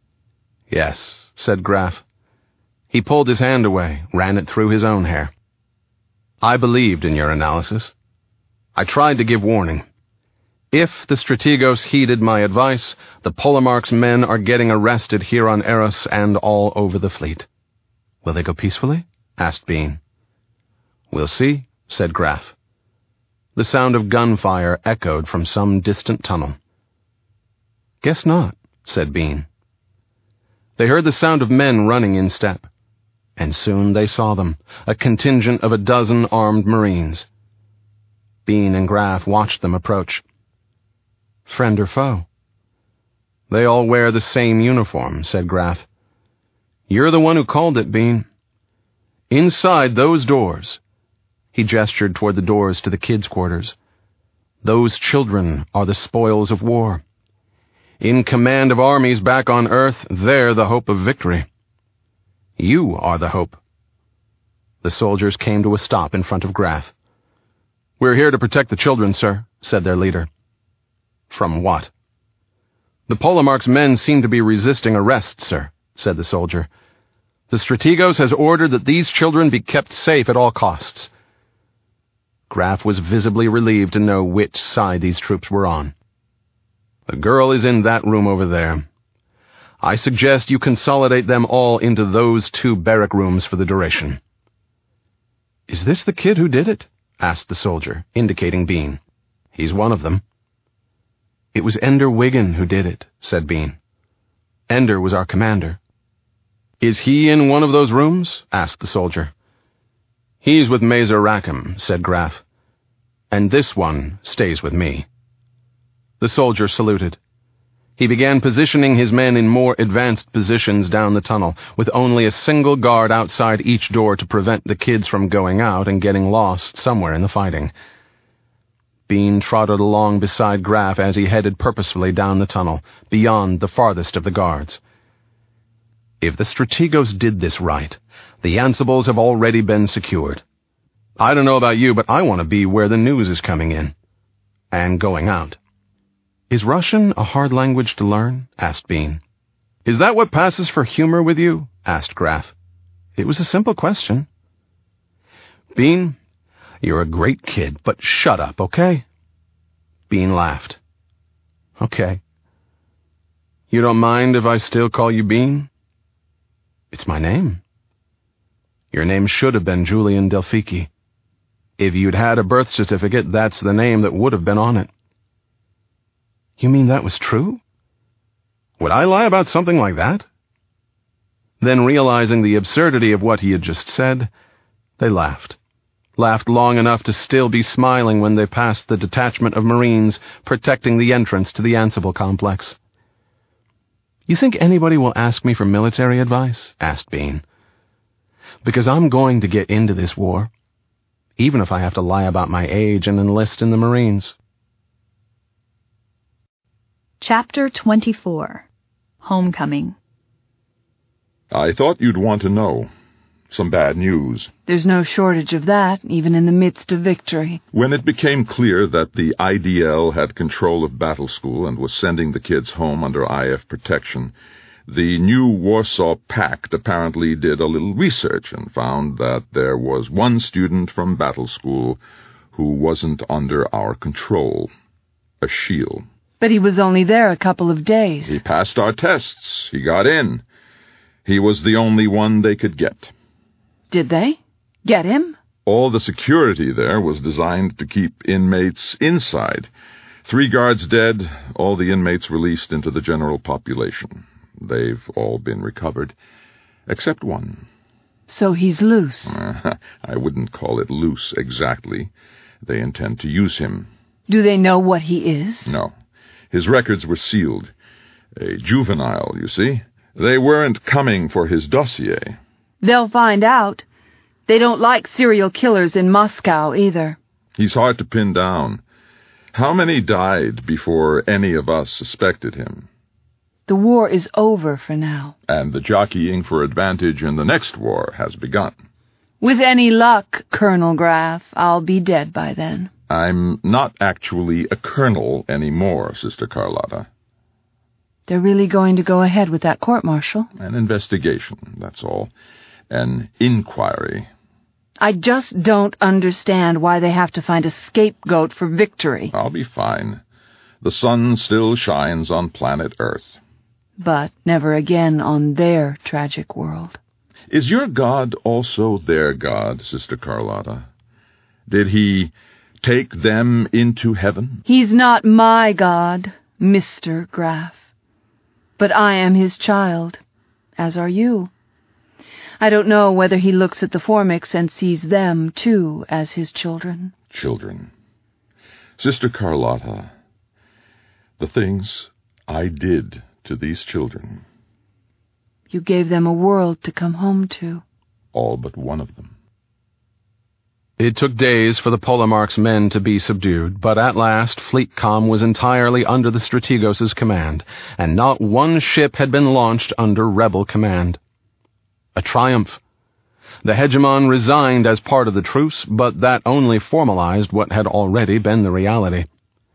"Yes," said Graf. He pulled his hand away, ran it through his own hair. "I believed in your analysis. I tried to give warning. If the Strategos heeded my advice, the Polemarch's men are getting arrested here on Eros and all over the fleet." "Will they go peacefully?" asked Bean. "We'll see," said Graf. The sound of gunfire echoed from some distant tunnel. "Guess not," said Bean. They heard the sound of men running in step, and soon they saw them, a contingent of a dozen armed Marines. Bean and Graf watched them approach. "Friend or foe?" "They all wear the same uniform," said Graf. "You're the one who called it, Bean. Inside those doors," he gestured toward the doors to the kids' quarters, "those children are the spoils of war. In command of armies back on Earth, they're the hope of victory. You are the hope." The soldiers came to a stop in front of Graf. "We're here to protect the children, sir," said their leader. "From what?" "The Polemarch's men seem to be resisting arrest, sir," said the soldier. "The Strategos has ordered that these children be kept safe at all costs." Graf was visibly relieved to know which side these troops were on. "The girl is in that room over there. I suggest you consolidate them all into those two barrack rooms for the duration." "Is this the kid who did it?" asked the soldier, indicating Bean. "He's one of them." "It was Ender Wiggin who did it," said Bean. "Ender was our commander." "Is he in one of those rooms?" asked the soldier. "He's with Mazer Rackham," said Graf. "And this one stays with me." The soldier saluted. He began positioning his men in more advanced positions down the tunnel, with only a single guard outside each door to prevent the kids from going out and getting lost somewhere in the fighting. Bean trotted along beside Graf as he headed purposefully down the tunnel, beyond the farthest of the guards. If the Strategos did this right, the Ansibles have already been secured. I don't know about you, but I want to be where the news is coming in. And going out. "Is Russian a hard language to learn?" asked Bean. "Is that what passes for humor with you?" asked Graf. It was a simple question. "Bean, you're a great kid, but shut up, okay?" Bean laughed. "Okay. You don't mind if I still call you Bean?" "It's my name." "Your name should have been Julian Delphiki. If you'd had a birth certificate, that's the name that would have been on it." "You mean that was true?" "Would I lie about something like that?" Then, realizing the absurdity of what he had just said, they laughed. Laughed long enough to still be smiling when they passed the detachment of Marines protecting the entrance to the Ansible complex. "You think anybody will ask me for military advice?" asked Bean. "Because I'm going to get into this war, even if I have to lie about my age and enlist in the Marines." Chapter twenty-four. Homecoming. I thought you'd want to know. Some bad news. There's no shortage of that, even in the midst of victory. When it became clear that the I D L had control of Battle School and was sending the kids home under I F protection, the new Warsaw Pact apparently did a little research and found that there was one student from Battle School who wasn't under our control. A Shield. But he was only there a couple of days. He passed our tests. He got in. He was the only one they could get. Did they? Get him? All the security there was designed to keep inmates inside. Three guards dead, all the inmates released into the general population. They've all been recovered, except one. So he's loose. Uh, I wouldn't call it loose exactly. They intend to use him. Do they know what he is? No. His records were sealed. A juvenile, you see. They weren't coming for his dossier. They'll find out. They don't like serial killers in Moscow, either. He's hard to pin down. How many died before any of us suspected him? The war is over for now. And the jockeying for advantage in the next war has begun. With any luck, Colonel Graff, I'll be dead by then. I'm not actually a colonel anymore, Sister Carlotta. They're really going to go ahead with that court-martial? An investigation, that's all. An inquiry. I just don't understand why they have to find a scapegoat for victory. I'll be fine. The sun still shines on planet Earth. But never again on their tragic world. Is your God also their God, Sister Carlotta? Did he take them into heaven? He's not my God, Mister Graff. But I am his child, as are you. I don't know whether he looks at the Formics and sees them, too, as his children. Children. Sister Carlotta, the things I did to these children. You gave them a world to come home to. All but one of them. It took days for the Polemarch's men to be subdued, but at last Fleetcom was entirely under the Strategos' command, and not one ship had been launched under rebel command. A triumph. The hegemon resigned as part of the truce, but that only formalized what had already been the reality.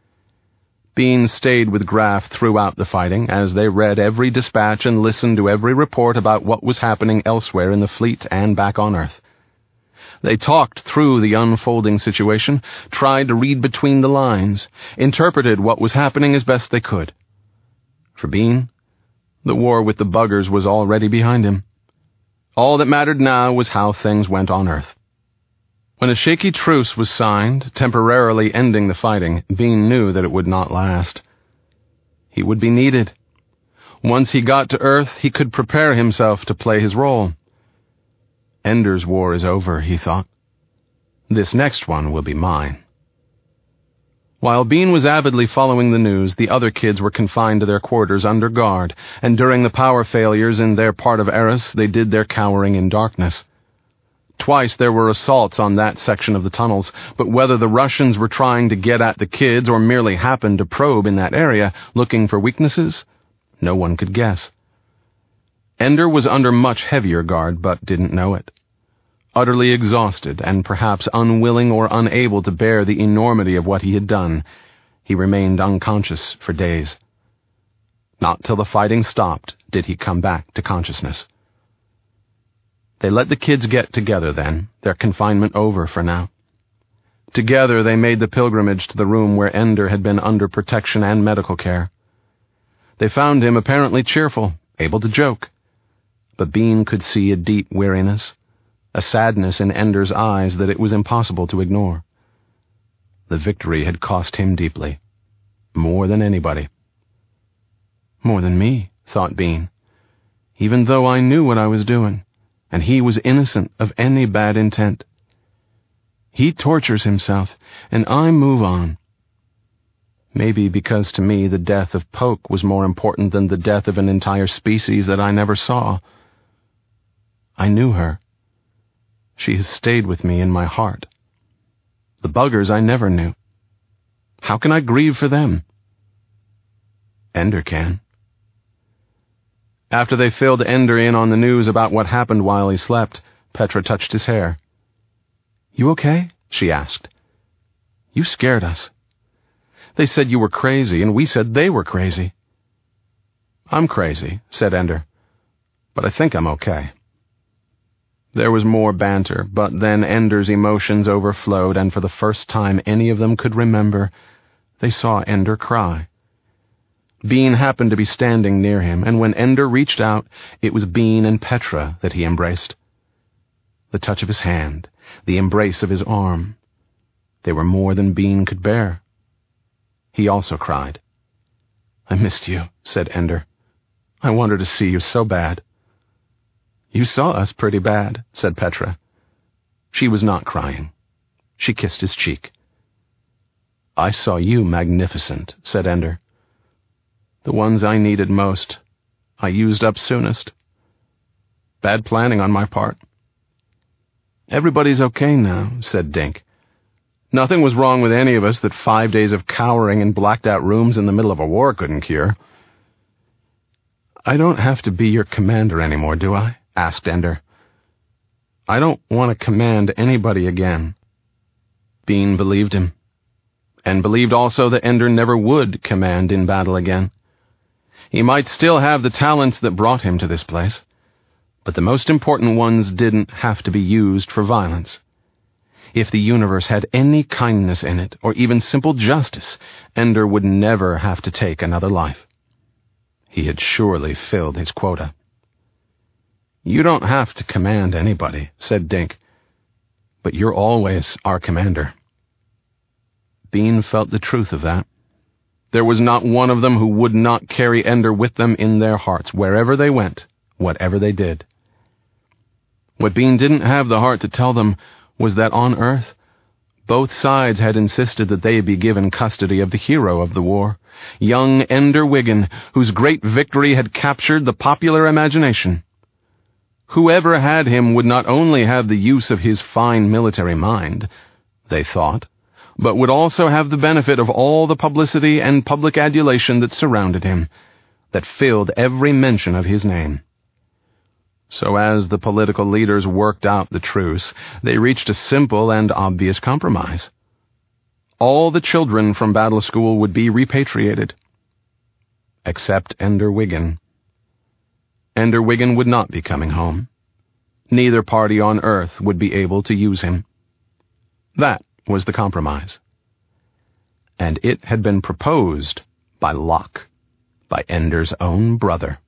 Bean stayed with Graff throughout the fighting, as they read every dispatch and listened to every report about what was happening elsewhere in the fleet and back on Earth. They talked through the unfolding situation, tried to read between the lines, interpreted what was happening as best they could. For Bean, the war with the buggers was already behind him. All that mattered now was how things went on Earth. When a shaky truce was signed, temporarily ending the fighting, Bean knew that it would not last. He would be needed. Once he got to Earth, he could prepare himself to play his role. Ender's war is over, he thought. This next one will be mine. While Bean was avidly following the news, the other kids were confined to their quarters under guard, and during the power failures in their part of Eris, they did their cowering in darkness. Twice there were assaults on that section of the tunnels, but whether the Russians were trying to get at the kids or merely happened to probe in that area, looking for weaknesses, no one could guess. Ender was under much heavier guard, but didn't know it. Utterly exhausted, and perhaps unwilling or unable to bear the enormity of what he had done, he remained unconscious for days. Not till the fighting stopped did he come back to consciousness. They let the kids get together then, their confinement over for now. Together they made the pilgrimage to the room where Ender had been under protection and medical care. They found him apparently cheerful, able to joke. But Bean could see a deep weariness, a sadness in Ender's eyes that it was impossible to ignore. The victory had cost him deeply, more than anybody. More than me, thought Bean, even though I knew what I was doing, and he was innocent of any bad intent. He tortures himself, and I move on. Maybe because to me the death of Poke was more important than the death of an entire species that I never saw. I knew her. She has stayed with me in my heart. The buggers I never knew. How can I grieve for them? Ender can. After they filled Ender in on the news about what happened while he slept, Petra touched his hair. "You okay?" she asked. "You scared us. They said you were crazy, and we said they were crazy." "I'm crazy," said Ender, "but I think I'm okay." There was more banter, but then Ender's emotions overflowed, and for the first time any of them could remember, they saw Ender cry. Bean happened to be standing near him, and when Ender reached out, it was Bean and Petra that he embraced. The touch of his hand, the embrace of his arm, they were more than Bean could bear. He also cried. "I missed you," said Ender. "I wanted to see you so bad." "You saw us pretty bad," said Petra. She was not crying. She kissed his cheek. "I saw you magnificent," said Ender. "The ones I needed most, I used up soonest. Bad planning on my part." "Everybody's okay now," said Dink. "Nothing was wrong with any of us that five days of cowering in blacked-out rooms in the middle of a war couldn't cure." "I don't have to be your commander anymore, do I?" asked Ender. "I don't want to command anybody again." Bean believed him, and believed also that Ender never would command in battle again. He might still have the talents that brought him to this place, but the most important ones didn't have to be used for violence. If the universe had any kindness in it, or even simple justice, Ender would never have to take another life. He had surely filled his quota. "You don't have to command anybody," said Dink, "but you're always our commander." Bean felt the truth of that. There was not one of them who would not carry Ender with them in their hearts, wherever they went, whatever they did. What Bean didn't have the heart to tell them was that on Earth, both sides had insisted that they be given custody of the hero of the war, young Ender Wiggin, whose great victory had captured the popular imagination. Whoever had him would not only have the use of his fine military mind, they thought, but would also have the benefit of all the publicity and public adulation that surrounded him, that filled every mention of his name. So as the political leaders worked out the truce, they reached a simple and obvious compromise. All the children from Battle School would be repatriated, except Ender Wiggin. Ender Wiggin would not be coming home. Neither party on Earth would be able to use him. That was the compromise. And it had been proposed by Locke, by Ender's own brother.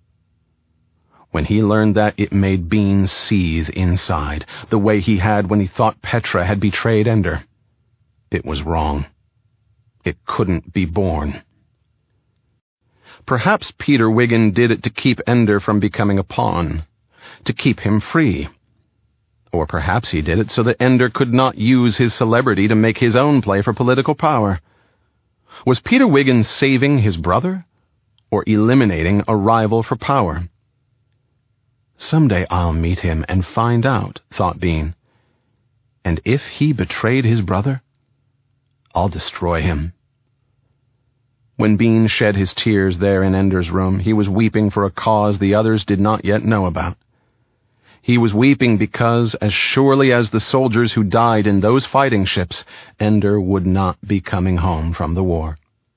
When he learned that, it made Bean seethe inside, the way he had when he thought Petra had betrayed Ender. It was wrong. It couldn't be borne. Perhaps Peter Wiggin did it to keep Ender from becoming a pawn, to keep him free. Or perhaps he did it so that Ender could not use his celebrity to make his own play for political power. Was Peter Wiggin saving his brother, or eliminating a rival for power? Someday I'll meet him and find out, thought Bean. And if he betrayed his brother, I'll destroy him. When Bean shed his tears there in Ender's room, he was weeping for a cause the others did not yet know about. He was weeping because, as surely as the soldiers who died in those fighting ships, Ender would not be coming home from the war.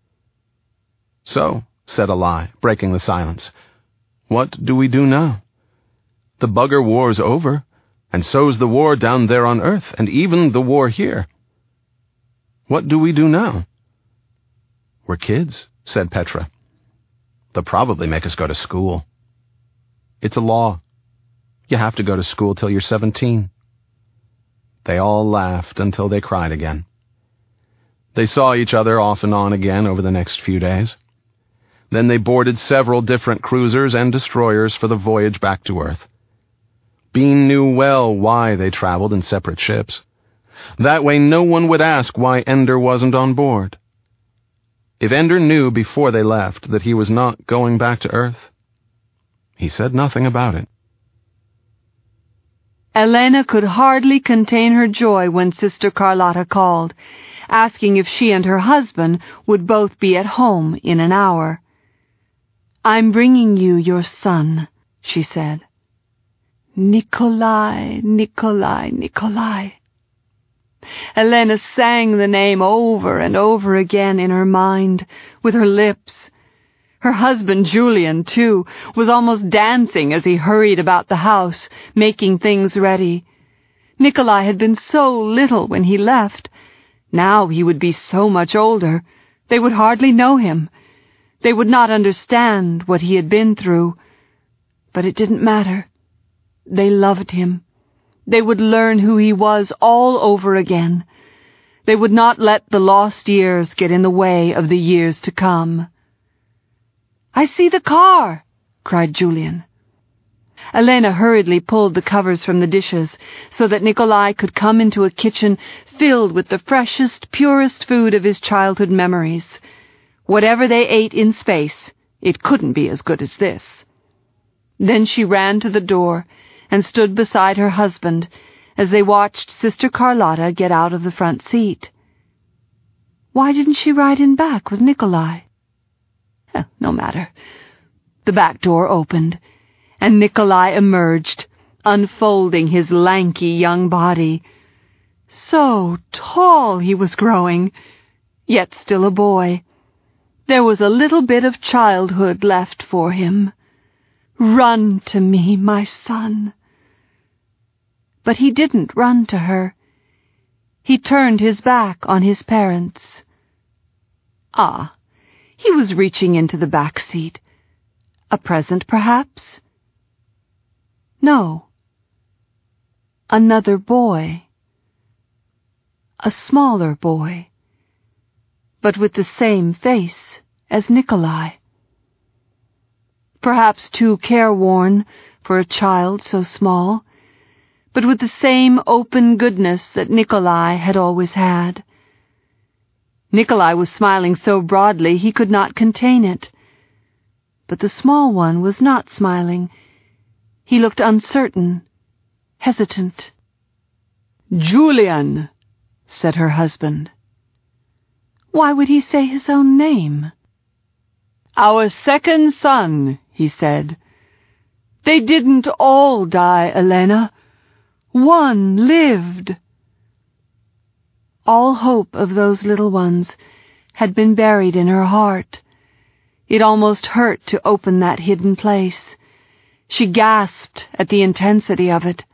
"So," said Eli, breaking the silence, "what do we do now? The bugger war's over, and so's the war down there on Earth, and even the war here. What do we do now?" "We're kids," said Petra. "They'll probably make us go to school. It's a law. You have to go to school till you're seventeen. They all laughed until they cried again. They saw each other off and on again over the next few days. Then they boarded several different cruisers and destroyers for the voyage back to Earth. Bean knew well why they traveled in separate ships. That way no one would ask why Ender wasn't on board. If Ender knew before they left that he was not going back to Earth, he said nothing about it. Elena could hardly contain her joy when Sister Carlotta called, asking if she and her husband would both be at home in an hour. I'm bringing you your son, she said. Nikolai, Nikolai, Nikolai. Elena sang the name over and over again in her mind, with her lips. Her husband, Julian, too, was almost dancing as he hurried about the house, making things ready. Nikolai had been so little when he left. Now he would be so much older. They would hardly know him. They would not understand what he had been through. But it didn't matter. They loved him. They would learn who he was all over again. They would not let the lost years get in the way of the years to come. "I see the car!" cried Julian. Elena hurriedly pulled the covers from the dishes so that Nikolai could come into a kitchen filled with the freshest, purest food of his childhood memories. Whatever they ate in space, it couldn't be as good as this. Then she ran to the door and stood beside her husband as they watched Sister Carlotta get out of the front seat. Why didn't she ride in back with Nikolai? Eh, no matter. The back door opened, and Nikolai emerged, unfolding his lanky young body. So tall he was growing, yet still a boy. There was a little bit of childhood left for him. "Run to me, my son." But he didn't run to her. He turned his back on his parents. Ah, he was reaching into the back seat. A present, perhaps? No. Another boy. A smaller boy, but with the same face as Nikolai. Perhaps too careworn for a child so small, but with the same open goodness that Nikolai had always had. Nikolai was smiling so broadly he could not contain it. But the small one was not smiling. He looked uncertain, hesitant. "Julian," said her husband. Why would he say his own name? "Our second son," he said. "They didn't all die, Elena. One lived." All hope of those little ones had been buried in her heart. It almost hurt to open that hidden place. She gasped at the intensity of it.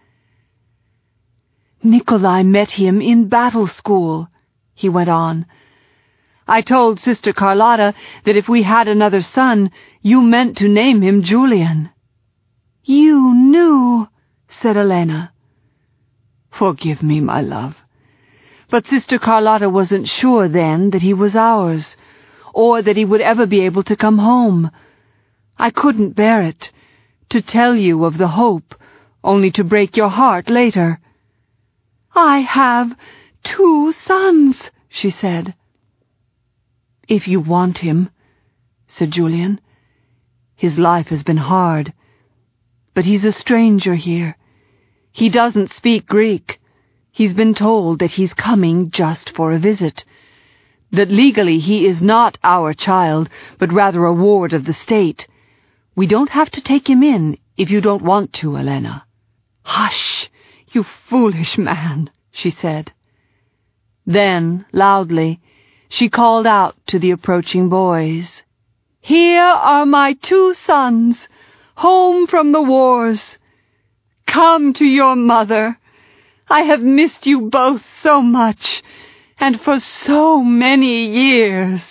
"Nikolai met him in battle school," he went on. "I told Sister Carlotta that if we had another son, you meant to name him Julian." "You knew," said Elena. "Forgive me, my love. But Sister Carlotta wasn't sure then that he was ours, or that he would ever be able to come home. I couldn't bear it, to tell you of the hope, only to break your heart later." "I have two sons," she said. "If you want him," said Julian. "His life has been hard, but he's a stranger here. He doesn't speak Greek. He's been told that he's coming just for a visit, that legally he is not our child, but rather a ward of the state. We don't have to take him in if you don't want to, Elena." "Hush, you foolish man," she said. Then, loudly, she called out to the approaching boys. "Here are my two sons, home from the wars. Come to your mother. I have missed you both so much, and for so many years."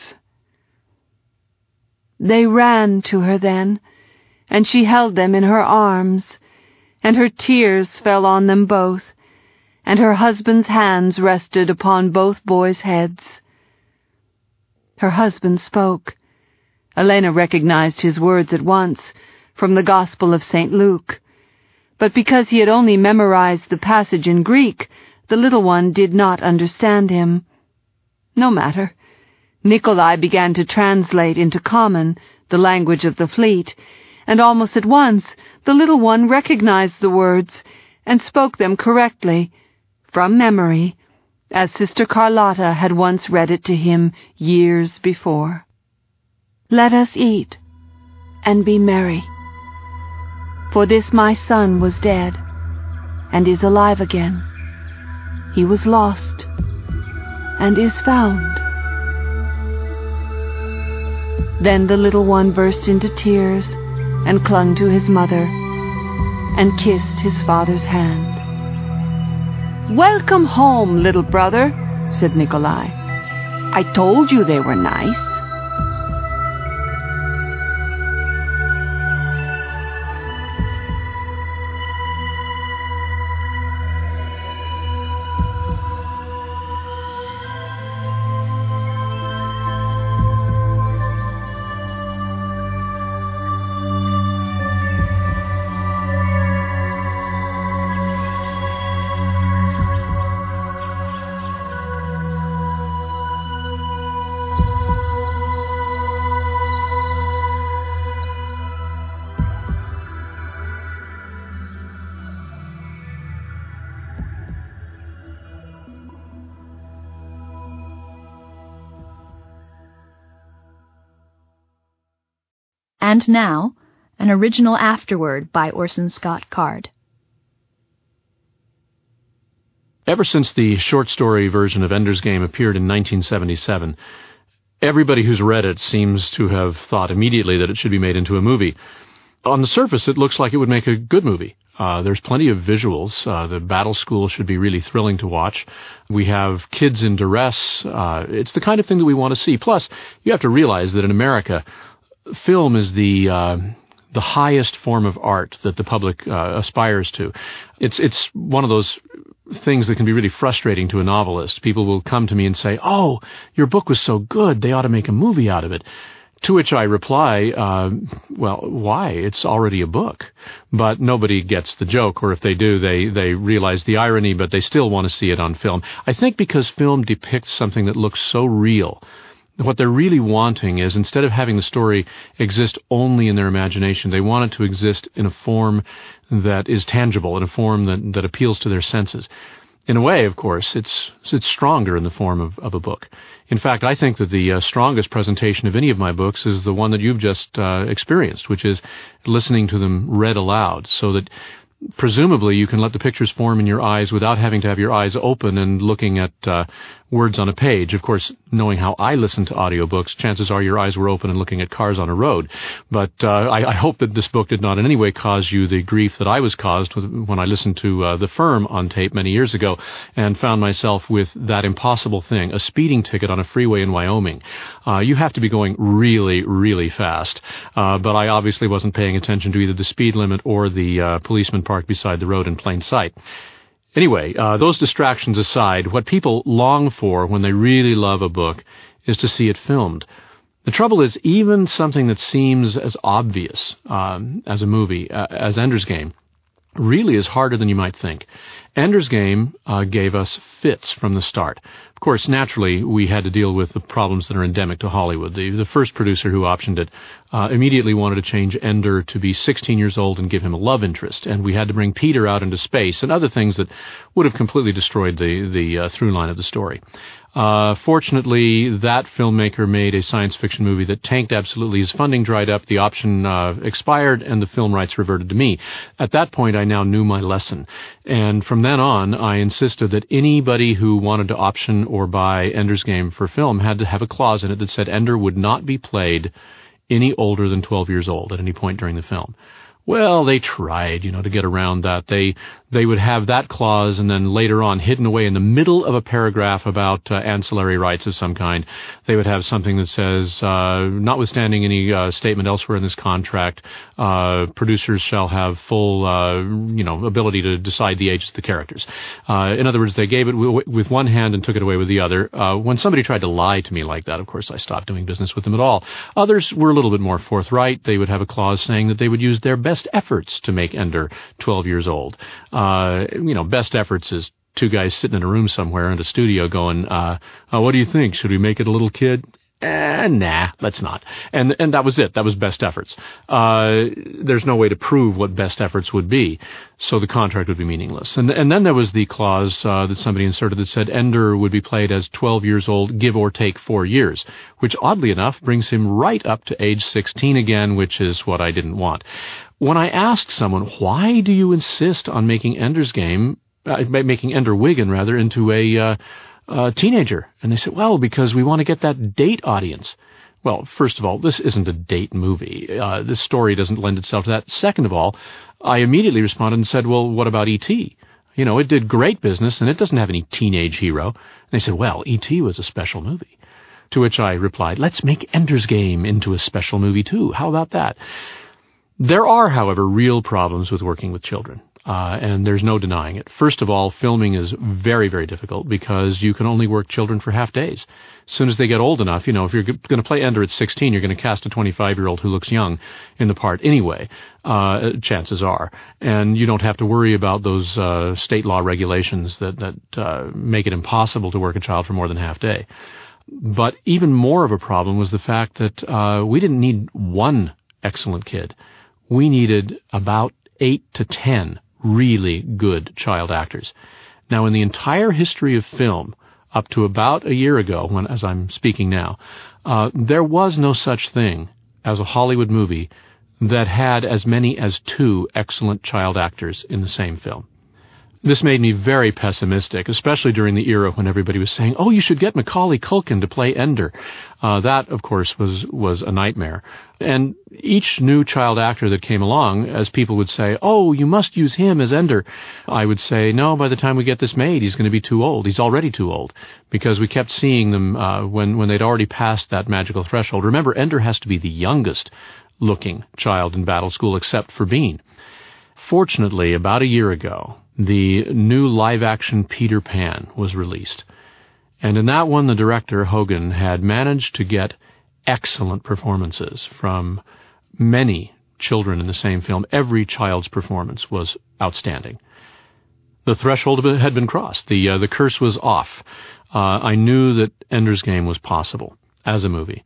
They ran to her then, and she held them in her arms, and her tears fell on them both, and her husband's hands rested upon both boys' heads. Her husband spoke. Elena recognized his words at once, from the Gospel of Saint Luke. But because he had only memorized the passage in Greek, the little one did not understand him. No matter. Nikolai began to translate into common, the language of the fleet, and almost at once the little one recognized the words and spoke them correctly, from memory, as Sister Carlotta had once read it to him years before. "Let us eat," and be merry. For this my son was dead, and is alive again. He was lost, and is found. Then the little one burst into tears, and clung to his mother, and kissed his father's hand. "Welcome home, little brother," said Nikolai. "I told you they were nice." And now, an original afterword by Orson Scott Card. Ever since the short story version of Ender's Game appeared in nineteen seventy-seven, everybody who's read it seems to have thought immediately that it should be made into a movie. On the surface, it looks like it would make a good movie. Uh, there's plenty of visuals. Uh, the battle school should be really thrilling to watch. We have kids in duress. Uh, it's the kind of thing that we want to see. Plus, you have to realize that in America, film is the uh, the highest form of art that the public uh, aspires to. It's it's one of those things that can be really frustrating to a novelist. People will come to me and say, "Oh, your book was so good, they ought to make a movie out of it." To which I reply, uh, well, why? It's already a book. But nobody gets the joke, or if they do, they, they realize the irony, but they still want to see it on film. I think because film depicts something that looks so real, what they're really wanting is, instead of having the story exist only in their imagination, they want it to exist in a form that is tangible, in a form that, that appeals to their senses. In a way, of course, it's it's stronger in the form of, of a book. In fact, I think that the uh, strongest presentation of any of my books is the one that you've just uh, experienced, which is listening to them read aloud, so that presumably you can let the pictures form in your eyes without having to have your eyes open and looking at uh, words on a page. Of course, knowing how I listen to audiobooks, chances are your eyes were open and looking at cars on a road. But uh, I, I hope that this book did not in any way cause you the grief that I was caused when I listened to uh, The Firm on tape many years ago and found myself with that impossible thing, a speeding ticket on a freeway in Wyoming. Uh, you have to be going really, really fast. Uh, but I obviously wasn't paying attention to either the speed limit or the uh, policeman parked beside the road in plain sight. Anyway, uh, those distractions aside, what people long for when they really love a book is to see it filmed. The trouble is, even something that seems as obvious um, as a movie, uh, as Ender's Game, really is harder than you might think. Ender's Game uh, gave us fits from the start. Of course, naturally, we had to deal with the problems that are endemic to Hollywood. The, the first producer who optioned it uh, immediately wanted to change Ender to be sixteen years old and give him a love interest, and we had to bring Peter out into space and other things that would have completely destroyed the, the uh, through line of the story. Uh, fortunately, that filmmaker made a science fiction movie that tanked absolutely. His funding dried up, the option uh, expired, and the film rights reverted to me. At that point, I now knew my lesson. And from then on, I insisted that anybody who wanted to option or buy Ender's Game for film had to have a clause in it that said Ender would not be played any older than twelve years old at any point during the film. Well, they tried, you know, to get around that. They they would have that clause, and then later on, hidden away in the middle of a paragraph about uh, ancillary rights of some kind, they would have something that says, uh, notwithstanding any uh, statement elsewhere in this contract, uh, producers shall have full, uh, you know, ability to decide the ages of the characters. Uh, in other words, they gave it w- with one hand and took it away with the other. Uh, when somebody tried to lie to me like that, of course, I stopped doing business with them at all. Others were a little bit more forthright. They would have a clause saying that they would use their best efforts to make Ender twelve years old. Uh, you know, best efforts is two guys sitting in a room somewhere in a studio going, uh, uh, what do you think? Should we make it a little kid? Eh, nah, let's not. And and that was it. That was best efforts. Uh, there's no way to prove what best efforts would be, so the contract would be meaningless. And and then there was the clause uh, that somebody inserted that said Ender would be played as twelve years old, give or take four years, which oddly enough brings him right up to age sixteen again, which is what I didn't want. When I asked someone, why do you insist on making Ender's Game, uh, making Ender Wiggin, rather, into a... Uh, Uh, teenager. And they said, well, because we want to get that date audience. Well, first of all, this isn't a date movie. Uh, this story doesn't lend itself to that. Second of all, I immediately responded and said, well, what about E T? You know, it did great business, and it doesn't have any teenage hero. And they said, well, E T was a special movie. To which I replied, let's make Ender's Game into a special movie, too. How about that? There are, however, real problems with working with children. Uh, and there's no denying it. First of all, filming is very, very difficult because you can only work children for half days. As soon as they get old enough, you know, if you're g- going to play Ender at sixteen, you're going to cast a twenty-five-year-old who looks young in the part anyway, uh, chances are. And you don't have to worry about those uh, state law regulations that, that uh, make it impossible to work a child for more than half day. But even more of a problem was the fact that uh, we didn't need one excellent kid. We needed about eight to ten really good child actors. Now, in the entire history of film, up to about a year ago, when as I'm speaking now, uh, there was no such thing as a Hollywood movie that had as many as two excellent child actors in the same film. This made me very pessimistic, especially during the era when everybody was saying, oh, you should get Macaulay Culkin to play Ender. Uh, that, of course, was, was a nightmare. And each new child actor that came along, as people would say, oh, you must use him as Ender, I would say, no, by the time we get this made, he's going to be too old. He's already too old. Because we kept seeing them uh, when, when they'd already passed that magical threshold. Remember, Ender has to be the youngest looking child in Battle School, except for Bean. Fortunately, about a year ago, the new live-action Peter Pan was released. And in that one, the director, Hogan, had managed to get excellent performances from many children in the same film. Every child's performance was outstanding. The threshold of it had been crossed. The, uh, the curse was off. Uh, I knew that Ender's Game was possible as a movie.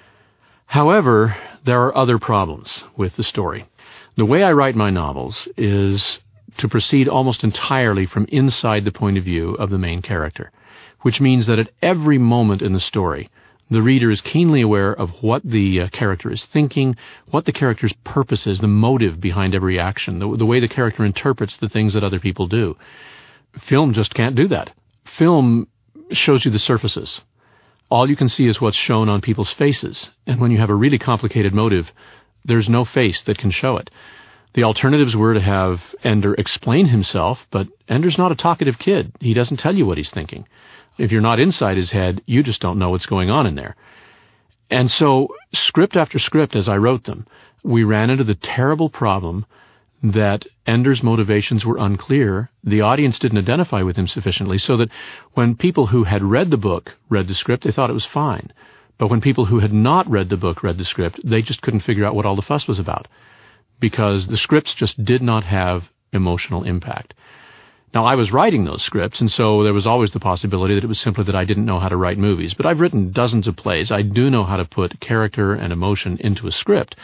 However, there are other problems with the story. The way I write my novels is to proceed almost entirely from inside the point of view of the main character, which means that at every moment in the story, the reader is keenly aware of what the uh, character is thinking, what the character's purpose is, the motive behind every action, the, the way the character interprets the things that other people do. Film just can't do that. Film shows you the surfaces. All you can see is what's shown on people's faces, and when you have a really complicated motive, there's no face that can show it. The alternatives were to have Ender explain himself, but Ender's not a talkative kid. He doesn't tell you what he's thinking. If you're not inside his head, you just don't know what's going on in there. And so, script after script, as I wrote them, we ran into the terrible problem that Ender's motivations were unclear. The audience didn't identify with him sufficiently, so that when people who had read the book read the script, they thought it was fine. But when people who had not read the book read the script, they just couldn't figure out what all the fuss was about, because the scripts just did not have emotional impact. Now, I was writing those scripts, and so there was always the possibility that it was simply that I didn't know how to write movies. But I've written dozens of plays. I do know how to put character and emotion into a script.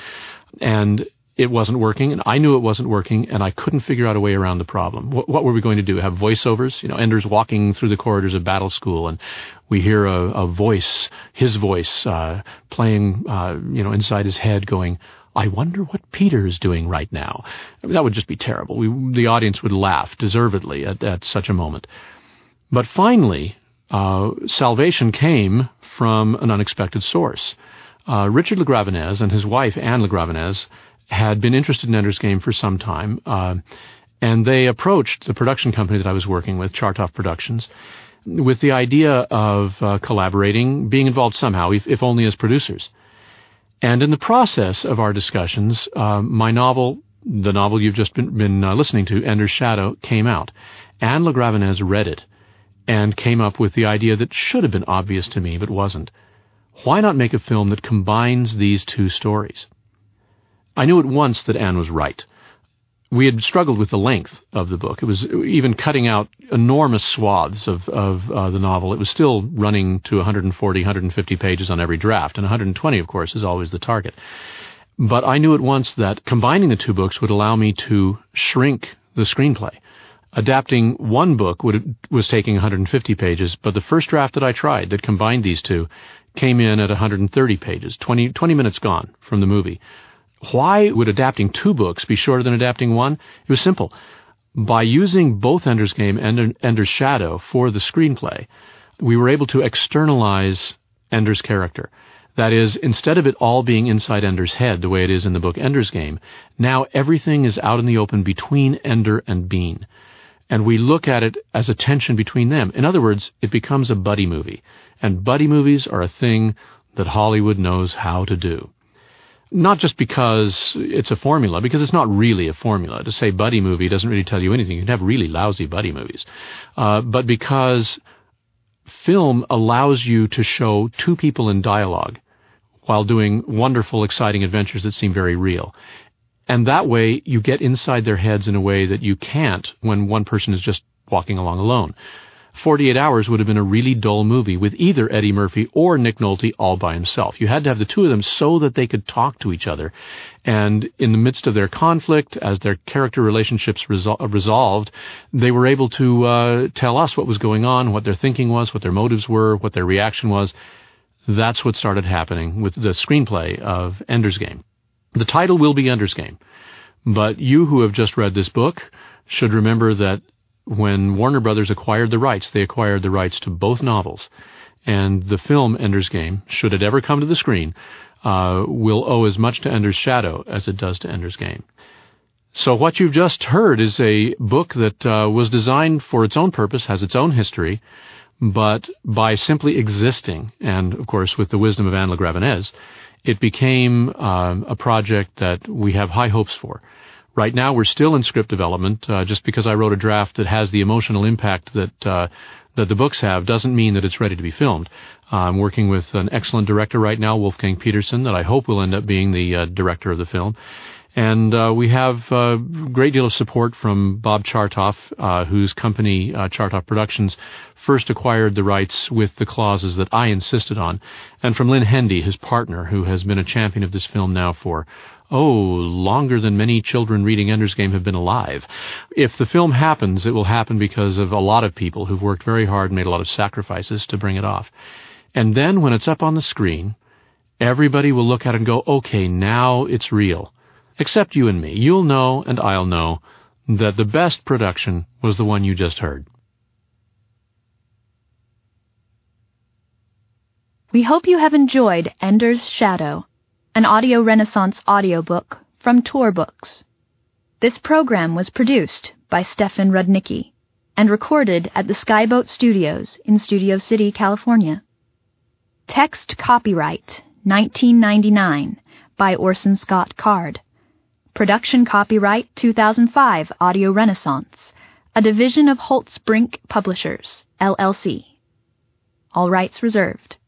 And it wasn't working, and I knew it wasn't working, and I couldn't figure out a way around the problem. What, what were we going to do? Have voiceovers? You know, Ender's walking through the corridors of Battle School, and we hear a, a voice, his voice, uh, playing, uh, you know, inside his head going, I wonder what Peter is doing right now. I mean, that would just be terrible. We, the audience would laugh deservedly at, at such a moment. But finally, uh, salvation came from an unexpected source. Uh, Richard LeGravenez and his wife, Anne LeGravenez, had been interested in Ender's Game for some time, uh, and they approached the production company that I was working with, Chartoff Productions, with the idea of uh, collaborating, being involved somehow, if, if only as producers. And in the process of our discussions, uh, my novel, the novel you've just been, been uh, listening to, Ender's Shadow, came out. Anne LeGravenez read it and came up with the idea that should have been obvious to me, but wasn't. Why not make a film that combines these two stories? I knew at once that Anne was right. we had struggled with the length of the book. It was even cutting out enormous swaths of, of uh, the novel. It was still running to one forty, one fifty pages on every draft, and one hundred twenty, of course, is always the target. But I knew at once that combining the two books would allow me to shrink the screenplay. Adapting one book would, was taking one hundred fifty pages, but the first draft that I tried that combined these two came in at one hundred thirty pages, twenty, twenty minutes gone from the movie. Why would adapting two books be shorter than adapting one? It was simple. By using both Ender's Game and Ender's Shadow for the screenplay, we were able to externalize Ender's character. That is, instead of it all being inside Ender's head, the way it is in the book Ender's Game, now everything is out in the open between Ender and Bean. And we look at it as a tension between them. In other words, it becomes a buddy movie. And buddy movies are a thing that Hollywood knows how to do. Not just because it's a formula, because it's not really a formula. To say buddy movie doesn't really tell you anything. You can have really lousy buddy movies. Uh, but because film allows you to show two people in dialogue while doing wonderful, exciting adventures that seem very real. And that way you get inside their heads in a way that you can't when one person is just walking along alone. forty-eight hours would have been a really dull movie with either Eddie Murphy or Nick Nolte all by himself. You had to have the two of them so that they could talk to each other. And in the midst of their conflict, as their character relationships resol- resolved, they were able to uh, tell us what was going on, what their thinking was, what their motives were, what their reaction was. That's what started happening with the screenplay of Ender's Game. The title will be Ender's Game, but you who have just read this book should remember that when Warner Brothers acquired the rights, they acquired the rights to both novels, and the film Ender's Game, should it ever come to the screen, uh, will owe as much to Ender's Shadow as it does to Ender's Game. So what you've just heard is a book that uh, was designed for its own purpose, has its own history, but by simply existing, and of course with the wisdom of Anne Le Gravenez, it became um, a project that we have high hopes for. Right now, we're still in script development. Uh, just because I wrote a draft that has the emotional impact that uh, that the books have doesn't mean that it's ready to be filmed. Uh, I'm working with an excellent director right now, Wolfgang Peterson, that I hope will end up being the uh, director of the film. And uh, we have a great deal of support from Bob Chartoff, uh, whose company, uh, Chartoff Productions, first acquired the rights with the clauses that I insisted on, and from Lynn Hendy, his partner, who has been a champion of this film now for, oh, longer than many children reading Ender's Game have been alive. If the film happens, it will happen because of a lot of people who've worked very hard and made a lot of sacrifices to bring it off. And then when it's up on the screen, everybody will look at it and go, okay, now it's real. Except you and me. You'll know, and I'll know, that the best production was the one you just heard. We hope you have enjoyed Ender's Shadow, an audio renaissance audiobook from Tor Books. This program was produced by Stefan Rudnicki and recorded at the Skyboat Studios in Studio City, California. Text copyright nineteen ninety-nine by Orson Scott Card. Production copyright two thousand five Audio Renaissance, a division of Holtz Brink Publishers, L L C. All rights reserved.